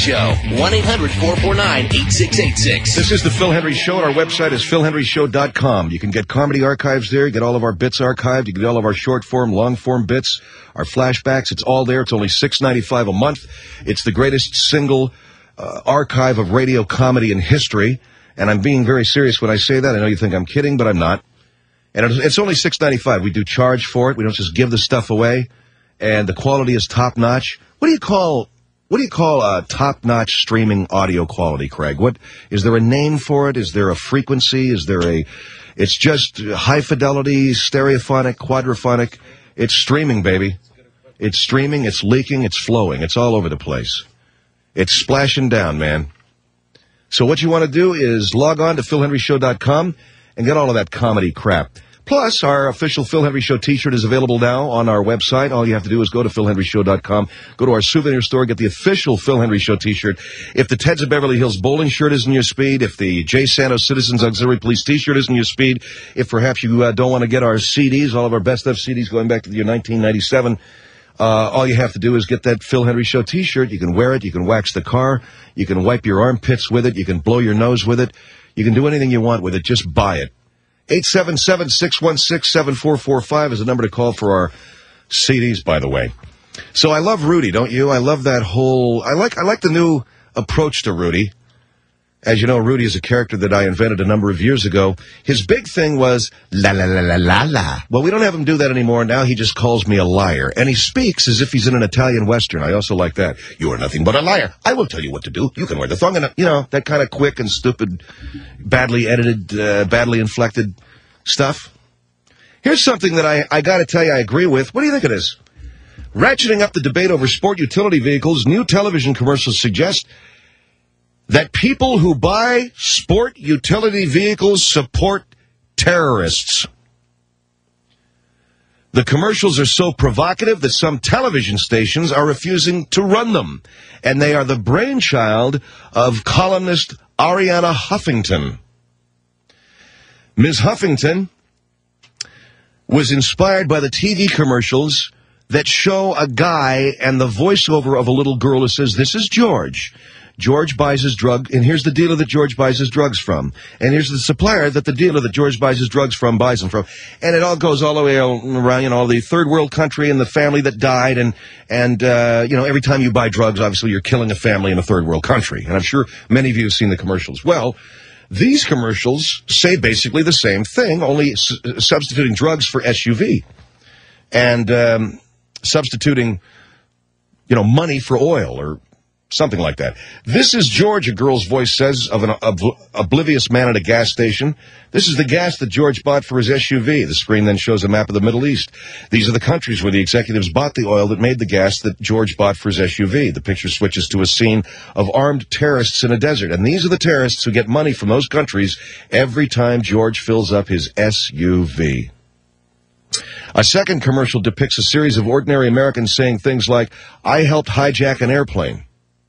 Show. one eight hundred four four nine eight six eight six.
This is the Phil Hendry Show. Our website is phil henry show dot com. You can get comedy archives there. You get all of our bits archived. You get all of our short-form, long-form bits, our flashbacks. It's all there. It's only six ninety-five a month. It's the greatest single uh, archive of radio comedy in history. And I'm being very serious when I say that. I know you think I'm kidding, but I'm not. And it's only six ninety-five. We do charge for it. We don't just give the stuff away. And the quality is top-notch. What do you call... What do you call a top-notch streaming audio quality, Craig? What is there a name for it? Is there a frequency? Is there a? It's just high fidelity, stereophonic, quadraphonic. It's streaming, baby. It's streaming. It's leaking. It's flowing. It's all over the place. It's splashing down, man. So what you want to do is log on to phil henry show dot com and get all of that comedy crap. Plus, our official Phil Hendry Show T-shirt is available now on our website. All you have to do is go to phil henry show dot com, go to our souvenir store, get the official Phil Hendry Show T-shirt. If the Ted's of Beverly Hills bowling shirt isn't your speed, if the Jay Santos Citizens Auxiliary Police T-shirt isn't your speed, if perhaps you uh, don't want to get our C Ds, all of our best of C Ds going back to the year nineteen ninety-seven, uh, all you have to do is get that Phil Hendry Show T-shirt. You can wear it, you can wax the car, you can wipe your armpits with it, you can blow your nose with it, you can do anything you want with it. Just buy it. eight seven seven, six one six, seven four four five is the number to call for our C Ds, by the way. So I love Rudy, don't you? I love that whole... I like I like the new approach to Rudy. As you know, Rudy is a character that I invented a number of years ago. His big thing was, la la la la la la. Well, we don't have him do that anymore. Now he just calls me a liar. And he speaks as if he's in an Italian Western. I also like that. You are nothing but a liar. I will tell you what to do. You can wear the thong. And, you know, that kind of quick and stupid, badly edited, uh, badly inflected stuff. Here's something that I, I got to tell you I agree with. What do you think it is? Ratcheting up the debate over sport utility vehicles, new television commercials suggest that people who buy sport utility vehicles support terrorists. The commercials are so provocative that some television stations are refusing to run them. And they are the brainchild of columnist Arianna Huffington. Miz Huffington was inspired by the T V commercials that show a guy and the voiceover of a little girl who says, "This is George. George buys his drug, and here's the dealer that George buys his drugs from. And here's the supplier that the dealer that George buys his drugs from buys them from." And it all goes all the way around, you know, the third world country and the family that died. And, and uh, you know, every time you buy drugs, obviously you're killing a family in a third world country. And I'm sure many of you have seen the commercials. Well, these commercials say basically the same thing, only s- substituting drugs for S U V. And um, substituting, you know, money for oil or something like that. "This is George," a girl's voice says, of an ob- oblivious man at a gas station. "This is the gas that George bought for his S U V. The screen then shows a map of the Middle East. These are the countries where the executives bought the oil that made the gas that George bought for his S U V. The picture switches to a scene of armed terrorists in a desert. And these are the terrorists who get money from those countries every time George fills up his S U V. A second commercial depicts a series of ordinary Americans saying things like, "I helped hijack an airplane.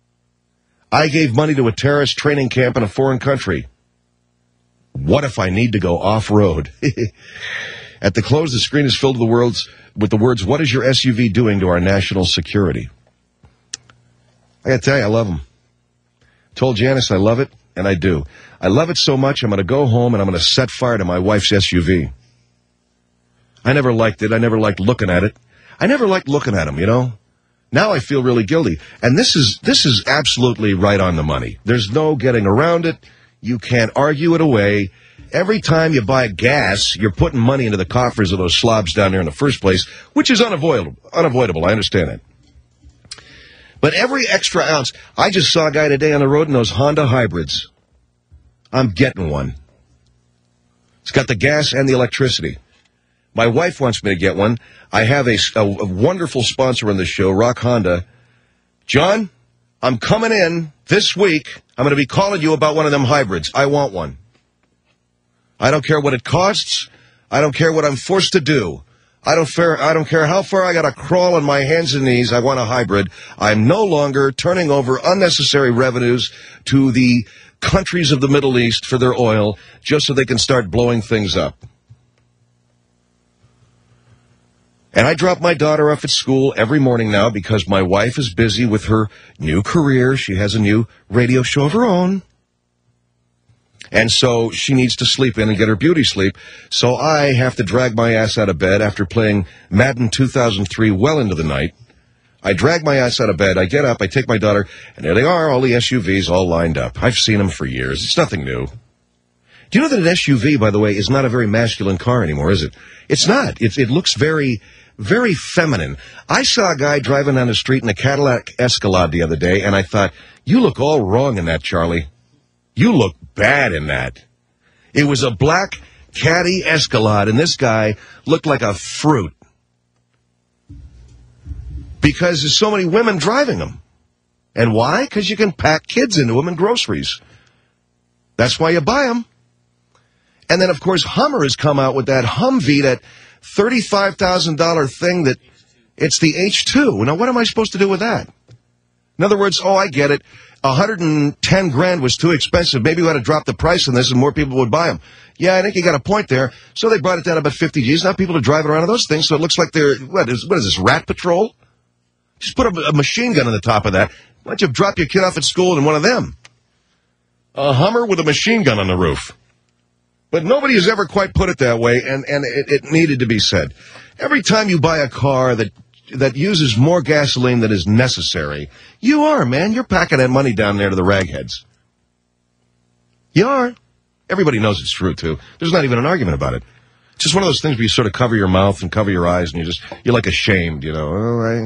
I gave money to a terrorist training camp in a foreign country. What if I need to go off-road?" At the close, the screen is filled with the words, with the words, "What is your S U V doing to our national security?" I got to tell you, I love them. Told Janice I love it, and I do. I love it so much, I'm going to go home and I'm going to set fire to my wife's S U V. I never liked it. I never liked looking at it. I never liked looking at them, you know. Now I feel really guilty. And this is this is absolutely right on the money. There's no getting around it. You can't argue it away. Every time you buy gas, you're putting money into the coffers of those slobs down there in the first place, which is unavoidable. Unavoidable. I understand that. But every extra ounce, I just saw a guy today on the road in those Honda hybrids. I'm getting one. It's got the gas and the electricity. My wife wants me to get one. I have a, a, a wonderful sponsor on the show, Rock Honda. John, I'm coming in this week. I'm going to be calling you about one of them hybrids. I want one. I don't care what it costs. I don't care what I'm forced to do. I don't, fair, I don't care how far I got to crawl on my hands and knees. I want a hybrid. I'm no longer turning over unnecessary revenues to the countries of the Middle East for their oil just so they can start blowing things up. And I drop my daughter off at school every morning now because my wife is busy with her new career. She has a new radio show of her own. And so she needs to sleep in and get her beauty sleep. So I have to drag my ass out of bed after playing Madden two thousand three well into the night. I drag my ass out of bed. I get up. I take my daughter. And there they are, all the S U Vs all lined up. I've seen them for years. It's nothing new. Do you know that an S U V, by the way, is not a very masculine car anymore, is it? It's not. It, it looks very, very feminine. I saw a guy driving down the street in a Cadillac Escalade the other day, and I thought, you look all wrong in that, Charlie. You look bad in that. It was a black Caddy Escalade, and this guy looked like a fruit. Because there's so many women driving them. And why? Because you can pack kids into them and groceries. That's why you buy them. And then, of course, Hummer has come out with that Humvee, that thirty-five thousand dollars thing that it's the H two. Now, what am I supposed to do with that? In other words, oh, I get it. one hundred ten grand was too expensive. Maybe we ought to drop the price on this and more people would buy them. Yeah, I think you got a point there. So they brought it down about fifty G's. Now people are driving around in those things, so it looks like they're, what is, what is this, Rat Patrol? Just put a, a machine gun on the top of that. Why don't you drop your kid off at school in one of them? A Hummer with a machine gun on the roof. But nobody has ever quite put it that way, and, and it, it needed to be said. Every time you buy a car that that uses more gasoline than is necessary, you are, man. You're packing that money down there to the ragheads. You are. Everybody knows it's true, too. There's not even an argument about it. It's just one of those things where you sort of cover your mouth and cover your eyes, and you just, you're like ashamed, you know. Oh, I...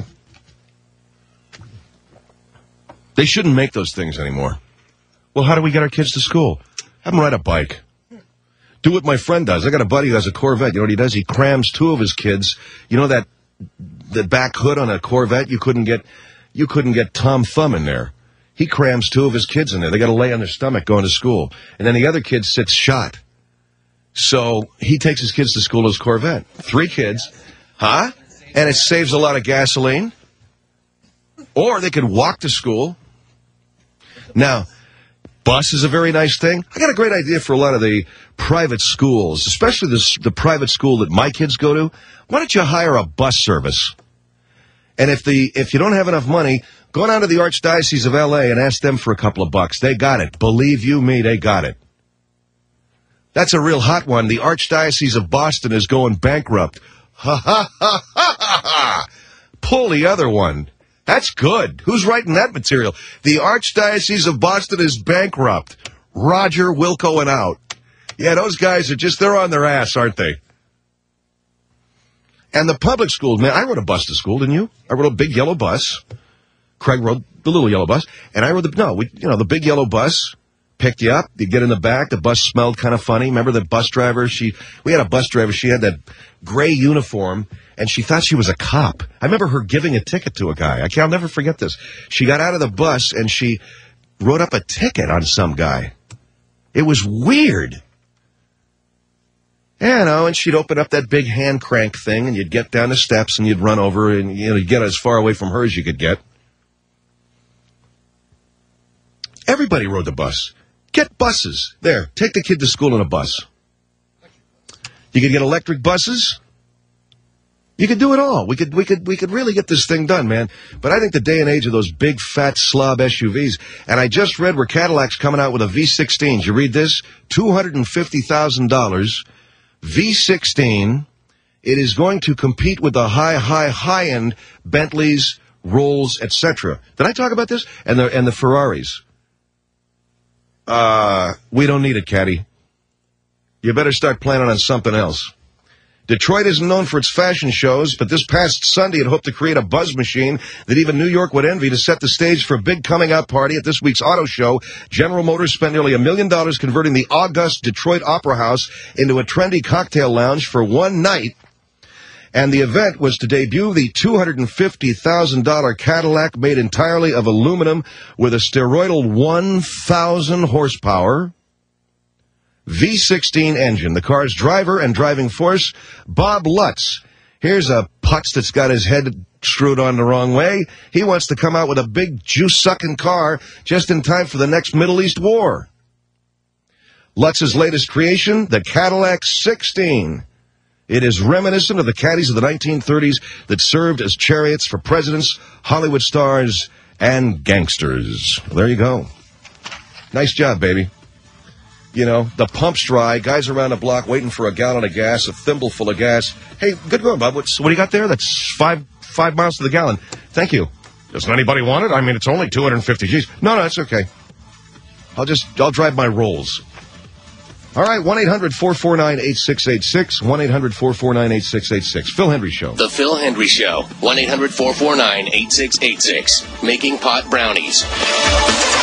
They shouldn't make those things anymore. Well, how do we get our kids to school? Have them ride a bike. Do what my friend does. I got a buddy who has a Corvette. You know what he does? He crams two of his kids. You know that the back hood on a Corvette? You couldn't get you couldn't get Tom Thumb in there. He crams two of his kids in there. They got to lay on their stomach going to school. And then the other kid sits shot. So he takes his kids to school in his Corvette. Three kids. Huh? And it saves a lot of gasoline. Or they could walk to school. Now, bus is a very nice thing. I got a great idea for a lot of the private schools, especially the, the private school that my kids go to. Why don't you hire a bus service? And if the if you don't have enough money, go down to the Archdiocese of L A and ask them for a couple of bucks. They got it. Believe you me, they got it. That's a real hot one. The Archdiocese of Boston is going bankrupt. Ha ha ha ha ha ha. Pull the other one. That's good. Who's writing that material? The Archdiocese of Boston is bankrupt. Roger Wilco and out. Yeah, those guys are just, they're on their ass, aren't they? And the public schools, man, I rode a bus to school, didn't you? I rode a big yellow bus. Craig rode the little yellow bus. And I rode the, no, we, you know, the big yellow bus picked you up. You get in the back. The bus smelled kind of funny. Remember the bus driver? She, we had a bus driver. She had that gray uniform. And she thought she was a cop. I remember her giving a ticket to a guy. I can't, I'll never forget this. She got out of the bus and she wrote up a ticket on some guy. It was weird. You know, and she'd open up that big hand crank thing and you'd get down the steps and you'd run over and, you know, you'd get as far away from her as you could get. Everybody rode the bus. Get buses. There, take the kid to school in a bus. You could get electric buses. You could do it all. We could, we could, we could really get this thing done, man. But I think the day and age of those big, fat, slob S U Vs, and I just read where Cadillac's coming out with a V sixteen. Did you read this? two hundred fifty thousand dollars, V sixteen. It is going to compete with the high, high, high-end Bentleys, Rolls, et cetera. Did I talk about this? And the, and the Ferraris. Uh, we don't need it, Caddy. You better start planning on something else. Detroit isn't known for its fashion shows, but this past Sunday it hoped to create a buzz machine that even New York would envy to set the stage for a big coming-out party at this week's auto show. General Motors spent nearly a million dollars converting the august Detroit Opera House into a trendy cocktail lounge for one night, and the event was to debut the two hundred fifty thousand dollars Cadillac made entirely of aluminum with a steroidal one thousand horsepower. V sixteen engine. The car's driver and driving force, Bob Lutz. Here's a putz that's got his head screwed on the wrong way. He wants to come out with a big juice-sucking car just in time for the next Middle East war. Lutz's latest creation, the Cadillac sixteen. It is reminiscent of the caddies of the nineteen thirties that served as chariots for presidents, Hollywood stars, and gangsters. There you go. Nice job, baby. You know, the pump's dry. Guys around the block waiting for a gallon of gas, a thimble full of gas. Hey, good going, Bob. What's, what do you got there? That's five five miles to the gallon. Thank you. Doesn't anybody want it? I mean, it's only two hundred fifty G's. No, no, it's okay. I'll just, I'll drive my rolls. All right, one eight hundred four four nine eight six eight six, one eight hundred four four nine eight six eight six. Phil Hendry Show.
The Phil Hendry Show, one eight hundred four four nine eight six eight six. Making pot brownies.